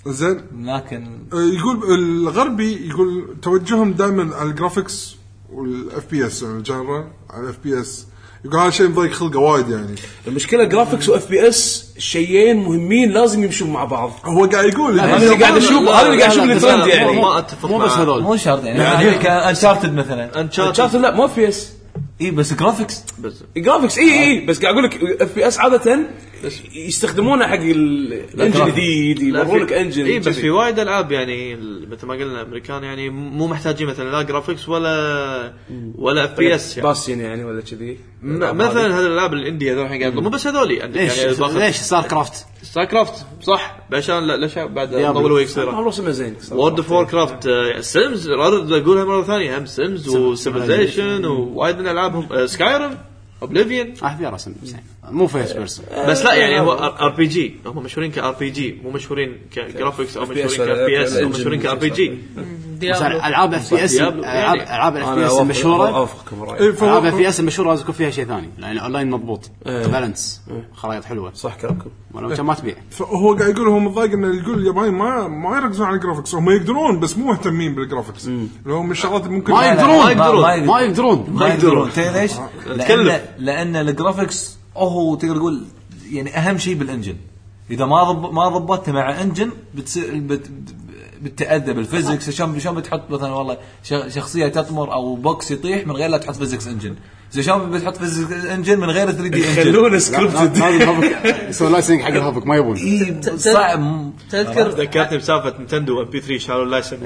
زين لكن يقول الغربي يقول توجههم دائما على الجرافيكس والاف بي اس الجنرال على الاف بي اس يقول هذا شيء مضايق خلقه وايد يعني. المشكله جرافيكس واف بي اس شيئين مهمين لازم يمشون مع بعض. هو قاعد يقول هذا اللي قاعد اشوف هذا اللي قاعد اشوف الترند يعني ما اتفق مو بس هذول مو شرط يعني انشارتد مثلا انشارتد لا مو اف بي اس اي بس جرافيكس بس جرافيكس اي اي بس قاعد اقول لك اف بي اس عاده يستخدمونه حق الانجن الجديد يورون لك انجن اي بس في وايد العاب يعني مثل ما قلنا امريكان يعني مو محتاجين مثلا لا جرافيكس ولا ولا اف بي اس باسين يعني ولا كذي مثلا هذه الالعاب الانديه هذول الحين قاعد مو بس هذولي عندك يعني ليش ستار كرافت ستار كرافت صح عشان ليش بعد طولوا يصير والله اسمه زين وورد اوف وور كرافت سيمز اقولها مره ثانيه هم سيمز وسيفيلايزيشن ووايد من العابهم سكايرم اوبليفيون احذر رسم مو فيس بيرسون بس لا يعني هو ار بي جي هم مشهورين كار بي جي مو مشهورين كجرافيكس او مشهورين كار بي اس او مشهورين كار بي جي العاب اف بي اس العاب العاب الاف بي اس المشهوره العاب اف بي اس المشهوره لازم يكون فيها شيء ثاني يعني اونلاين مضبوط بالانس خرائط حلوه صح كلامكم ولو كان ما تبيع. فهو قاعد يقول هو متضايق انه يقول اليابانيين ما ما يركزون على الجرافيكس هم يقدرون بس مو مهتمين بالجرافيكس اللي هو من الشغلات ممكن ما يقدرون ما يقدرون ما يقدرون ليش؟ لان لان الجرافيكس هو تقدر تقول يعني اهم شيء بالانجن اذا ما ضب ما ضبطته مع انجن بتصير بت بتتأذى بالفيزيكس شلون شلون بتحط مثلا والله شخصيه تطمر او بوكس يطيح من غير لا تحط فيزيكس انجن زي شلون بتحط فيزيكس انجن من غير ثري دي انجن خلونا سكريبتد سو لايسنج حق الهابك ما يبون صعب. تذكر ذكرتني بسالفه نينتندو ام بي ثري شالوا اللايسنس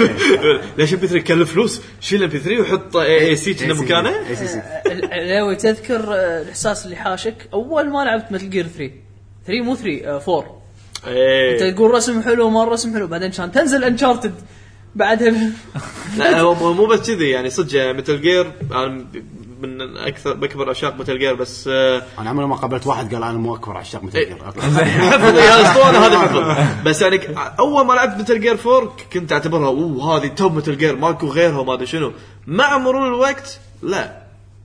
ليش ام بي ثري كلف فلوس شيل ام بي ثري وحط اي سي كنا مكانه لو تذكر الاحساس اللي حاشك اول ما لعبت مثل جير ثري ثري مو ثري فور ايه انت تقول رسم حلو ما رسم حلو بعدين كان تنزل انشارتد بعدها لا هو مو بس كذي يعني صدق مثل جير انا من اكثر بكبر عشاق مثل جير بس انا عمري ما قابلت واحد قال انا مو اكبر عشاق مثل جير حفظ يا اسطوره هذا حفظ بس يعني اول ما لعبت مثل جير فور كنت اعتبرها اوه هذه توب مثل جير ماكو غيرها وما ادري شنو مع مرور الوقت لا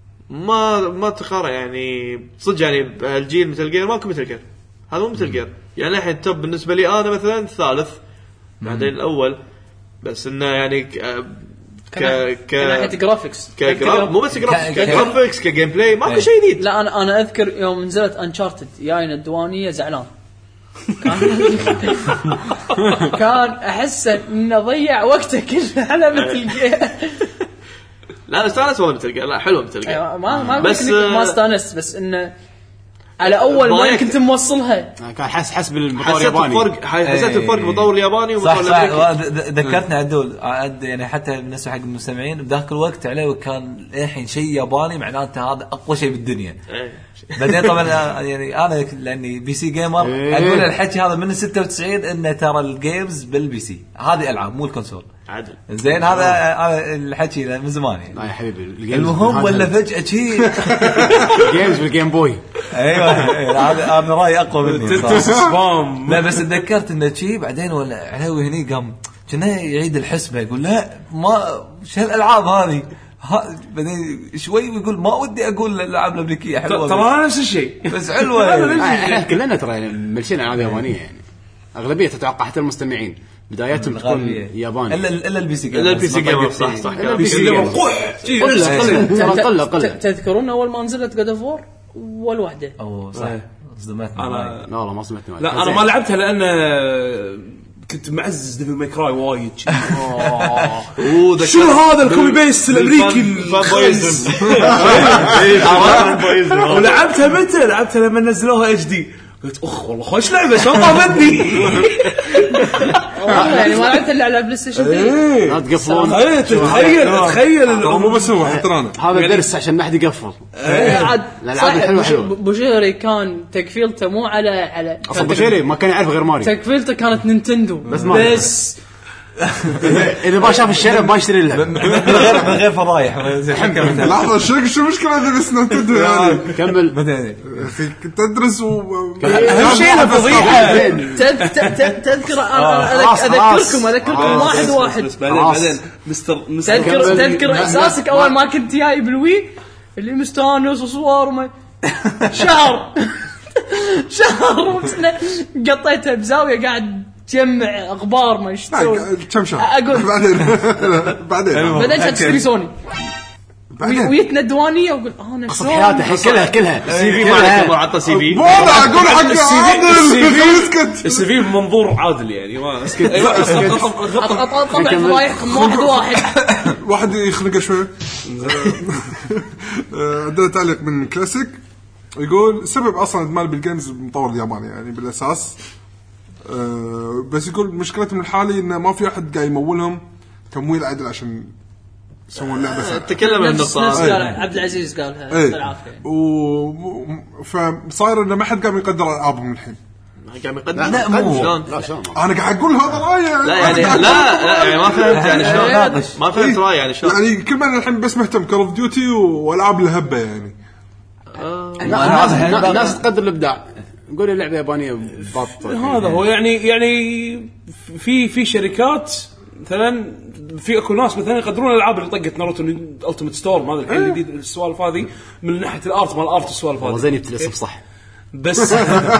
ما ما تقارن يعني صدق يعني الجيل مثل جير ماكو مثل جير هذا مو مثل جير يعني الحين توب بالنسبه لي انا مثلا الثالث بعدين الاول بس انه يعني ك ك ك ناحيه جرافيكس مو بس جرافيكس كجرافيكس كجيم بلاي ماكو شيء جديد. لا انا انا اذكر يوم نزلت انشارتد جاينا الديوانيه زعلان كان كان احس انه ضيع وقته كله على مثل جير. لا استانس ولا مثل جير لا حلو مثل جير ما ما بس ما استانس بس انه على اول ما كنت موصلها كان حس حسب المطور الياباني فرق حسيت الفرق بالمطور الياباني ومطور الامريكي ذكرتني عدول يعني حتى بالنسبه حق المستمعين بذاك الوقت عليه كان الحين شيء ياباني معناته هذا اقوى شيء بالدنيا. بعدين طبعا يعني انا لاني بي سي جيمر اقول الحكي هذا من ستة وتسعين ان ترى الجيمز بالبي سي هذه العاب مو الكونسول عدل زين هذا هذا الحكي من زمان يعني. لا يا حبيبي المهم ولا فجاه شيء جيمز بالجيم بوي ايوه هذا هذا راي اقوى مني لا بس تذكرت انه شيء بعدين ولا علوي هني قام كنا يعيد الحسبه يقول لا ما شو الالعاب هذه بعدين شوي ويقول ما ودي اقول الالعاب الامريكيه حلوه ترى نفس الشيء بس حلوه احنا كلنا ترى ملشين العاب يابانيه يعني اغلبيه تتوقع حتى المستمعين بداياتهم تكون ياباني الا الا البي سي الا البي سي جيمر صح صح البي سي جيمر قله قله تذكرون اول ما نزلت جاد اوف وور اول وحده اوه صح صدمتني انا لا والله ما صدمتني لا انا ما لعبتها لان كنت معزز ديفل ماي كراي وايد اوه شو هذا الكوبي بيست الامريكي ولعبتها متى لعبتها لما نزلوها اتش دي قلت اخ والله خوش لعبه شو طافتني يعني ما لعبت الا على بلاي ستيشن لا تقفلون تخيل تخيل مو بس هو حتى انا هذا درس عشان ما حد يقفل الالعاب الحلوه حلوه بوشيري كان تكفيلته مو على على اصلا بوشيري ما كان يعرف غير ماري تكفيلته كانت نينتندو بس بس اذا ما شاف الشارع ما يشتري له من غير من غير فضايح لحظه شو شو مشكله هذه بس نينتندو يعني كمل بعدين تدرس و اهم شيء فضيحه تذكر اذكركم اذكركم واحد واحد بعدين بعدين مستر تذكر تذكر احساسك اول ما كنت جاي بالوي اللي مستانس وصور وما شهر شهر قطيتها بزاويه قاعد تجمع اخبار ما ايش تسوي كم شهر اقول بعدين بعدين بعدين تشتري سوني ويتنا الديوانيه واقول اه انا قصة حياته كلها كلها السي في مالك مو عطى سي في وانا اقول حق عادل السي في بمنظور عادل يعني ما اسكت طبعا فضايح واحد واحد واحد يخنقه شوي. عندنا تعليق من كلاسيك يقول سبب اصلا ادمان بالجيمز المطور الياباني يعني بالاساس أه بس يقول مشكلتهم الحالي انه ما في احد قاعد يمولهم تمويل عدل عشان يسوون لعبه سهله. تكلم عن نفس قال عبد العزيز قالها بالعافيه و فصاير انه ما حد قام يقدر العابهم الحين قام يقدم لا مو شلون لا شلون انا قاعد اقول هذا رايه لا يعني لا لا يعني ما فهمت يعني شلون ما فهمت راي يعني شلون يعني كل ما الحين بس مهتم كول اوف ديوتي والعاب الهبه يعني الناس تقدر الابداع نقول اللعبه يابانيه بط هذا هو يعني يعني في في شركات مثلا في اكو ناس مثلا يقدرون الالعاب اللي طقت ناروتو التيمت ستور هذا الحين الجديد السوالف هذه من ناحيه الارت مال الارت السوالف هذه زين يبتلسم صح بس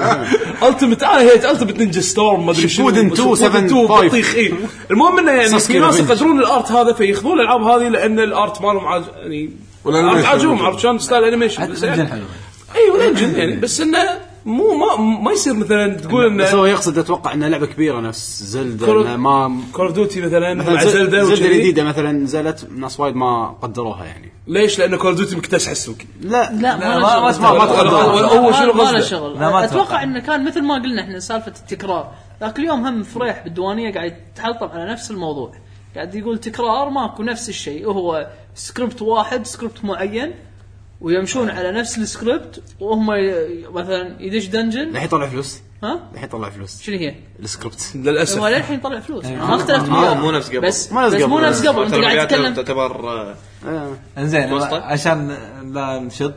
التيمت انا هي التيمت نينجا ستورم ما ادري شنو اثنين سبعة بطيخ اي المهم انه يعني في ناس يقدرون الارت هذا فياخذون الالعاب هذه لان الارت مالهم عاج... يعني عاجبهم عرفت شلون ستايل انيميشن بس يعني ايوه انجن يعني بس انه مو ما ما يصير مثلا تقول انه بس هو يقصد اتوقع انه لعبه كبيره نفس زلدا ما كول دوتي مثلا مع زلدا زلدا الجديده مثلا نزلت ناس وايد ما قدروها يعني ليش لانه كول دوتي مكتسح السوق لا لا ما ما ما هو شنو قصده اتوقع انه كان مثل ما قلنا احنا سالفه التكرار ذاك اليوم هم فريح بالديوانيه قاعد يتحلطم على نفس الموضوع قاعد يقول تكرار ماكو نفس الشيء وهو سكريبت واحد سكريبت معين ويمشون على نفس السكريبت وهم مثلا يدش دنجن راح يطلع فلوس ها راح يطلع فلوس شنو هي السكريبت للاسف هو للحين يطلع فلوس ما اختلفت مو نفس قبل بس مو نفس قبل انت قاعد تتكلم تعتبر انزين عشان لا نشط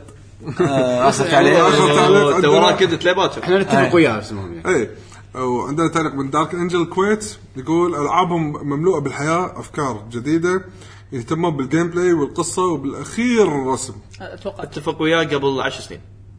اسف عليه انت وراك كده تلعبات احنا نتفق وياه اسمهم اي وعندنا تعليق من دارك انجل الكويت يقول العابهم مملوءه بالحياه افكار جديده يهتمون بالجيم بلاي والقصه وبالاخير الرسم. اتوقع اتفق وياه قبل عشر سنين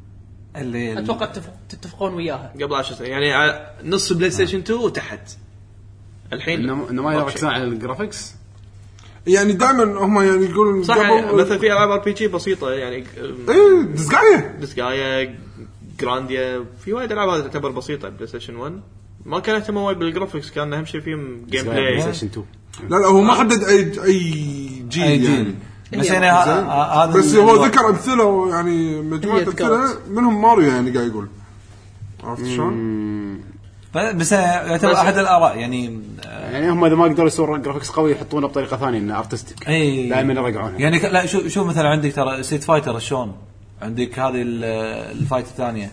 اللي اتوقع تتفقون وياها قبل عشر سنين يعني نص بلاي ستيشن اثنين وتحت الحين انه ما يركزون على الجرافيكس يعني دائما هم يعني يقولون صح مثلا في العاب ار بي جي بسيطه يعني ايه ديسغايا ديسغايا جرانديا في وايد العاب هذه تعتبر بسيطه بلاي ستيشن واحد ما كان اهتموا وايد بالجرافيكس كان اهم شيء فيهم جيم بلاي بلاي ستيشن اثنين لا لا هو ما حدد اي اي جيل يعني بس يعني هذا بس هو ذكر امثله يعني مجموعه امثله منهم ماريو يعني قاعد يقول عرفت شلون بس يعتبر احد الاراء يعني يعني هم اذا ما يقدروا يسوون جرافيكس قوي يحطونه بطريقه ثانيه انه ارتستيك دائما يرجعونها يعني لا شو شو مثلا عندك ترى ستريت فايتر شلون عندك هذه الفايت الثانيه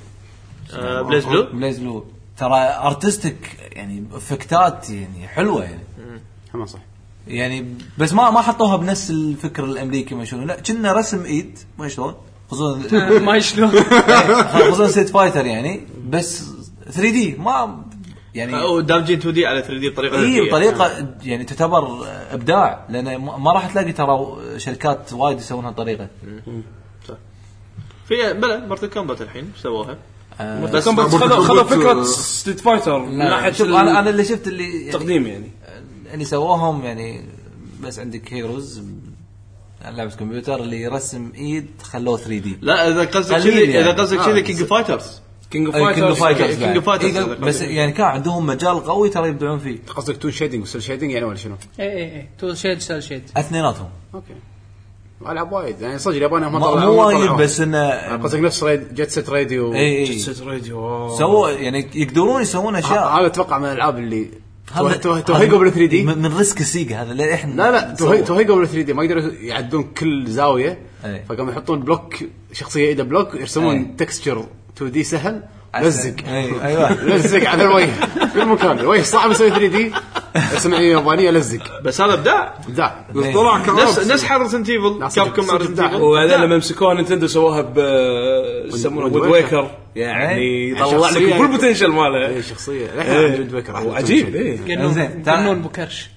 بليز بلو بليز بلو ترى ارتستيك يعني افكتات يعني حلوه يعني هم صح يعني بس ما ما حطوها بنفس الفكر الامريكي ما شلون لا كنا رسم ايد ما شلون خصوصا ما شلون خصوصا ستريت فايتر يعني بس ثري دي ما يعني او دامجين تو دي على ثري دي بطريقه اي بطريقه يعني تعتبر ابداع لان ما راح تلاقي ترى شركات وايد يسوونها طريقه صح في بلا مارتل كومبات الحين سووها بس خذوا خذوا فكره ستريت فايتر من ناحيه شوف انا انا اللي شفت اللي تقديم يعني اللي سووهم يعني بس عندك هيروز لعبه كمبيوتر اللي يرسم ايد خلوه ثري دي لا اذا قصدك كذي اذا قصدك كذي كينج فايترز كينج اوف فايترز كينج اوف فايترز بس يعني كان عندهم مجال قوي ترى يبدعون فيه قصدك تو شيدنج وسيل شيدنج يعني ولا شنو اي اي اي تو شيد سيل شيد اثنيناتهم اوكي العاب وايد يعني صدق اليابانيه ما طلعوا مو وايد بس انه قصدك نفس ريد جيت سيت راديو جيت سيت راديو سووا يعني يقدرون يسوون اشياء هذا اتوقع من الالعاب اللي توهيجو بال ثري دي من ريسك سيجا هذا اللي احنا لا لا توهيجو بال ثري دي ما يقدروا يعدون كل زاويه فقاموا يحطون بلوك شخصيه ايده بلوك يرسمون تكستشر تو دي سهل لزق ايوه لزق على الوجه في المكان الوجه صعب يسوي ثري دي اسمع يابانيه لزق بس هذا ابداع ابداع طلع نفس نفس ريزنت ايفل كابكوم مع ريزنت ايفل وبعدين لما مسكوها نينتندو سووها ب يسمونه وود ويكر يعني طلع لك كل بوتنشل ماله اي شخصيه وود ويكر عجيب ايه زين قانون بوكرش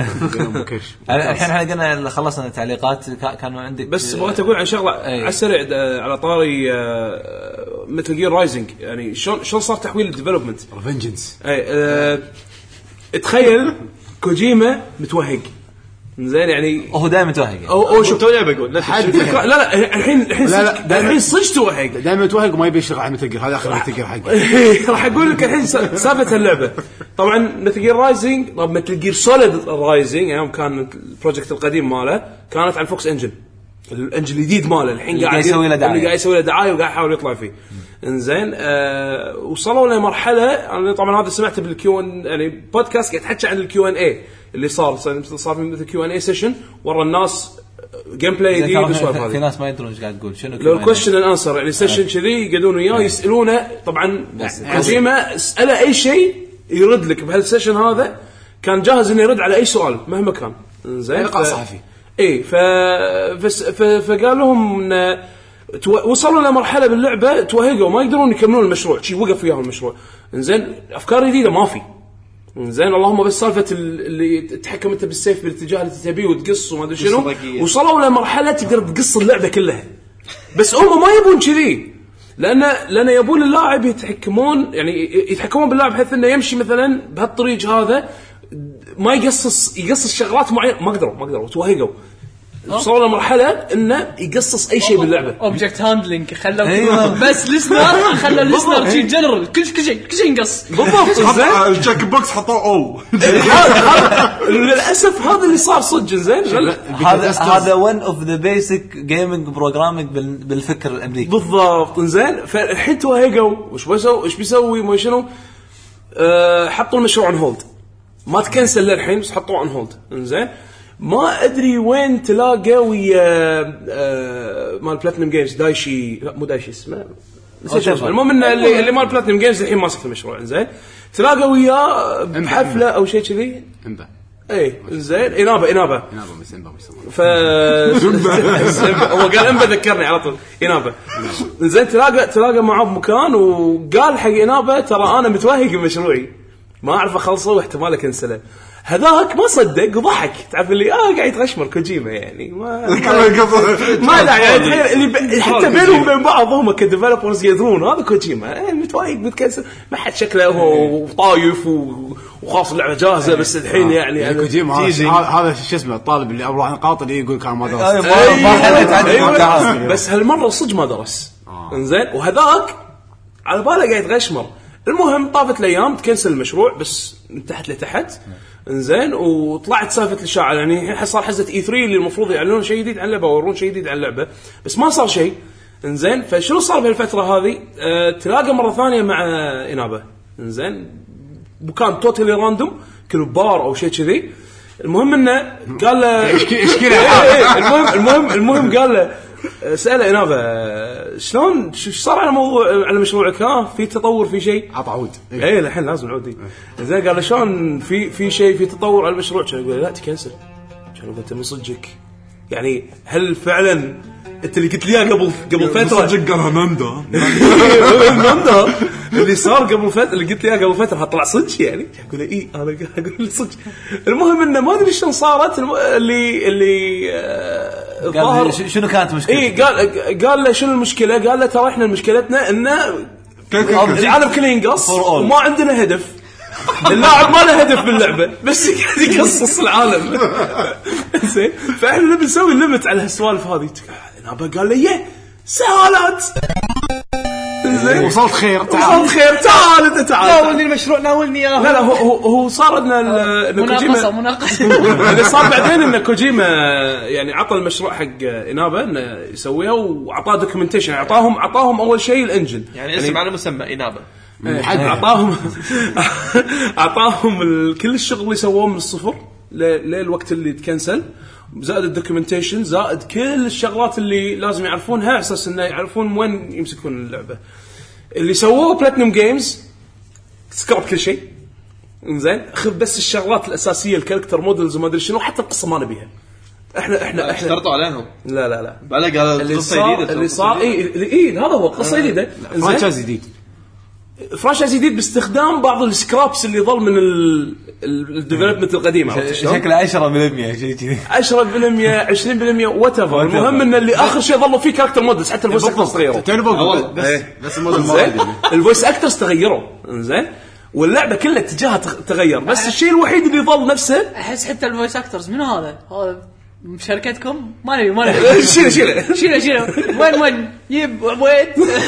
الحين احنا قلنا خلصنا التعليقات كانوا عندك بس بغيت اقول عن شغله على السريع على طاري مثل جير رايزنج يعني شلون شلون صار تحويل الديفلوبمنت ريفنجنس. اي أه تخيل كوجيما متوهق زين يعني هو دائما توهق او او شو توني بقول لا لا الحين الحين لا لا الحين صدق توهق دائما توهق وما يبي يشتغل على متل جير. هذا اخر متل جير حقه. راح اقول لك الحين سالفه اللعبه. طبعا متل جير رايزنج طب متل جير سوليد رايزنج يوم كان البروجكت القديم ماله كانت على الفوكس انجن الانجن الجديد ماله الحين قاعد يسوي له دعايه قاعد يسوي له دعايه وقاعد يحاول يطلع فيه. انزين أه وصلوا لمرحله انا طبعا هذا سمعته بالكيو ان يعني بودكاست قاعد يحكي عن الكيو ان اي اللي صار صار في مثل كيو ان اي سيشن ورا الناس جيم بلاي جديد وسوالف هذه. في ناس ما يدرون ايش قاعد تقول شنو لو الكويشن اند انسر يعني سيشن كذي يقعدون وياه يسالونه. طبعا كوجيما اساله اي شيء يرد لك بهالسيشن هذا كان جاهز انه يرد على اي سؤال مهما كان. زين لقاء صحفي اي ف... ف... فقال لهم ان تو... وصلوا لمرحله باللعبه توهقوا ما يقدرون يكملون المشروع شيء وقف وياهم المشروع. انزين افكار جديده ما في. زين اللهم بس سالفه اللي تتحكم انت بالسيف بالاتجاه اللي تبيه وتقص وما ادري شنو. وصلوا لمرحله تقدر تقص اللعبه كلها بس هم ما يبون كذي لان لان يبون اللاعب يتحكمون يعني يتحكمون باللاعب بحيث انه يمشي مثلا بهالطريق هذا ما يقصص يقصص شغلات معينه. ما قدروا ما قدروا توهقوا. وصلوا لمرحله انه يقصص اي شيء باللعبه. اوبجكت هاندلينج خلوا بس لسنر خلوا اللسنر شيء جنرال كل كل شيء كل شيء ينقص بالضبط. الجاك بوكس حطوه او للاسف هذا اللي صار صدق. زين هذا هذا one of the basic gaming programming بالفكر الامريكي بالضبط. زين فالحين توهقوا وش بيسوي ايش بيسوي ما شنو أه حطوا المشروع on هولد ما تكنسل للحين بس حطوه on هولد. زين ما ادري وين تلاقى ويا آه مال بلاتينم جيمز دايشي لا مو دايشي اسمه المهم ان اللي اللي مال بلاتينم جيمز الحين ماسك المشروع. زين تلاقى وياه بحفله او شيء كذي انبا اي زين انابه انابه انابه بس انبا يسمونه ف هو قال انبا ذكرني على طول انابه. زين تلاقى تلاقى معه بمكان وقال حق انابه ترى انا متوهق بمشروعي ما اعرف اخلصه واحتمال اكنسله. هذاك ما صدق وضحك تعرف اللي اه قاعد يتغشمر كوجيما يعني ما ما لا يعني اللي حتى بينهم وبين بعض هم كديفلوبرز يدرون هذا كوجيما متوايق متكسر ما حد شكله هو طايف وخاص اللعبه جاهزه بس الحين يعني كوجيما هذا شو اسمه الطالب اللي ابو نقاط اللي يقول كان ما درس بس هالمره صدق ما درس. انزين وهذاك على باله قاعد يتغشمر. المهم طافت الايام تكنسل المشروع بس من تحت لتحت. انزين وطلعت سالفه الاشاعه يعني الحين صار حزه اي ثري اللي المفروض يعلنون شيء جديد عن اللعبه ويورون شيء جديد عن اللعبه بس ما صار شيء. انزين فشنو صار بهالفتره هذه أه تلاقى مره ثانيه مع انابه. انزين وكان توتالي راندوم كل بار او شيء كذي. المهم انه قال له المهم المهم المهم قال له سأله انابه شلون شو صار على موضوع على مشروعك ها في تطور في شيء عطى عود اي الحين لازم نعود. زين قال له شلون في في شيء في تطور على المشروع كان يقول لا تكنسل كان انت من صدقك يعني هل فعلا انت اللي قلت لي قبل قبل فتره صدق قالها ناندا ناندا اللي صار قبل فتره اللي قلت لي قبل فتره هطلع صدق يعني اقول اي انا اقول صدق. المهم انه ما ادري شلون صارت اللي اللي قال شنو كانت مشكلة اي قال قال له شنو المشكله قال له ترى احنا مشكلتنا ان العالم كله ينقص وما عندنا هدف. اللاعب ما له هدف باللعبه بس قاعد يقصص العالم. زين فاحنا نبي نسوي ليمت على هالسوالف هذه. انا قال لي سهالات زين وصلت خير تعال وصلت خير تعال انت تعال ناولني المشروع ناولني اياه. لا لا هو هو صار لنا مناقصه مناقصه اللي صار بعدين ان كوجيما يعني عطى المشروع حق انابه انه يسويها وعطاه دوكيومنتيشن عطاهم عطاهم اول شيء الانجن يعني اسم على مسمى انابه عطاهم عطاهم كل الشغل اللي سووه من الصفر للوقت اللي تكنسل زائد الدوكيومنتيشن زائد كل الشغلات اللي لازم يعرفونها على اساس انه يعرفون وين يمسكون اللعبه. اللي سووه بلاتينم جيمز سكراب كل شيء. انزين اخذ بس الشغلات الاساسيه الكاركتر مودلز وما ادري شنو حتى القصه ما نبيها. احنا احنا احنا اشترطوا عليهم لا لا لا بلا قال قصه جديده اللي صار اي اي هذا هو قصه جديده فرانشايز جديد فرانشايز جديد باستخدام بعض السكرابس اللي ظل من الديفلوبمنت القديم عرفت شلون؟ شكله عشرة بالمية شيء كذي عشرة بالمية عشرين بالمية وات ايفر. المهم ان اللي اخر شيء ظلوا فيه كاركتر مودلز حتى الفويس اكترز تغيروا. بس بس الموديل الفويس اكترز تغيروا انزين واللعبه كلها اتجاهها تغير بس الشيء الوحيد اللي ظل نفسه. احس حتى الفويس اكترز منو هذا هذا شركتكم ما نبي ما نبي شيله شيله شيله شيله وين وين يب وين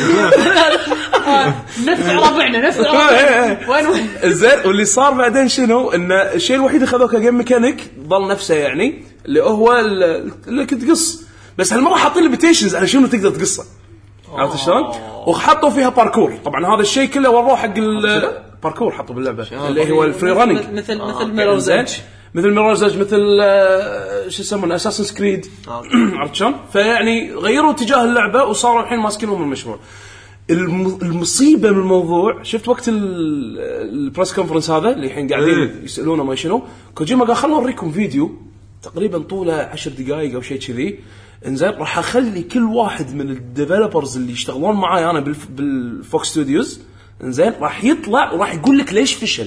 نفع ربعنا نفع ربعنا وين وين زين. واللي صار بعدين شنو ان الشيء الوحيد اللي خذوه كجيم ميكانيك ظل نفسه يعني اللي هو اللي كنت تقص بس هالمره حاطين ليميتيشنز على شنو تقدر تقصه عرفت شلون وحطوا فيها باركور. طبعا هذا الشيء كله وروه حق الباركور حطوا باللعبه اللي هو الفري رانينج مثل مثل ميرورز ايدج مثل ميرورز ايدج مثل شو يسمونه اساسن كريد عرفت شلون. فيعني غيروا اتجاه اللعبه وصاروا الحين ماسكينهم المشروع. المصيبه من الموضوع شفت وقت البريس كونفرنس هذا اللي الحين قاعدين يسالونه ما شنو كوجيما قال خلونا نوريكم فيديو تقريبا طوله عشر دقائق او شيء كذي انزين راح اخلي كل واحد من الديفلوبرز اللي يشتغلون معاي انا بالفوكس ستوديوز انزين راح يطلع وراح يقول لك ليش فشل.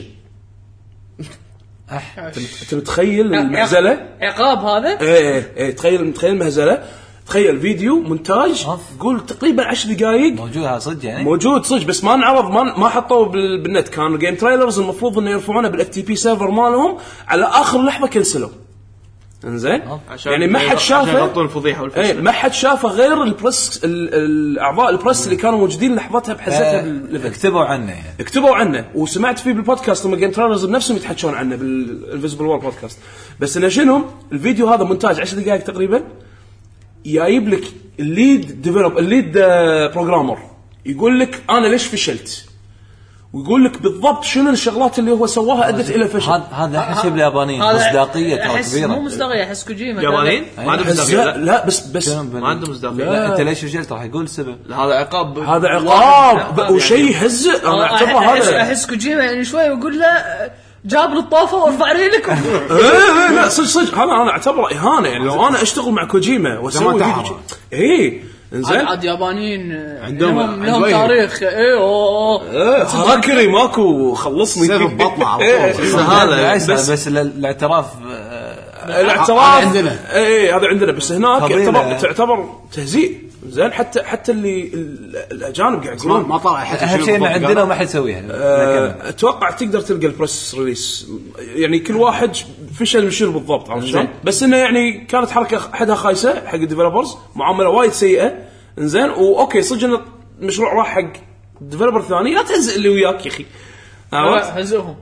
انت متخيل المهزله عقاب هذا ايه ايه تخيل متخيل المهزله. تخيل فيديو مونتاج قول تقريبا عشر دقائق موجود هذا صدق يعني موجود صدق بس ما نعرض ما ما حطوه بالنت. كانوا جيم تريلرز المفروض انه يرفعونه بالاف تي بي سيرفر مالهم على اخر لحظه كنسلوا انزين يعني ما حد شافه يغطون الفضيحه والفشل. ايه ما حد شافه غير البريس الاعضاء البريس اللي كانوا موجودين لحظتها بحزتها بالليفل اكتبوا عنه يعني. اكتبوا عنه وسمعت فيه بالبودكاست لما جيم تريلرز بنفسهم يتحكون عنه بالانفيزبل وور بودكاست. بس انه شنو الفيديو هذا مونتاج عشر دقائق تقريبا جايب لك الليد ديفلوب الليد بروجرامر يقول لك انا ليش فشلت ويقول لك بالضبط شنو الشغلات اللي هو سواها ادت الى فشل. هذا حسب اليابانيين مصداقيه ترى كبيره. مو مصداقيه احس كوجيما يابانيين ما عندهم مصداقيه. لا بس بس ما عندهم مصداقيه. لا انت ليش فشلت راح يقول السبب. هذا عقاب هذا عقاب وشيء يهزئ. انا اعتبره هذا احس كوجيما يعني شوي ويقول له جاب الطافه وارفع ريلك. لا لا صدق صدق هذا انا اعتبره اهانه يعني لو انا اشتغل مع كوجيما واسوي ايه انزين عاد يابانيين عندهم لهم تاريخ ايه اوه هاكري ماكو خلصني سبب بطلع على طول. هذا بس بس الاعتراف الاعتراف عندنا ايه هذا عندنا بس هناك يعتبر تعتبر تهزيء زين. حتى حتى اللي الاجانب قاعد يقولون ما طلع حتى اهم شيء عندنا وما حد يسويها. أه اتوقع تقدر تلقى البريس ريليس يعني كل واحد فشل مشير بالضبط عرفت شلون. بس انه يعني كانت حركه حدها خايسه حق الديفلوبرز معامله وايد سيئه انزين. واوكي صدق المشروع راح حق ديفلوبر ثاني لا تهزئ اللي وياك يا اخي هزهم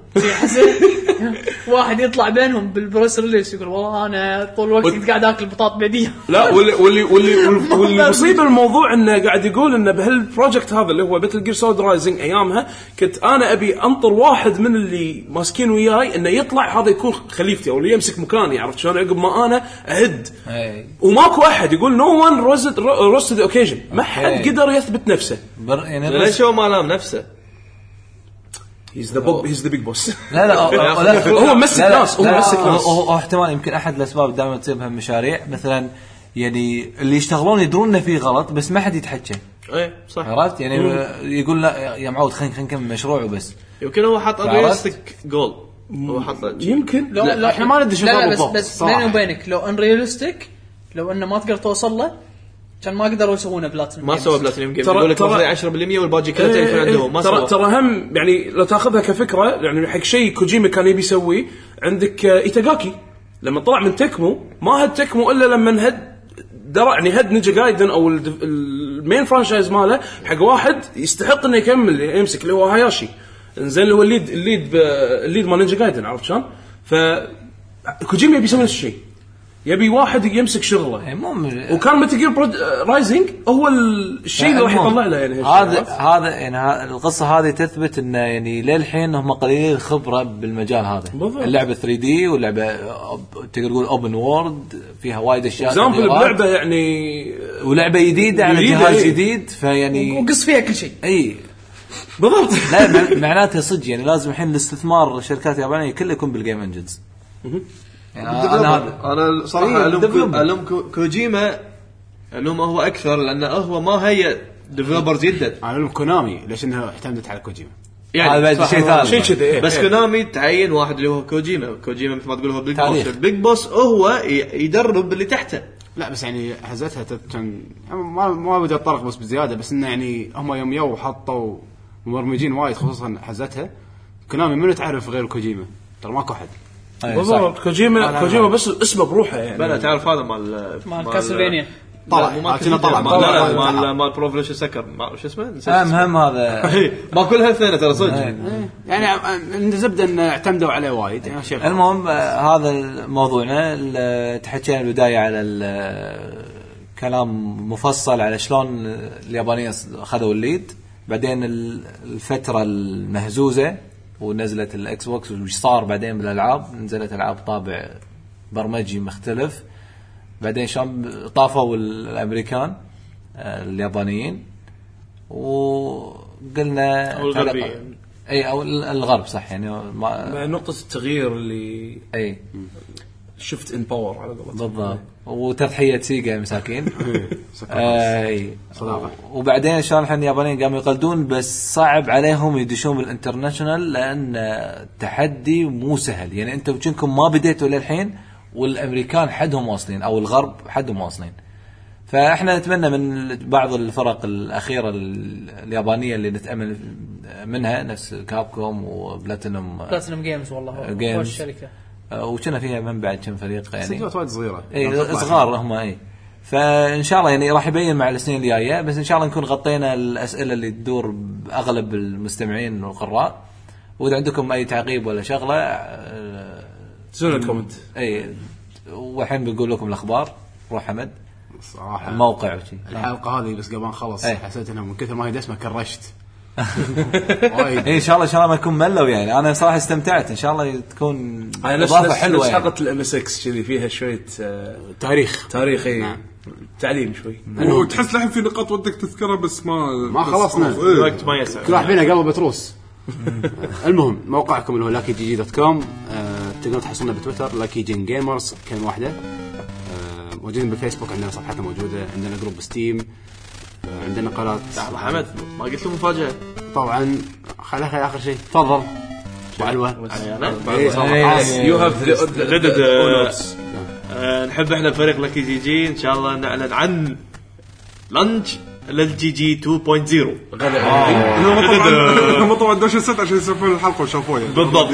واحد يطلع بينهم بالبريس ريليس يقول والله انا طول الوقت كنت قاعد اكل بطاط بيدي. لا واللي واللي واللي واللي مصيبه الموضوع انه قاعد يقول انه بهالبروجكت هذا اللي هو باتل جير سوليد رايزنج ايامها كنت انا ابي انطر واحد من اللي ماسكين وياي انه يطلع هذا يكون خليفتي او اللي يمسك مكاني عرفت شلون عقب ما انا اهد. وماكو احد يقول نو وان روست روست ذا اوكيجن ما حد قدر يثبت نفسه يعني ليش هو ما لام نفسه. he's the big he's the big boss. لا لا هو مسك ناس هو مسك ناس هو احتمال يمكن احد الاسباب دائما تصير بهالمشاريع مثلا يعني اللي يشتغلون يدرون انه في غلط بس ما حد يتحكى. ايه صح عرفت يعني يقول لا يا معود خلينا خلينا نكمل مشروع وبس. يمكن هو حط ريالستيك جول هو حط يمكن لا, لا احنا ما ندري شو بالضبط. بس بس بيني وبينك لو ان ريالستيك لو انه ما تقدر توصل له كان ما قدروا يسوونه بلاتينيوم. ما سوى بلاتينيوم جيم يقول لك عشرة بالمية والباقي كله تليفون عندهم ما ترى ترى هم يعني لو تاخذها كفكره يعني حق شيء كوجيما كان يبي يسويه. عندك ايتاغاكي لما طلع من تكمو ما هد تكمو الا لما هد درع يعني هد نينجا جايدن او المين فرانشايز ماله حق واحد يستحق انه يكمل يمسك اللي هو هاياشي انزين اللي هو الليد الليد الليد مال نينجا جايدن عرفت شلون. ف كوجيما يبي يسوي نفس الشيء يبي واحد يمسك شغله وكان متجير رايزنج هو الشيء اللي راح يطلع له يعني هذا هذا يعني القصه هذه تثبت انه يعني للحين هم قليلين الخبره بالمجال هذا. اللعبه ثري دي واللعبه تقدر تقول اوبن وورد فيها وايد اشياء اكزامبل اللعبه يعني ولعبه جديده على جهاز ايه. جديد فيعني وقص فيها كل شيء اي بالضبط. لا معناته صدق يعني لازم الحين الاستثمار الشركات اليابانيه كله يكون بالجيم انجنز. يعني انا انا صراحه الوم الوم كوجيما الوم هو اكثر لانه هو ما هي ديفلوبرز جدا. انا الوم كونامي ليش انها اعتمدت على كوجيما هذا بعد شيء ثاني شيء كذا إيه. بس إيه. كونامي تعين واحد اللي هو كوجيما كوجيما مثل ما تقول هو بيج بوس تاريخ. البيج بوس هو ي- يدرب اللي تحته. لا بس يعني هزتها كان ما ما بدي اتطرق بس بزياده بس انه يعني هم يوم يو حطوا مبرمجين وايد خصوصا هزتها كونامي منو تعرف غير كوجيما ترى ماكو احد بالضبط كوجيما كوجيما بس اسمه بروحه يعني بلا تعرف هذا مال مال كاسلفينيا طلع مو مال كنا طلع لا لا مال مال بروفليش سكر شو اسمه المهم هذا ما كلها اثنين ترى صدق. يعني عند زبده ان اعتمدوا عليه وايد يعني شيء المهم آه، هذا موضوعنا ال- تحكينا البدايه على ال- كلام مفصل على شلون اليابانيين اخذوا الليد بعدين ال- الفتره المهزوزه ونزلت الاكس بوكس وش صار بعدين بالالعاب نزلت العاب طابع برمجي مختلف بعدين شلون طافوا الامريكان آه، اليابانيين وقلنا أو الغربيين. اي او الغرب صح يعني ما مع نقطه التغيير اللي اي شفت ان باور على قولتهم بالضبط وتضحيه سيجا مساكين اي وبعدين شلون الحين اليابانيين قاموا يقلدون بس صعب عليهم يدشون بالانترناشونال لان التحدي مو سهل يعني انتم كنكم ما بديتوا للحين والامريكان حدهم واصلين او الغرب حدهم واصلين فاحنا نتمنى من بعض الفرق الاخيره اليابانيه اللي نتامل منها نفس كابكوم وبلاتينوم بلاتينوم جيمز والله جيمز. خوش شركه وكنا فيها من بعد كم فريق يعني سجلات وايد صغيره اي صغار هم اي فان شاء الله يعني راح يبين مع السنين الجايه بس ان شاء الله نكون غطينا الاسئله اللي تدور باغلب المستمعين والقراء واذا عندكم اي تعقيب ولا شغله آه، زون الكومنت اي والحين بنقول لكم الاخبار روح حمد صراحه الموقع وشي الحلقه هذه بس قبل ما نخلص أي. حسيت انها من كثر ما هي دسمه كرشت إيه ان شاء الله ان شاء الله ما يكون ملوا يعني انا صراحه استمتعت ان شاء الله تكون هاي اضافه نفس حلوه يعني. حلقه الام اس اكس كذي فيها شويه آه، تاريخ تاريخي نعم. تعليم شوي وتحس لحين في نقاط ودك تذكرها بس ما ما بس خلصنا. خلاص. إيه. الوقت ما يسع. كل واحد فينا قلبه بتروس. المهم موقعكم اللي هو لاكي جي جي دوت كوم تقدرون تحصلونا بتويتر لاكي جين جيمرز كلمه واحده آه، موجودين بالفيسبوك عندنا صفحتنا موجوده عندنا جروب ستيم آه، عندنا قناه لحظة حمد ما قلت له مفاجأة. طبعا خليها خلي اخر شيء تفضل ابو علوه علي أنا؟ إيه، خلاص. يو هاف جدد آه، نحب احنا فريق لكي جي جي ان شاء الله نعلن عن لانش للجي جي تو بوينت صفر هم طبعا هم طبعا دوش الست عشان يسوون الحلقه وشافوها يعني. بالضبط.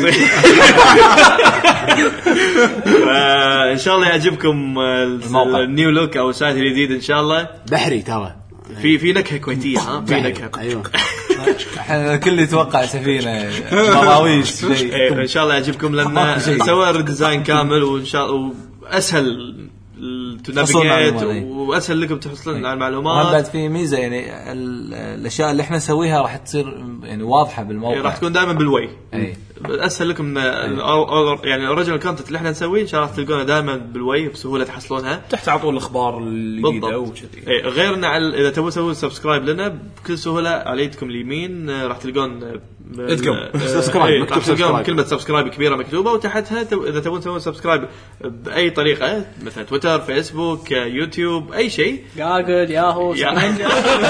آه، ان شاء الله يعجبكم آه، الموقع. النيو لوك او السايت الجديد ان شاء الله. بحري ترى في في نكهه كويتيه ها في نكهه. ايوه احنا الكل يتوقع سفينه مراويش شيء إيه، ان شاء الله يعجبكم لان سوى ريديزاين كامل وان شاء الله اسهل تحصلون على تنافيجيت المعلومات. واسهل لكم تحصلون على وهم المعلومات. بعد في ميزه يعني ال- الاشياء اللي احنا نسويها راح تصير يعني واضحه بالموقع إيه، راح تكون دائما بالوي. اي اسهل لكم ال- أو- أو- يعني الاوريجنال كونتنت اللي احنا نسويه ان شاء الله تلقونه دائما بالوي بسهوله تحصلونها. تحت على طول الاخبار الجديده بالضبط. وكذي إيه، غير ان على- اذا تبون تسوون سبسكرايب لنا بكل سهوله على يدكم اليمين آه، راح تلقون آه، ادكم. آه، سبسكرايب، إيه، مكتوب راح تلقون سبسكرايب. كلمه سبسكرايب كبيره مكتوبه وتحتها تو- اذا تبون تسوون سبسكرايب باي طريقه مثلا تويتر فيسبوك آه، يوتيوب اي شيء جاجل ياهو يا- سنينجا.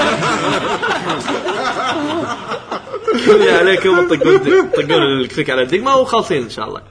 كل اللي عليكم تطقون تطقون الكليك على الدقمه وخالصين ان شاء الله.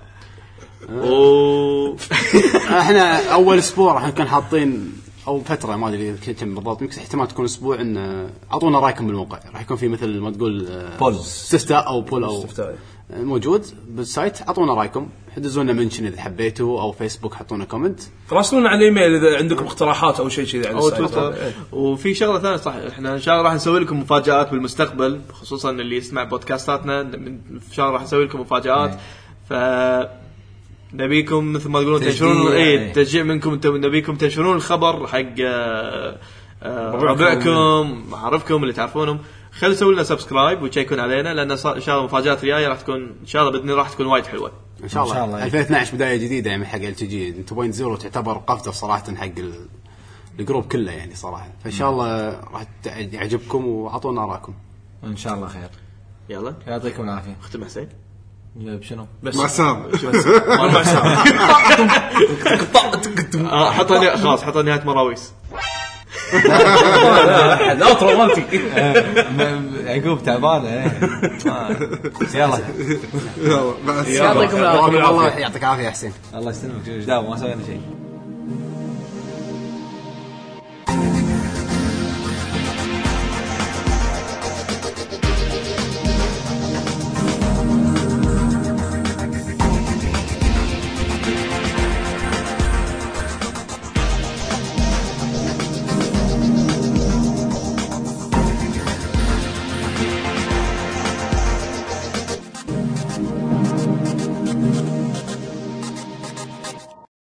و احنا اول اسبوع راح نكون حاطين او فتره ما ادري كم بالضبط يمكن احتمال تكون اسبوع ان اعطونا رايكم بالموقع راح يكون في مثل ما تقول آه، بول. استفتاء او بول او استفتاء. آه، موجود بالسايت اعطونا رايكم حدزوا لنا منشن اذا حبيتوا او فيسبوك حطونا كومنت راسلونا على الايميل اذا عندكم اقتراحات او شيء كذي على او السايت. تويتر. وفي شغله ثانيه صح احنا ان شاء الله راح نسوي لكم مفاجات بالمستقبل خصوصا اللي يسمع بودكاستاتنا من- في شهر راح نسوي لكم مفاجات ف نبيكم مثل ما تقولون تشجيع تنشرون اي يعني. تشجيع منكم انتم نبيكم تنشرون الخبر حق آه، آه، ربعكم معارفكم اللي تعرفونهم. خلوا سووا لنا سبسكرايب وتشيكون علينا لان صار- ان شاء الله المفاجات الجايه راح تكون ان شاء الله باذن الله راح تكون وايد حلوه. ان شاء إن شاء الله, الله. ألفين واثناشر بدايه جديده يعني حق ال تي جي اثنين نقطة صفر تعتبر قفزه صراحه حق ال- الجروب كله يعني صراحه فان شاء الله راح تع- يعجبكم واعطونا اراءكم. ان شاء الله خير يلا يعطيكم العافيه اختم حسين. بشنو مع السلامه. أربع ساعات. آه، حطها نها- خلاص حطها نهايه مراويس. لا ترومانتي يعقوب تعبان ايه يلا يلا مع السلامه يعطيكم العافيه الله يعطيك العافيه يا حسين. الله يسلمك. ايش داوم ما سوينا شيء.